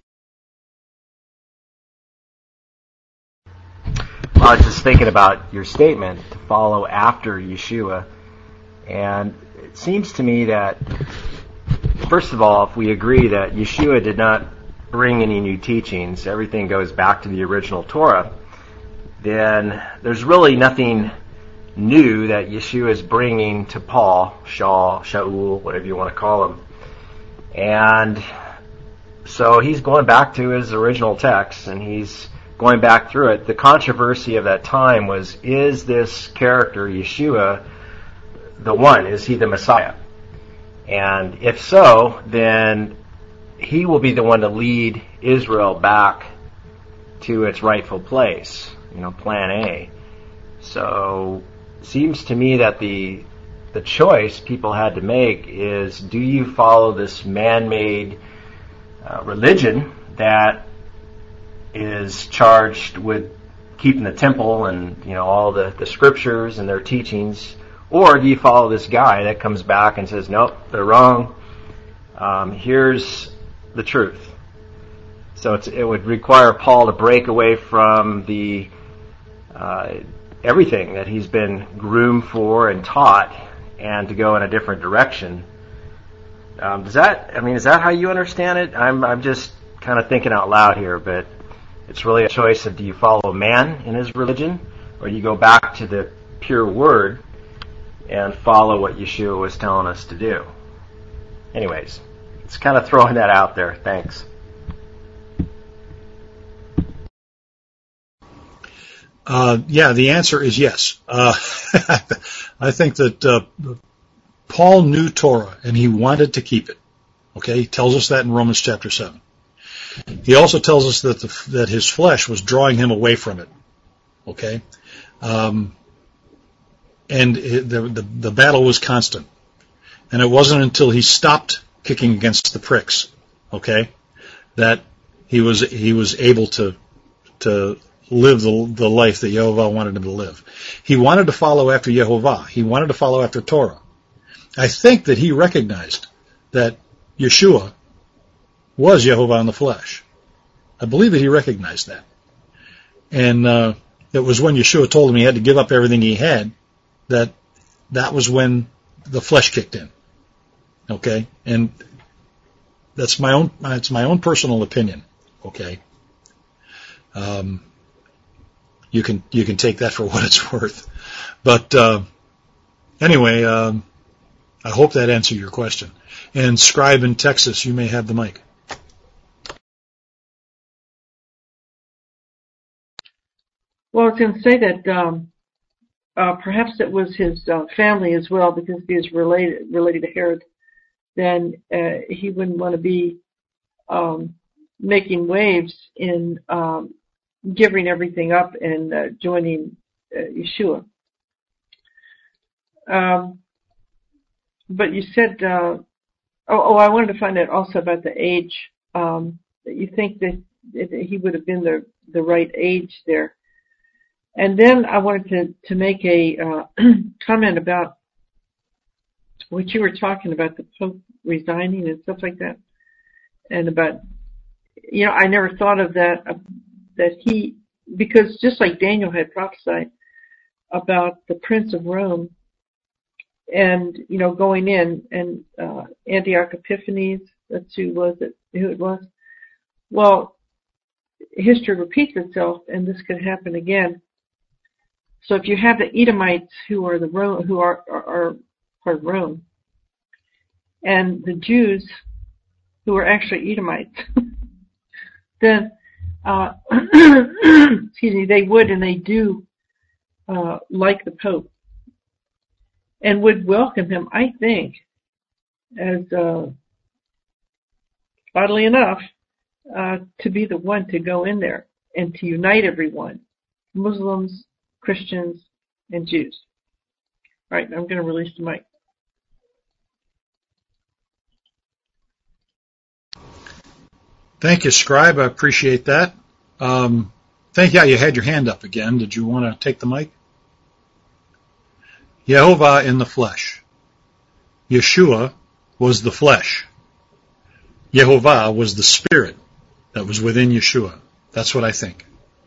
Well, I was just thinking about your statement to follow after Yeshua, and it seems to me that, first of all, if we agree that Yeshua did not bring any new teachings, everything goes back to the original Torah, then there's really nothing new that Yeshua is bringing to Paul, Shaul, Shaul, whatever you want to call him. And so he's going back to his original text, and he's going back through it. The controversy of that time was, is this character, Yeshua, the one? Is he the Messiah? And if so, then he will be the one to lead Israel back to its rightful place. You know, plan A. So, it seems to me that the the choice people had to make is, do you follow this man-made uh, religion that is charged with keeping the temple and, you know, all the, the scriptures and their teachings, or do you follow this guy that comes back and says, nope, they're wrong, um, here's the truth. So it's, it would require Paul to break away from the Uh, everything that he's been groomed for and taught, and to go in a different direction. Um, does that? I mean, is that how you understand it? I'm I'm just kind of thinking out loud here, but it's really a choice of, do you follow man in his religion, or do you go back to the pure word and follow what Yeshua was telling us to do? Anyways, it's kind of throwing that out there. Thanks. Uh, yeah, the answer is yes. Uh, I think that uh, Paul knew Torah and he wanted to keep it. Okay, he tells us that in Romans chapter seven. He also tells us that the, that his flesh was drawing him away from it. Okay, um, and it, the, the the battle was constant, and it wasn't until he stopped kicking against the pricks, okay, that he was he was able to to. live the, the life that Yehovah wanted him to live. He wanted to follow after Yehovah. He wanted to follow after Torah. I think that he recognized that Yeshua was Yehovah in the flesh. I believe that he recognized that. And uh, it was when Yeshua told him he had to give up everything he had that that was when the flesh kicked in. Okay? And that's my own, it's my own personal opinion. Okay? Um, You can you can take that for what it's worth, but uh, anyway, um, I hope that answered your question. And Scribe in Texas, you may have the mic. Well, I was going to say that um, uh, perhaps it was his uh, family as well, because he is related related to Herod. Then uh, he wouldn't want to be um, making waves in um, giving everything up and uh, joining uh, Yeshua. Um, but you said, uh, oh, oh, I wanted to find out also about the age. Um, that you think that, that he would have been the the right age there. And then I wanted to to make a uh, comment about what you were talking about, the Pope resigning and stuff like that, and about, you know, I never thought of that. that he, because just like Daniel had prophesied about the Prince of Rome, and you know going in and uh, Antioch Epiphanes, that's who was it? Who it was? Well, history repeats itself, and this could happen again. So if you have the Edomites who are the Rome, who are are, are part of Rome, and the Jews who are actually Edomites, then uh, excuse me, they would and they do uh, like the Pope and would welcome him, I think, as uh, oddly enough, uh, to be the one to go in there and to unite everyone, Muslims, Christians, and Jews. All right, I'm going to release the mic. Thank you, Scribe. I appreciate that. Um, thank you. You had your hand up again. Did you want to take the mic? Yehovah in the flesh. Yeshua was the flesh. Yehovah was the spirit that was within Yeshua. That's what I think.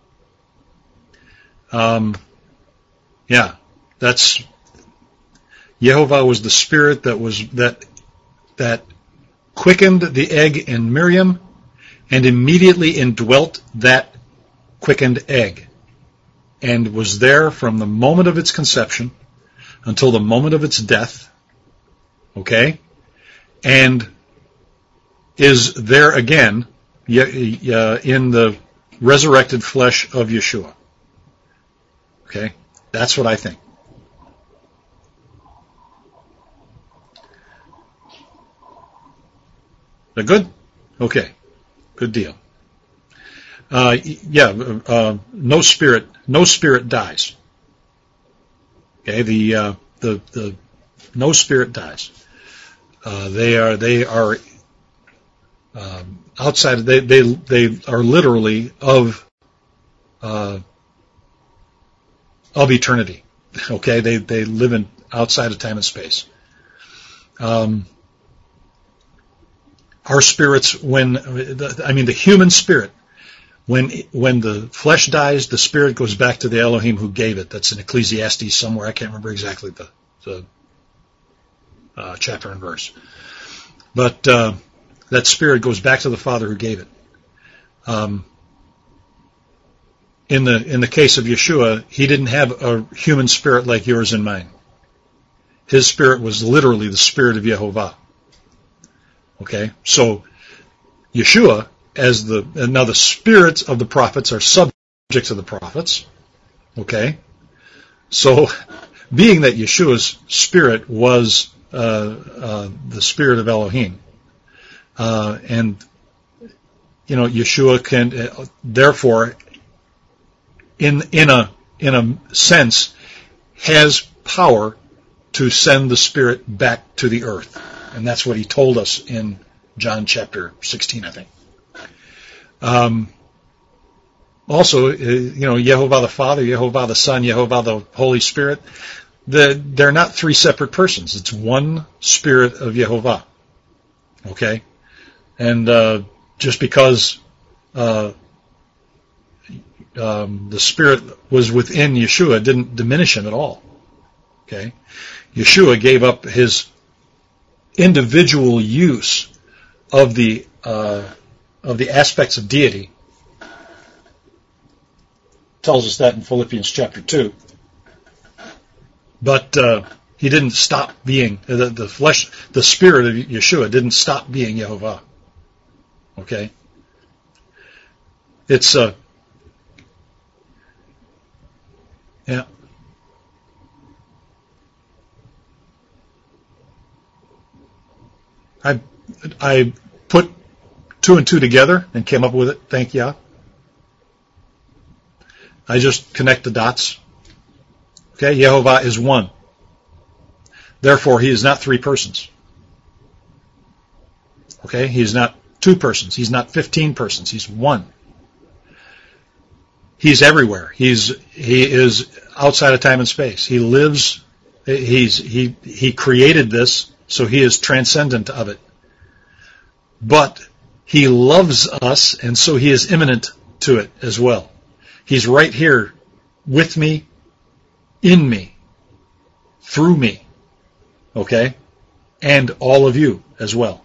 Um, yeah, that's Yehovah was the spirit that was that that quickened the egg in Miriam and immediately indwelt that quickened egg and was there from the moment of its conception until the moment of its death. Okay? And is there again in the resurrected flesh of Yeshua. Okay? That's what I think. That good? Okay. Good deal. Uh, yeah, uh, no spirit, no spirit dies. Okay, the uh, the the no spirit dies. Uh, they are they are um, outside. They they they are literally of uh, of eternity. Okay, they they live in outside of time and space. Um, our spirits, when I mean the human spirit, when when the flesh dies, the spirit goes back to the Elohim who gave it. That's in Ecclesiastes somewhere. I can't remember exactly the, the uh, chapter and verse, but uh, that spirit goes back to the Father who gave it. Um, in the in the case of Yeshua, he didn't have a human spirit like yours and mine. His spirit was literally the spirit of Yehovah. Okay, so Yeshua, as the and now the spirits of the prophets are subject to the prophets. Okay, so being that Yeshua's spirit was uh, uh, the spirit of Elohim, uh, and you know Yeshua can uh, therefore, in in a in a sense, has power to send the spirit back to the earth. And that's what he told us in John chapter sixteen, I think. Um, also, uh, you know, Yehovah the Father, Yehovah the Son, Yehovah the Holy Spirit, the, they're not three separate persons. It's one spirit of Yehovah. Okay? And uh, just because uh, um, the spirit was within Yeshua didn't diminish him at all. Okay? Yeshua gave up his individual use of the uh, of the aspects of deity. Tells us that in Philippians chapter two. But uh, he didn't stop being the, the flesh, the spirit of Yeshua didn't stop being Yehovah. Okay, it's uh, yeah. I I put two and two together and came up with it. Thank you. I just connect the dots. Okay, Yehovah is one. Therefore, he is not three persons. Okay, he is not two persons. He's not fifteen persons. He's one. He's everywhere. He's he is outside of time and space. He lives. He's he he created this. So he is transcendent of it. But he loves us, and so he is immanent to it as well. He's right here with me, in me, through me, okay? And all of you as well.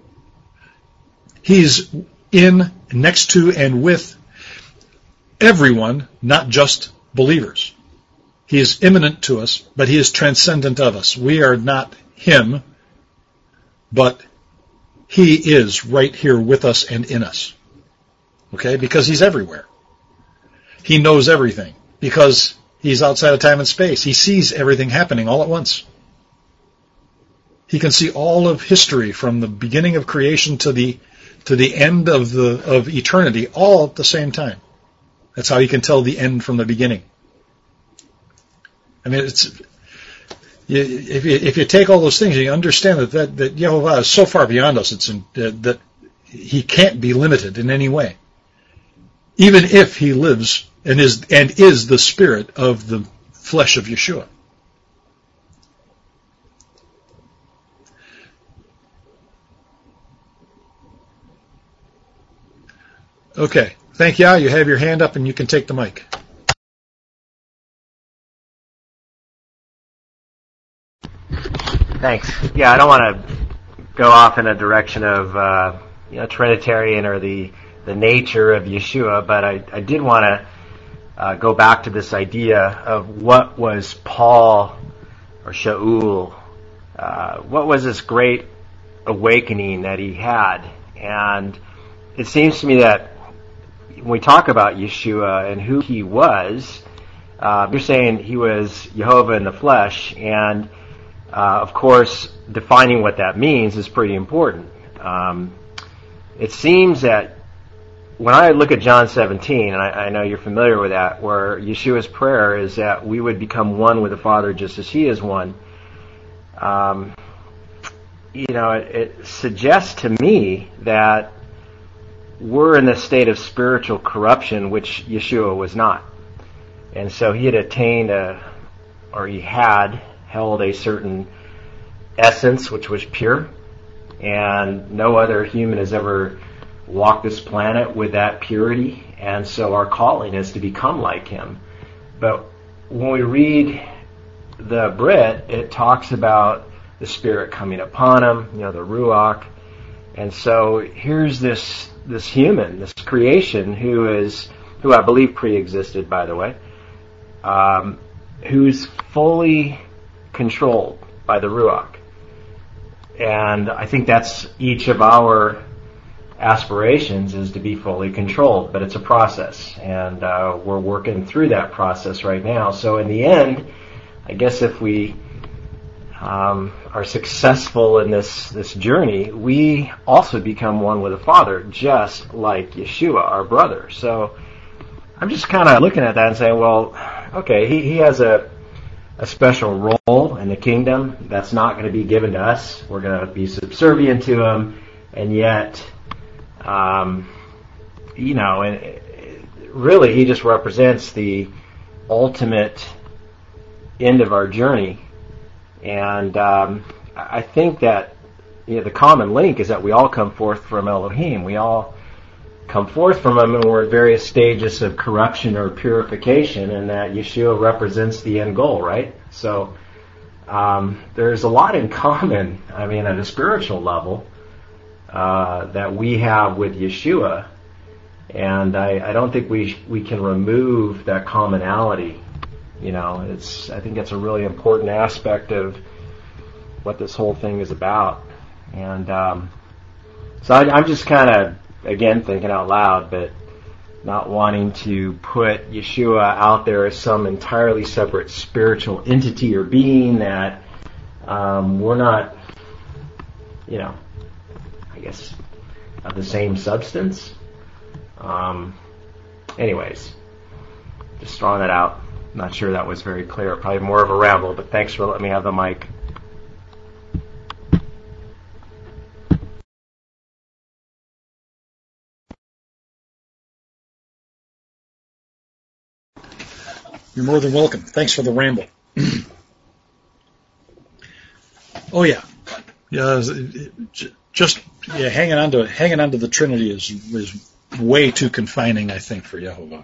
He's in, next to, and with everyone, not just believers. He is immanent to us, but he is transcendent of us. We are not him, but he is right here with us and in us. Okay? Because he's everywhere. He knows everything. Because he's outside of time and space. He sees everything happening all at once. He can see all of history from the beginning of creation to the to the end of the of eternity, all at the same time. That's how he can tell the end from the beginning. I mean, it's you, if you, if you take all those things, you understand that that, that Yehovah is so far beyond us. It's in, uh, that he can't be limited in any way, even if he lives and is and is the spirit of the flesh of Yeshua. Okay. Thank you. You have your hand up and you can take the mic. Thanks. Yeah, I don't want to go off in a direction of uh, you know, Trinitarian or the, the nature of Yeshua, but I, I did want to uh, go back to this idea of what was Paul or Shaul, uh, what was this great awakening that he had. And it seems to me that when we talk about Yeshua and who he was, uh, you're saying he was Yehovah in the flesh, and uh, of course, defining what that means is pretty important. Um, it seems that when I look at John seventeen, and I, I know you're familiar with that, where Yeshua's prayer is that we would become one with the Father just as he is one, um, you know, it, it suggests to me that we're in this state of spiritual corruption, which Yeshua was not. And so he had attained a, or he had held a certain essence which was pure, and no other human has ever walked this planet with that purity, and so our calling is to become like him. But when we read the Brit, it talks about the Spirit coming upon him, you know, the Ruach, and so here's this this human, this creation, who is, who I believe pre-existed, by the way, um, who's fully controlled by the Ruach. And I think that's each of our aspirations, is to be fully controlled, but it's a process, and uh, we're working through that process right now. So in the end, I guess if we um, are successful in this, this journey, we also become one with the Father, just like Yeshua, our brother. So I'm just kind of looking at that and saying, well, okay, he, he has a a special role in the kingdom that's not going to be given to us. We're going to be subservient to him, and yet, um, you know, and really he just represents the ultimate end of our journey. And um, I think that, you know, the common link is that we all come forth from Elohim. We all come forth from him, and we're at various stages of corruption or purification, and that Yeshua represents the end goal, right? So um, there's a lot in common, I mean, at a spiritual level, uh, that we have with Yeshua, and I, I don't think we we can remove that commonality. You know, it's I think that's a really important aspect of what this whole thing is about. And um, so I, I'm just kind of, again, thinking out loud, but not wanting to put Yeshua out there as some entirely separate spiritual entity or being that um, we're not, you know, I guess, of the same substance. Um, anyways, just throwing that out. Not sure that was very clear. Probably more of a ramble, but thanks for letting me have the mic. You're more than welcome. Thanks for the ramble. Oh yeah, yeah. Just yeah, hanging on to hanging on to the Trinity is is way too confining, I think, for Yehovah.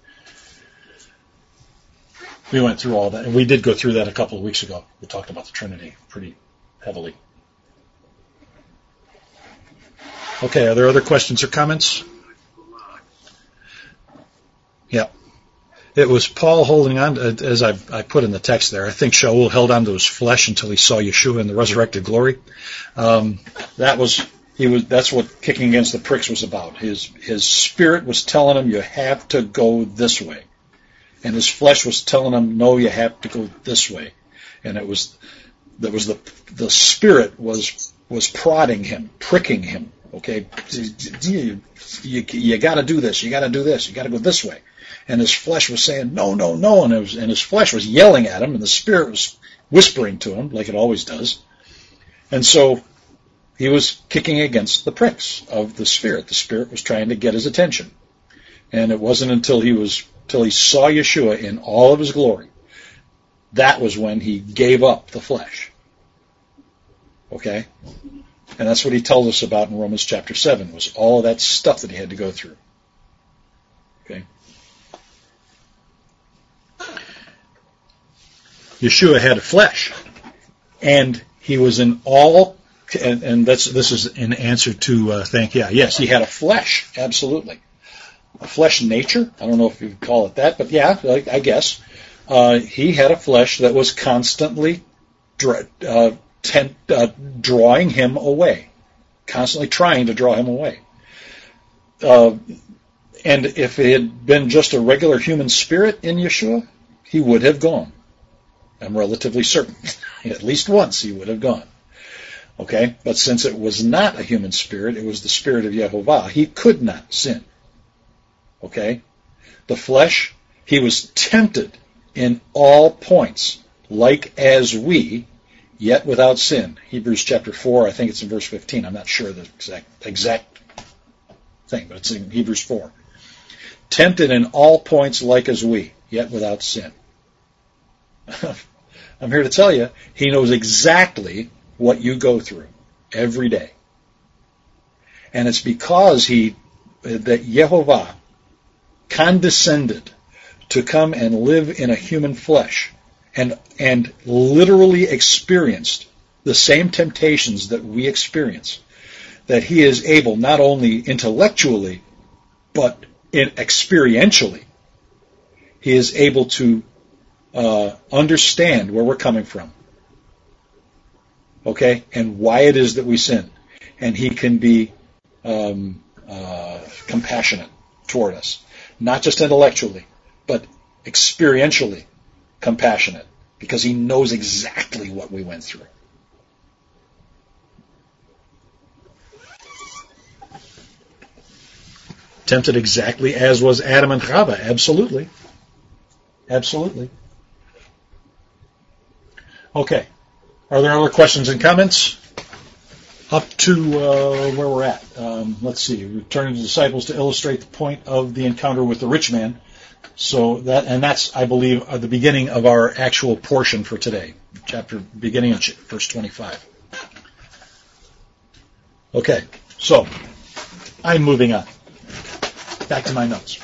We went through all that, and we did go through that a couple of weeks ago. We talked about the Trinity pretty heavily. Okay, are there other questions or comments? Yeah. It was Paul holding on, to, as I, I put in the text there, I think Shaul held on to his flesh until he saw Yeshua in the resurrected glory. Um, that was, he was, that's what kicking against the pricks was about. His, his spirit was telling him, you have to go this way. And his flesh was telling him, no, you have to go this way. And it was, that was the, the spirit was, was prodding him, pricking him. Okay, you, you, you got to do this. You got to do this. You got to go this way. And his flesh was saying, no, no, no. And, it was, and his flesh was yelling at him, and the spirit was whispering to him, like it always does. And so he was kicking against the pricks of the spirit. The spirit was trying to get his attention. And it wasn't until he was, till he saw Yeshua in all of his glory, that was when he gave up the flesh. Okay? And that's what he told us about in Romans chapter seven, was all of that stuff that he had to go through. Okay? Yeshua had a flesh, and he was in all, and, and that's this is in answer to uh, thank yeah, yes, he had a flesh, absolutely, a flesh nature. I don't know if you would call it that, but yeah, I, I guess uh, he had a flesh that was constantly dra- uh, tent, uh, drawing him away, constantly trying to draw him away. Uh, and if it had been just a regular human spirit in Yeshua, he would have gone. I'm relatively certain. At least once he would have gone. Okay? But since it was not a human spirit, it was the spirit of Yehovah, he could not sin. Okay? The flesh, he was tempted in all points, like as we, yet without sin. Hebrews chapter four, I think it's in verse fifteen. I'm not sure the exact, exact thing, but it's in Hebrews four. Tempted in all points like as we, yet without sin. I'm here to tell you, he knows exactly what you go through every day. And it's because he, that Yehovah condescended to come and live in a human flesh and, and literally experienced the same temptations that we experience, that he is able not only intellectually, but in experientially, he is able to Uh, understand where we're coming from, okay, and why it is that we sin, and he can be um, uh, compassionate toward us, not just intellectually, but experientially compassionate, because he knows exactly what we went through. Tempted exactly as was Adam and Chava, absolutely, absolutely. Okay. Are there other questions and comments? Up to uh, where we're at. Um, let's see. Returning the disciples to illustrate the point of the encounter with the rich man. So that, and that's, I believe, uh, the beginning of our actual portion for today. Chapter, beginning of verse twenty-five. Okay. So, I'm moving on. Back to my notes.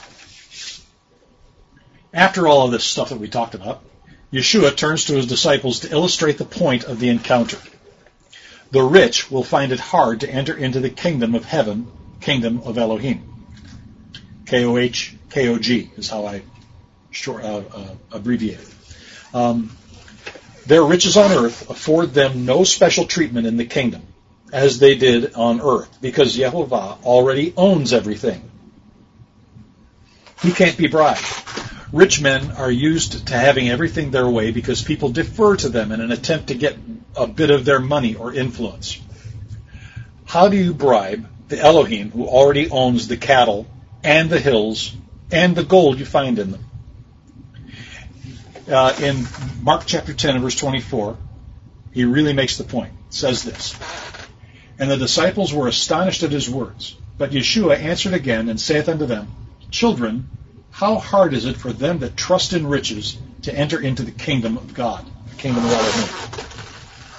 After all of this stuff that we talked about, Yeshua turns to his disciples to illustrate the point of the encounter. The rich will find it hard to enter into the kingdom of heaven, kingdom of Elohim. K O H, K O G is how I short, uh, uh, abbreviate it. Um, their riches on earth afford them no special treatment in the kingdom, as they did on earth, because Yehovah already owns everything. He can't be bribed. Rich men are used to having everything their way because people defer to them in an attempt to get a bit of their money or influence. How do you bribe the Elohim who already owns the cattle and the hills and the gold you find in them? Uh, in Mark chapter ten and verse twenty-four, he really makes the point. It says this, "And the disciples were astonished at his words. But Yeshua answered again and saith unto them, Children, how hard is it for them that trust in riches to enter into the kingdom of God, the kingdom of Elohim?"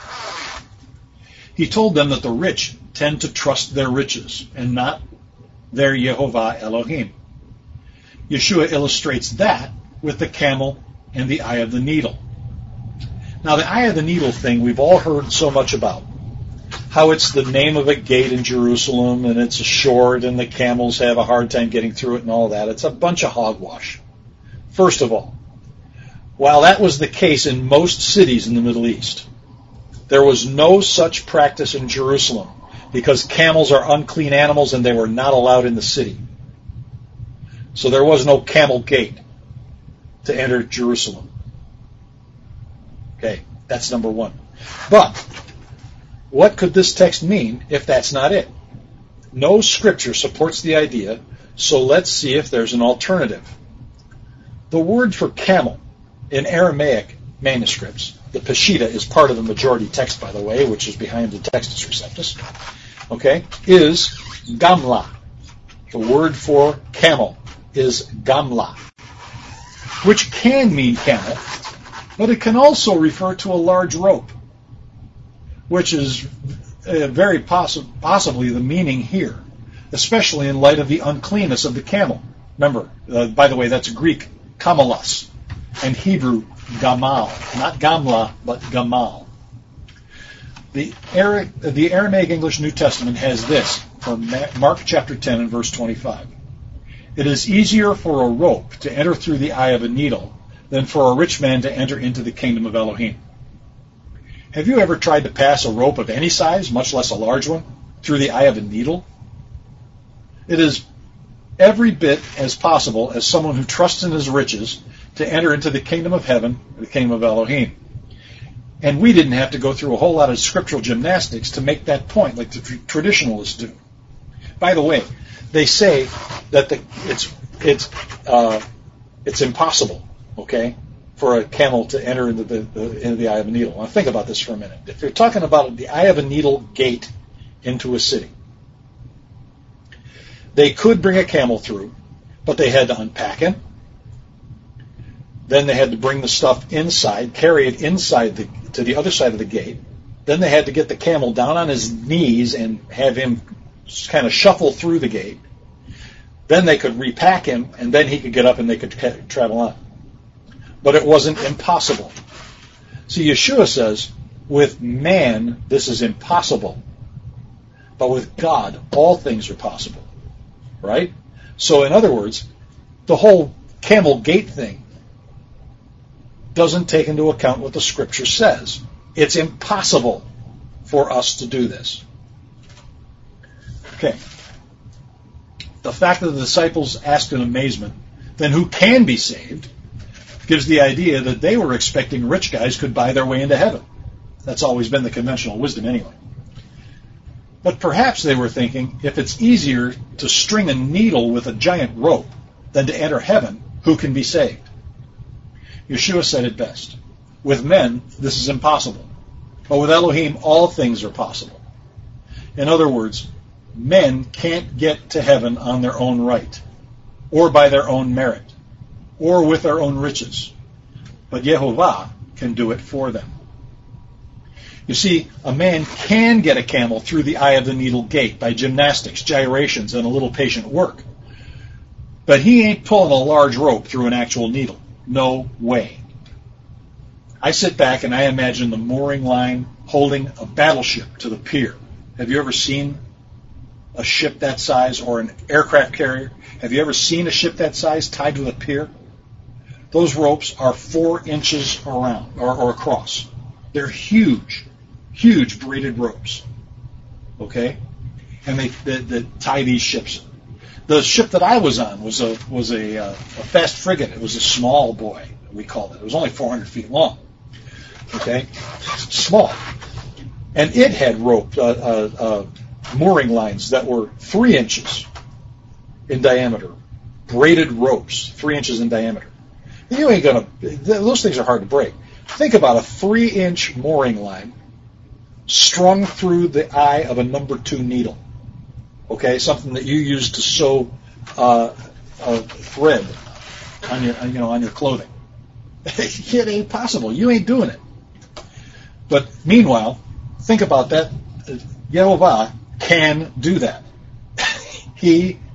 He told them that the rich tend to trust their riches and not their Yehovah Elohim. Yeshua illustrates that with the camel and the eye of the needle. Now, the eye of the needle thing we've all heard so much about. How it's the name of a gate in Jerusalem, and it's short, and the camels have a hard time getting through it and all that. It's a bunch of hogwash. First of all, while that was the case in most cities in the Middle East, there was no such practice in Jerusalem because camels are unclean animals and they were not allowed in the city. So there was no camel gate to enter Jerusalem. Okay, that's number one. But what could this text mean if that's not it? No scripture supports the idea, so let's see if there's an alternative. The word for camel in Aramaic manuscripts, the Peshitta is part of the majority text, by the way, which is behind the Textus Receptus, okay, is gamla. The word for camel is gamla, which can mean camel, but it can also refer to a large rope, which is uh, very possi- possibly the meaning here, especially in light of the uncleanness of the camel. Remember, uh, by the way, that's Greek kamelos, and Hebrew gamal, not gamla, but gamal. The, Ara- the Aramaic English New Testament has this from Mark chapter ten and verse twenty-five. It is easier for a rope to enter through the eye of a needle than for a rich man to enter into the kingdom of Elohim. Have you ever tried to pass a rope of any size, much less a large one, through the eye of a needle? It is every bit as possible as someone who trusts in his riches to enter into the kingdom of heaven, the kingdom of Elohim. And we didn't have to go through a whole lot of scriptural gymnastics to make that point, like the tr- traditionalists do. By the way, they say that the, it's it's uh, it's impossible, okay, for a camel to enter into the, the into the eye of a needle. Now think about this for a minute. If you're talking about the eye of a needle gate into a city, they could bring a camel through, but they had to unpack him. Then they had to bring the stuff inside, carry it inside the, to the other side of the gate. Then they had to get the camel down on his knees and have him kind of shuffle through the gate. Then they could repack him, and then he could get up and they could ca- travel on. But it wasn't impossible. See, Yeshua says, with man, this is impossible. But with God, all things are possible. Right? So in other words, the whole camel gate thing doesn't take into account what the Scripture says. It's impossible for us to do this. Okay. The fact that the disciples asked in amazement, then who can be saved, gives the idea that they were expecting rich guys could buy their way into heaven. That's always been the conventional wisdom anyway. But perhaps they were thinking, if it's easier to string a needle with a giant rope than to enter heaven, who can be saved? Yeshua said it best. With men, this is impossible. But with Elohim, all things are possible. In other words, men can't get to heaven on their own right, or by their own merit, or with their own riches. But Yehovah can do it for them. You see, a man can get a camel through the eye of the needle gate by gymnastics, gyrations, and a little patient work. But he ain't pulling a large rope through an actual needle. No way. I sit back and I imagine the mooring line holding a battleship to the pier. Have you ever seen a ship that size, or an aircraft carrier? Have you ever seen a ship that size tied to a pier? Those ropes are four inches around or, or across. They're huge, huge braided ropes. Okay, and they, they, they tie these ships. The ship that I was on was a was a, uh, a fast frigate. It was a small boy, we called it. It was only four hundred feet long. Okay, small, and it had rope uh, uh, uh, mooring lines that were three inches in diameter, braided ropes, three inches in diameter. You ain't gonna; those things are hard to break. Think about a three-inch mooring line strung through the eye of a number two needle. Okay, something that you use to sew uh, a thread on your, you know, on your clothing. It ain't possible. You ain't doing it. But meanwhile, think about that. Yehovah can do that. He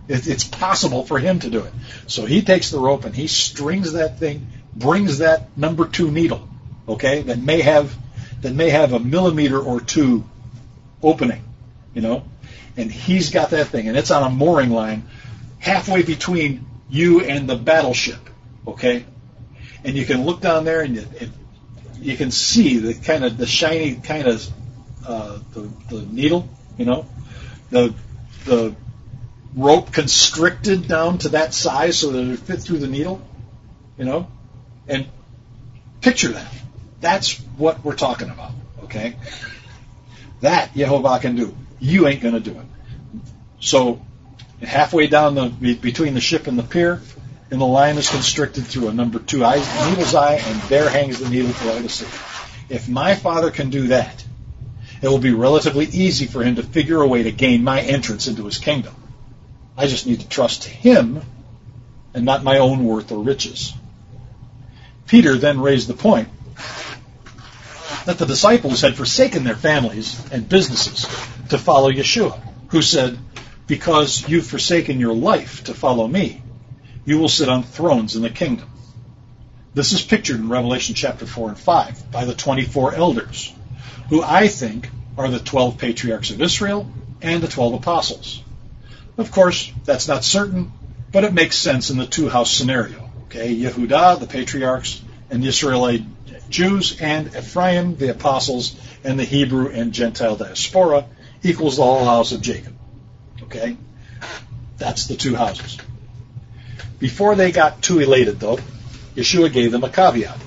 It, it's possible for him to do it. So he takes the rope and he strings that thing, brings that number two needle, okay, that may have that may have a millimeter or two opening, you know, and he's got that thing, and it's on a mooring line halfway between you and the battleship, okay, and you can look down there and you, it, you can see the kind of the shiny kind of uh, the, the needle, you know, the the rope constricted down to that size so that it would fit through the needle, you know, and picture that. That's what we're talking about, okay? That Yehovah can do. You ain't going to do it. So halfway down the between the ship and the pier, and the line is constricted through a number two eye, needle's eye, and there hangs the needle for all to see. If my Father can do that, it will be relatively easy for him to figure a way to gain my entrance into his kingdom. I just need to trust him and not my own worth or riches. Peter then raised the point that the disciples had forsaken their families and businesses to follow Yeshua, who said, because you've forsaken your life to follow me, you will sit on thrones in the kingdom. This is pictured in Revelation chapter four and five by the twenty-four elders, who I think are the twelve patriarchs of Israel and the twelve apostles. Of course, that's not certain, but it makes sense in the two-house scenario. Okay, Yehudah, the patriarchs, and the Israelite Jews, and Ephraim, the apostles, and the Hebrew and Gentile diaspora equals the whole house of Jacob. Okay, that's the two houses. Before they got too elated, though, Yeshua gave them a caveat.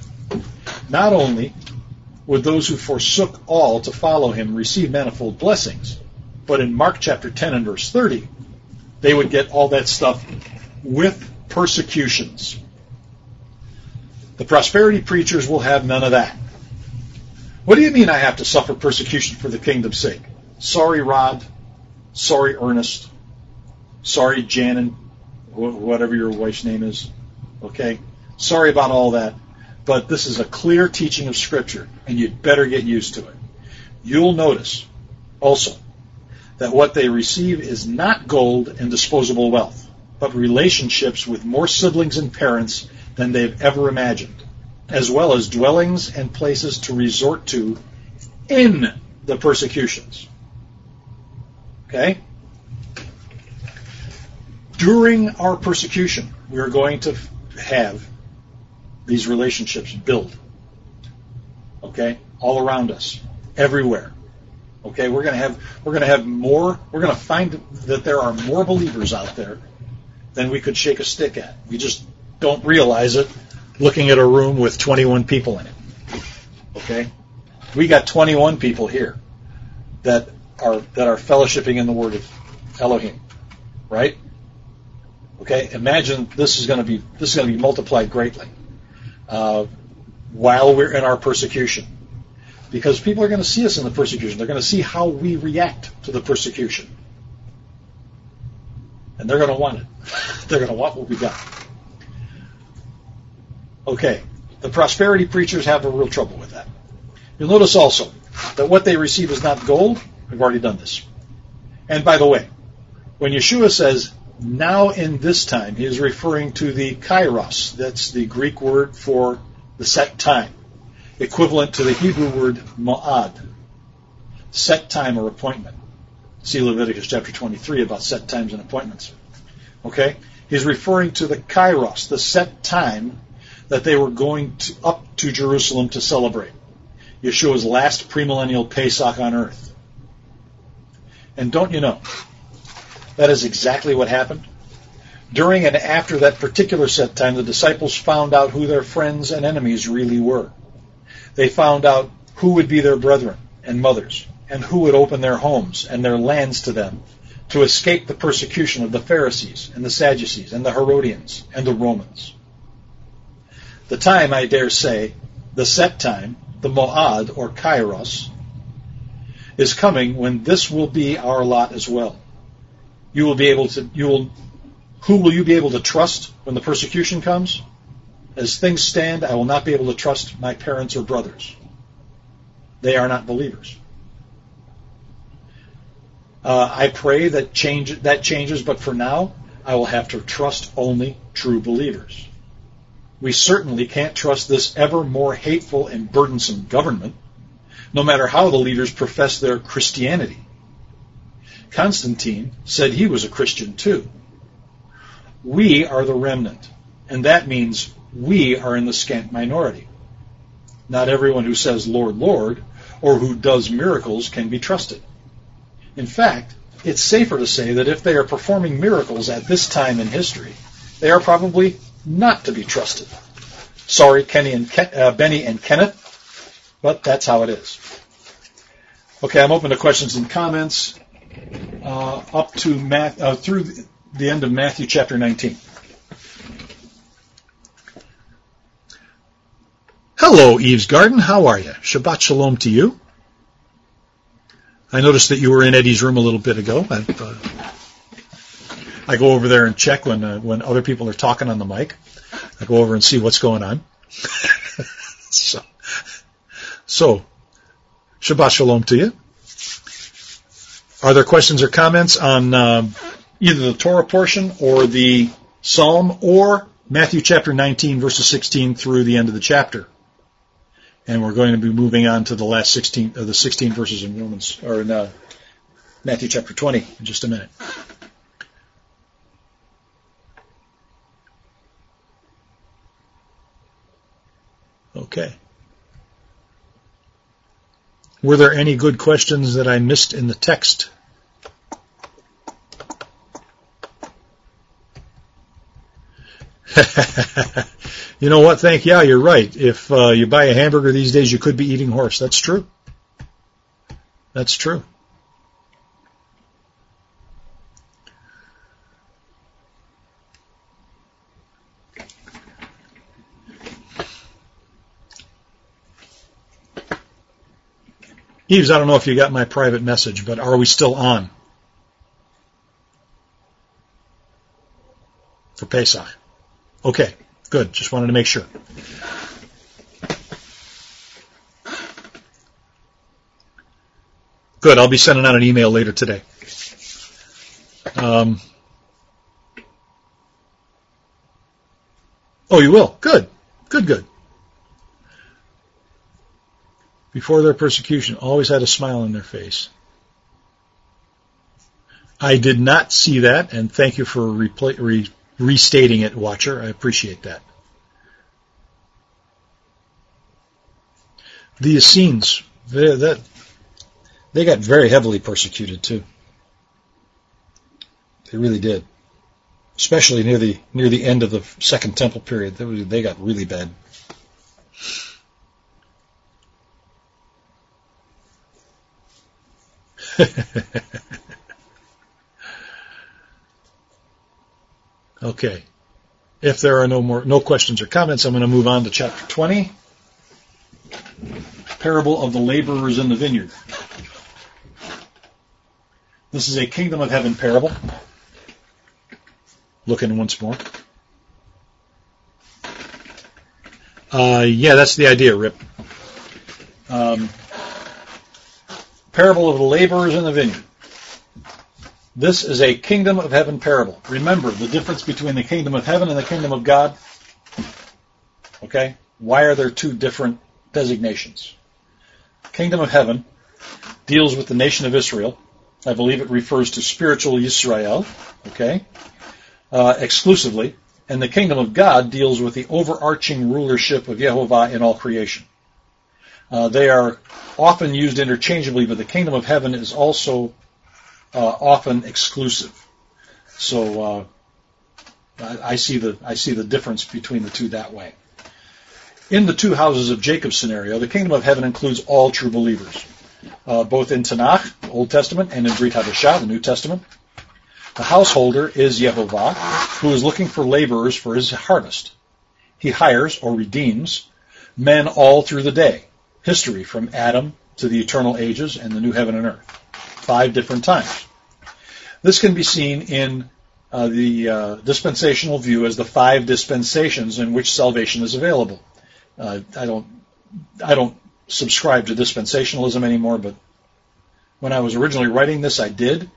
Not only would those who forsook all to follow him receive manifold blessings, but in Mark chapter ten and verse thirty, they would get all that stuff with persecutions. The prosperity preachers will have none of that. What do you mean I have to suffer persecution for the kingdom's sake? Sorry, Rod. Sorry, Ernest. Sorry, Janin, whatever your wife's name is. Okay? Sorry about all that. But this is a clear teaching of Scripture, and you'd better get used to it. You'll notice also that what they receive is not gold and disposable wealth, but relationships with more siblings and parents than they've ever imagined, as well as dwellings and places to resort to in the persecutions. Okay? During our persecution, we are going to have these relationships build. Okay? All around us. Everywhere. Okay, we're going to have we're going to have more. We're going to find that there are more believers out there than we could shake a stick at. We just don't realize it looking at a room with twenty-one people in it. Okay, we got twenty-one people here that are that are fellowshipping in the Word of Elohim, right? Okay, imagine this is going to be this is going to be multiplied greatly uh, while we're in our persecution. Because people are going to see us in the persecution. They're going to see how we react to the persecution. And they're going to want it. They're going to want what we got. Okay, the prosperity preachers have a real trouble with that. You'll notice also that what they receive is not gold. We've already done this. And by the way, when Yeshua says, now in this time, he is referring to the kairos. That's the Greek word for the set time, equivalent to the Hebrew word mo'ad, set time or appointment. See Leviticus chapter twenty-three about set times and appointments. Okay? He's referring to the kairos, the set time that they were going to, up to Jerusalem to celebrate Yeshua's last premillennial Pesach on earth. And don't you know, that is exactly what happened. During and after that particular set time, the disciples found out who their friends and enemies really were. They found out who would be their brethren and mothers, and who would open their homes and their lands to them to escape the persecution of the Pharisees and the Sadducees and the Herodians and the Romans. The time, I dare say, the set time, the Mo'ad or Kairos, is coming when this will be our lot as well. You will be able to, you will, who will you be able to trust when the persecution comes? As things stand, I will not be able to trust my parents or brothers. They are not believers. Uh, I pray that change that changes, but for now, I will have to trust only true believers. We certainly can't trust this ever more hateful and burdensome government, no matter how the leaders profess their Christianity. Constantine said he was a Christian too. We are the remnant, and that means we are in the scant minority. Not everyone who says, Lord, Lord, or who does miracles can be trusted. In fact, it's safer to say that if they are performing miracles at this time in history, they are probably not to be trusted. Sorry, Kenny and Ken, uh, Benny and Kenneth, but that's how it is. Okay, I'm open to questions and comments uh, up to Math, uh, through the end of Matthew chapter nineteen. Hello, Eve's Garden. How are you? Shabbat shalom to you. I noticed that you were in Eddie's room a little bit ago. I, uh, I go over there and check when uh, when other people are talking on the mic. I go over and see what's going on. so, so, Shabbat shalom to you. Are there questions or comments on um, either the Torah portion or the Psalm or Matthew chapter nineteen, verses sixteen through the end of the chapter? And we're going to be moving on to the last sixteen, uh, the sixteen verses in Romans, or in uh, Matthew chapter twenty in just a minute. Okay. Were there any good questions that I missed in the text? You know what? Thank yeah, you're right. If uh, you buy a hamburger these days, you could be eating horse. That's true. That's true. Eves, I don't know if you got my private message, but are we still on for Pesach? Okay, good. Just wanted to make sure. Good. I'll be sending out an email later today. Um, oh, you will? Good. Good, good. Before their persecution, always had a smile on their face. I did not see that, and thank you for repla- re- restating it, Watcher. I appreciate that. The Essenes, they, that, they got very heavily persecuted too. They really did, especially near the near the end of the Second Temple period. They, they got really bad. Okay. If there are no more no questions or comments, I'm going to move on to chapter twenty. Parable of the laborers in the vineyard. This is a kingdom of heaven parable. Looking once more. Uh, yeah, that's the idea, Rip. Um, parable of the laborers in the vineyard. This is a kingdom of heaven parable. Remember the difference between the kingdom of heaven and the kingdom of God? Okay? Why are there two different designations? Kingdom of heaven deals with the nation of Israel. I believe it refers to spiritual Yisrael, okay, uh, exclusively. And the kingdom of God deals with the overarching rulership of Yehovah in all creation. Uh, they are often used interchangeably, but the kingdom of heaven is also uh, often exclusive. So uh, I, I see the I see the difference between the two that way. In the two houses of Jacob scenario, the kingdom of heaven includes all true believers, uh, both in Tanakh, the Old Testament, and in Brit Hadashah, the New Testament. The householder is Yehovah, who is looking for laborers for his harvest. He hires or redeems men all through the day. History from Adam to the eternal ages and the new heaven and earth. Five different times. This can be seen in uh, the uh, dispensational view as the five dispensations in which salvation is available. Uh, I don't, I don't subscribe to dispensationalism anymore, but when I was originally writing this, I did,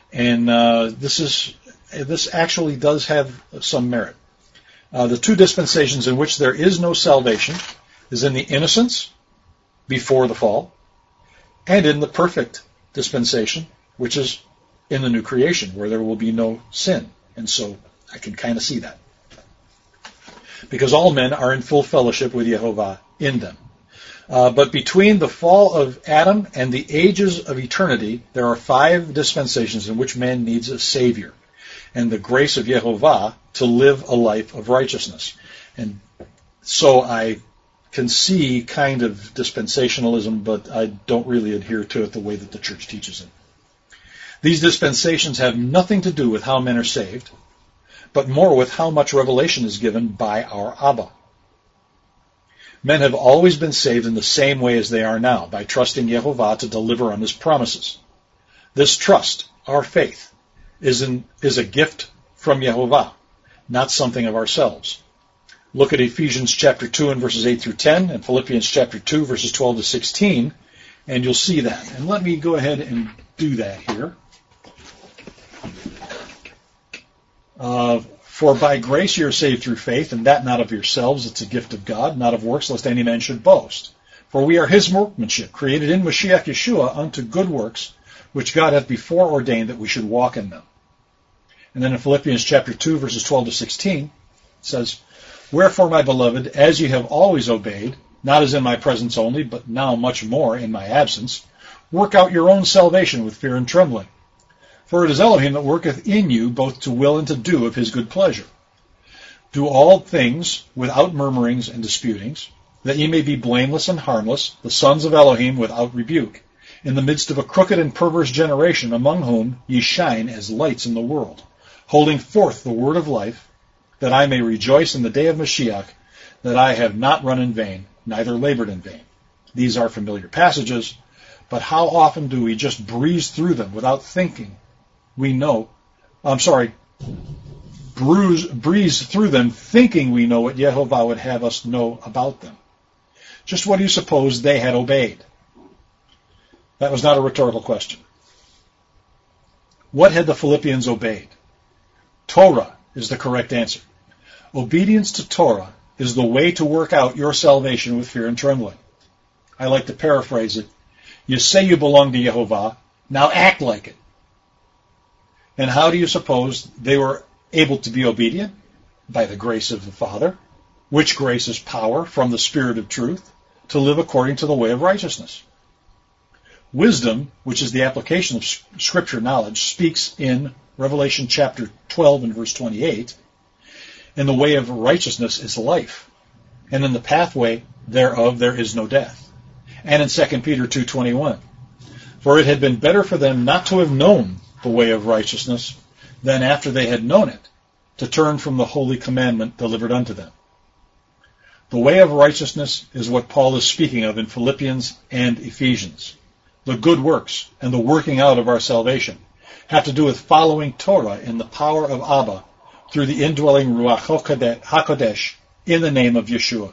And uh, this is this actually does have some merit. Uh, the two dispensations in which there is no salvation is in the innocence before the fall, and in the perfect dispensation, which is in the new creation, where there will be no sin. And so I can kind of see that. Because all men are in full fellowship with Yehovah in them. Uh, but between the fall of Adam and the ages of eternity, there are five dispensations in which man needs a Savior, and the grace of Yehovah to live a life of righteousness. And so I can see kind of dispensationalism, but I don't really adhere to it the way that the church teaches it. These dispensations have nothing to do with how men are saved, but more with how much revelation is given by our Abba. Men have always been saved in the same way as they are now, by trusting Yehovah to deliver on his promises. This trust, our faith, is, in, is a gift from Yehovah, not something of ourselves. Look at Ephesians chapter two and verses eight through ten, and Philippians chapter two, verses twelve to sixteen, and you'll see that. And let me go ahead and do that here. Uh, For by grace you are saved through faith, and that not of yourselves, it's a gift of God, not of works, lest any man should boast. For we are his workmanship, created in Mashiach Yeshua unto good works, which God hath before ordained that we should walk in them. And then in Philippians chapter two, verses twelve to sixteen, it says, Wherefore, my beloved, as ye have always obeyed, not as in my presence only, but now much more in my absence, work out your own salvation with fear and trembling. For it is Elohim that worketh in you both to will and to do of his good pleasure. Do all things without murmurings and disputings, that ye may be blameless and harmless, the sons of Elohim without rebuke, in the midst of a crooked and perverse generation, among whom ye shine as lights in the world, holding forth the word of life, that I may rejoice in the day of Mashiach, that I have not run in vain, neither labored in vain. These are familiar passages, but how often do we just breeze through them without thinking? We know, I'm sorry, bruise, breeze through them thinking we know what Yehovah would have us know about them. Just what do you suppose they had obeyed? That was not a rhetorical question. What had the Philippians obeyed? Torah is the correct answer. Obedience to Torah is the way to work out your salvation with fear and trembling. I like to paraphrase it. You say you belong to Yehovah, now act like it. And how do you suppose they were able to be obedient? By the grace of the Father, which grace is power from the Spirit of truth, to live according to the way of righteousness. Wisdom, which is the application of Scripture knowledge, speaks in Revelation chapter twelve and verse twenty-eight, in the way of righteousness is life, and in the pathway thereof there is no death. And in Second Peter two twenty-one, for it had been better for them not to have known the way of righteousness, than after they had known it, to turn from the holy commandment delivered unto them. The way of righteousness is what Paul is speaking of in Philippians and Ephesians. The good works and the working out of our salvation have to do with following Torah in the power of Abba through the indwelling Ruach HaKodesh in the name of Yeshua.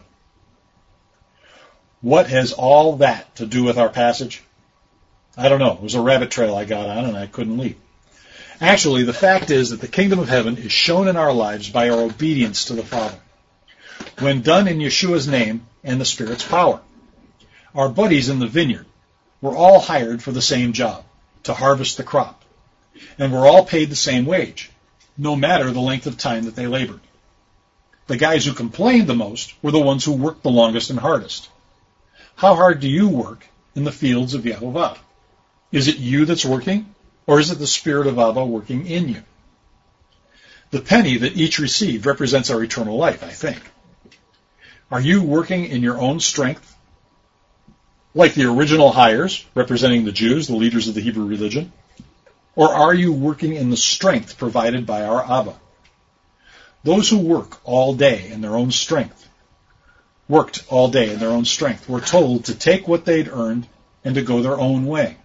What has all that to do with our passage? I don't know. It was a rabbit trail I got on and I couldn't leave. Actually, the fact is that the kingdom of heaven is shown in our lives by our obedience to the Father, when done in Yeshua's name and the Spirit's power. Our buddies in the vineyard were all hired for the same job, to harvest the crop, and were all paid the same wage, no matter the length of time that they labored. The guys who complained the most were the ones who worked the longest and hardest. How hard do you work in the fields of Yehovah? Is it you that's working, or is it the Spirit of Abba working in you? The penny that each received represents our eternal life, I think. Are you working in your own strength, like the original hires, representing the Jews, the leaders of the Hebrew religion? Or are you working in the strength provided by our Abba? Those who work all day in their own strength, worked all day in their own strength, were told to take what they'd earned and to go their own way.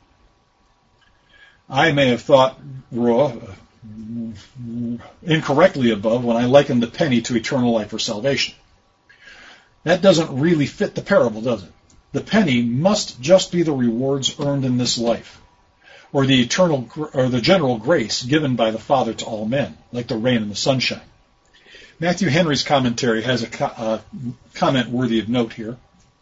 I may have thought raw, incorrectly above when I likened the penny to eternal life or salvation. That doesn't really fit the parable, does it? The penny must just be the rewards earned in this life. or the eternal or the general grace given by the Father to all men, like the rain and the sunshine. Matthew Henry's commentary has a co- uh, comment worthy of note here.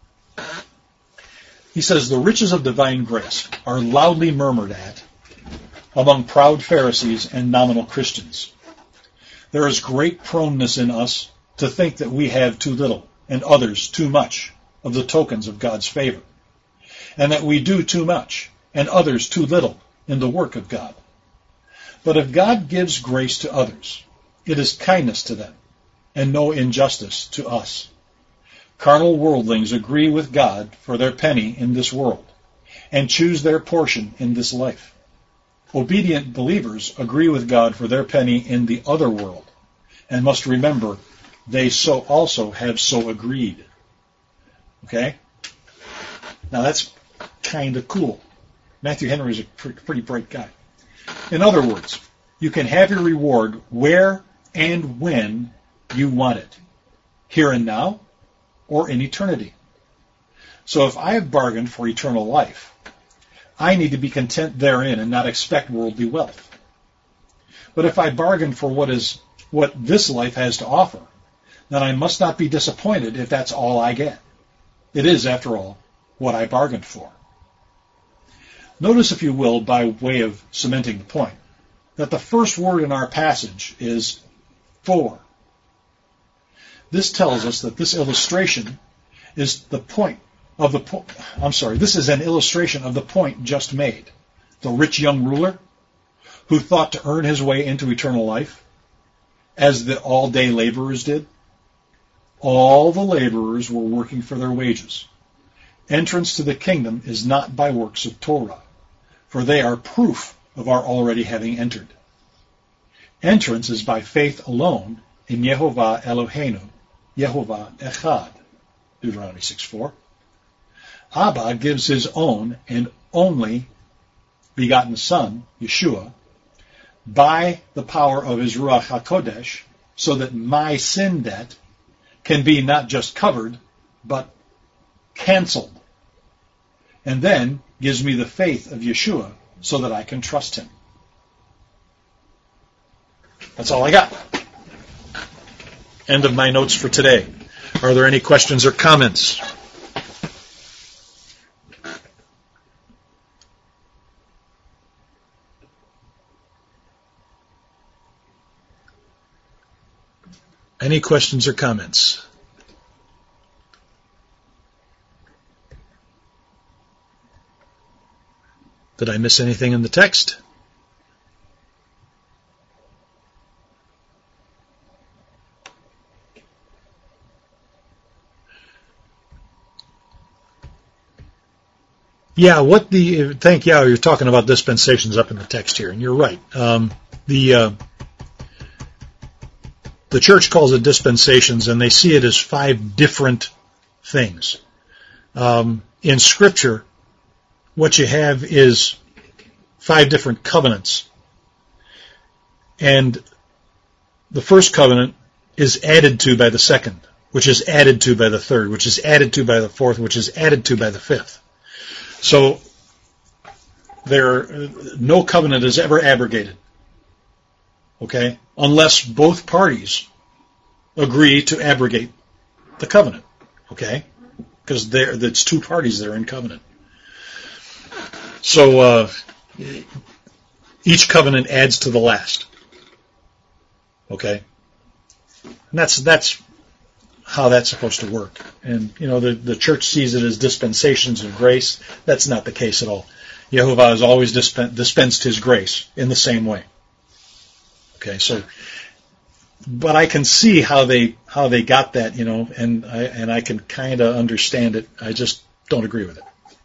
He says, the riches of divine grace are loudly murmured at among proud Pharisees and nominal Christians. There is great proneness in us to think that we have too little and others too much of the tokens of God's favor, and that we do too much and others too little in the work of God. But if God gives grace to others, it is kindness to them and no injustice to us. Carnal worldlings agree with God for their penny in this world and choose their portion in this life. Obedient believers agree with God for their penny in the other world and must remember they so also have so agreed. Okay? Now that's kind of cool. Matthew Henry is a pretty bright guy. In other words, you can have your reward where and when you want it, here and now, or in eternity. So if I have bargained for eternal life, I need to be content therein and not expect worldly wealth. But if I bargain for what is what this life has to offer, then I must not be disappointed if that's all I get. It is, after all, what I bargained for. Notice, if you will, by way of cementing the point, that the first word in our passage is for. This tells us that this illustration is the point of the po- I'm sorry, this is an illustration of the point just made. The rich young ruler who thought to earn his way into eternal life, as the all-day laborers did. All the laborers were working for their wages. Entrance to the kingdom is not by works of Torah, for they are proof of our already having entered. Entrance is by faith alone in Yehovah Eloheinu, Yehovah Echad, Deuteronomy six four. Abba gives his own and only begotten Son, Yeshua, by the power of his Ruach HaKodesh, so that my sin debt can be not just covered, but canceled. And then gives me the faith of Yeshua so that I can trust him. That's all I got. End of my notes for today. Are there any questions or comments? Any questions or comments? Did I miss anything in the text? Yeah, what the, thank you, you're talking about dispensations up in the text here, and you're right. Um, the uh, the church calls it dispensations, and they see it as five different things. Um, in Scripture, what you have is five different covenants. And the first covenant is added to by the second, which is added to by the third, which is added to by the fourth, which is added to by the fifth. So there, no covenant is ever abrogated, okay, unless both parties agree to abrogate the covenant, okay, because there, it's two parties that are in covenant. So uh, each covenant adds to the last, okay, and that's that's how that's supposed to work. And, you know, the, the church sees it as dispensations of grace. That's not the case at all. Yehovah has always dispen- dispensed his grace in the same way. Okay, so, but I can see how they how they got that, you know, and I, and I can kind of understand it. I just don't agree with it.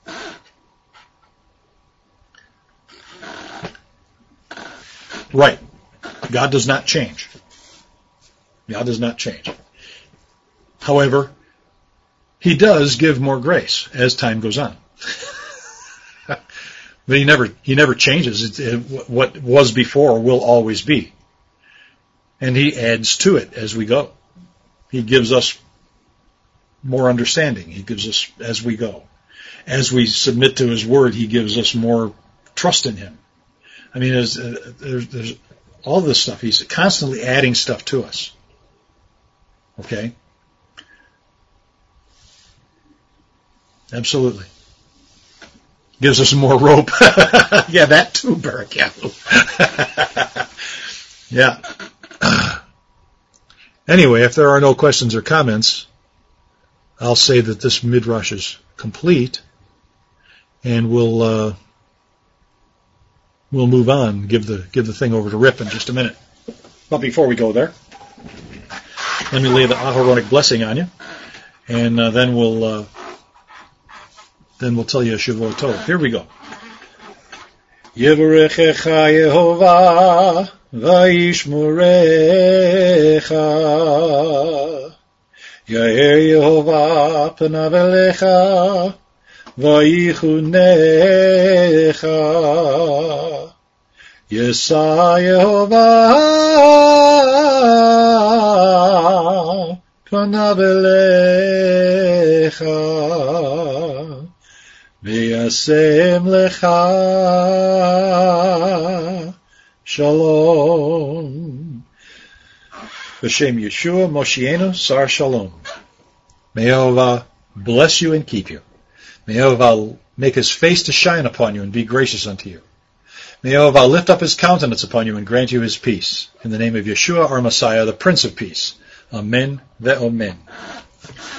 Right. God does not change. God does not change. However, he does give more grace as time goes on. But he never he never changes. It, it, what was before will always be. And he adds to it as we go. He gives us more understanding. He gives us as we go. As we submit to his word, he gives us more trust in him. I mean, there's, uh, there's, there's all this stuff. He's constantly adding stuff to us. Okay? Absolutely. Gives us more rope. Yeah, that too, Barakalu. Yeah. Anyway, if there are no questions or comments, I'll say that this midrash is complete, and we'll uh, we'll move on. Give the give the thing over to Rip in just a minute. But before we go there, let me lay the Aharonic blessing on you, and uh, then we'll uh, then we'll tell you a Shavua Tov. Here we go. Yevarechecha Yehovah vayishmurecha. Yair Yehovah panav elecha vayichunecha. Yesa Yehovah panav elecha v'yasem lecha shalom. B'Shem Yeshua Moshienu Sar Shalom. May Yehovah bless you and keep you. May Yehovah make his face to shine upon you and be gracious unto you. May Yehovah lift up his countenance upon you and grant you his peace. In the name of Yeshua, our Messiah, the Prince of Peace. Amen ve'omen.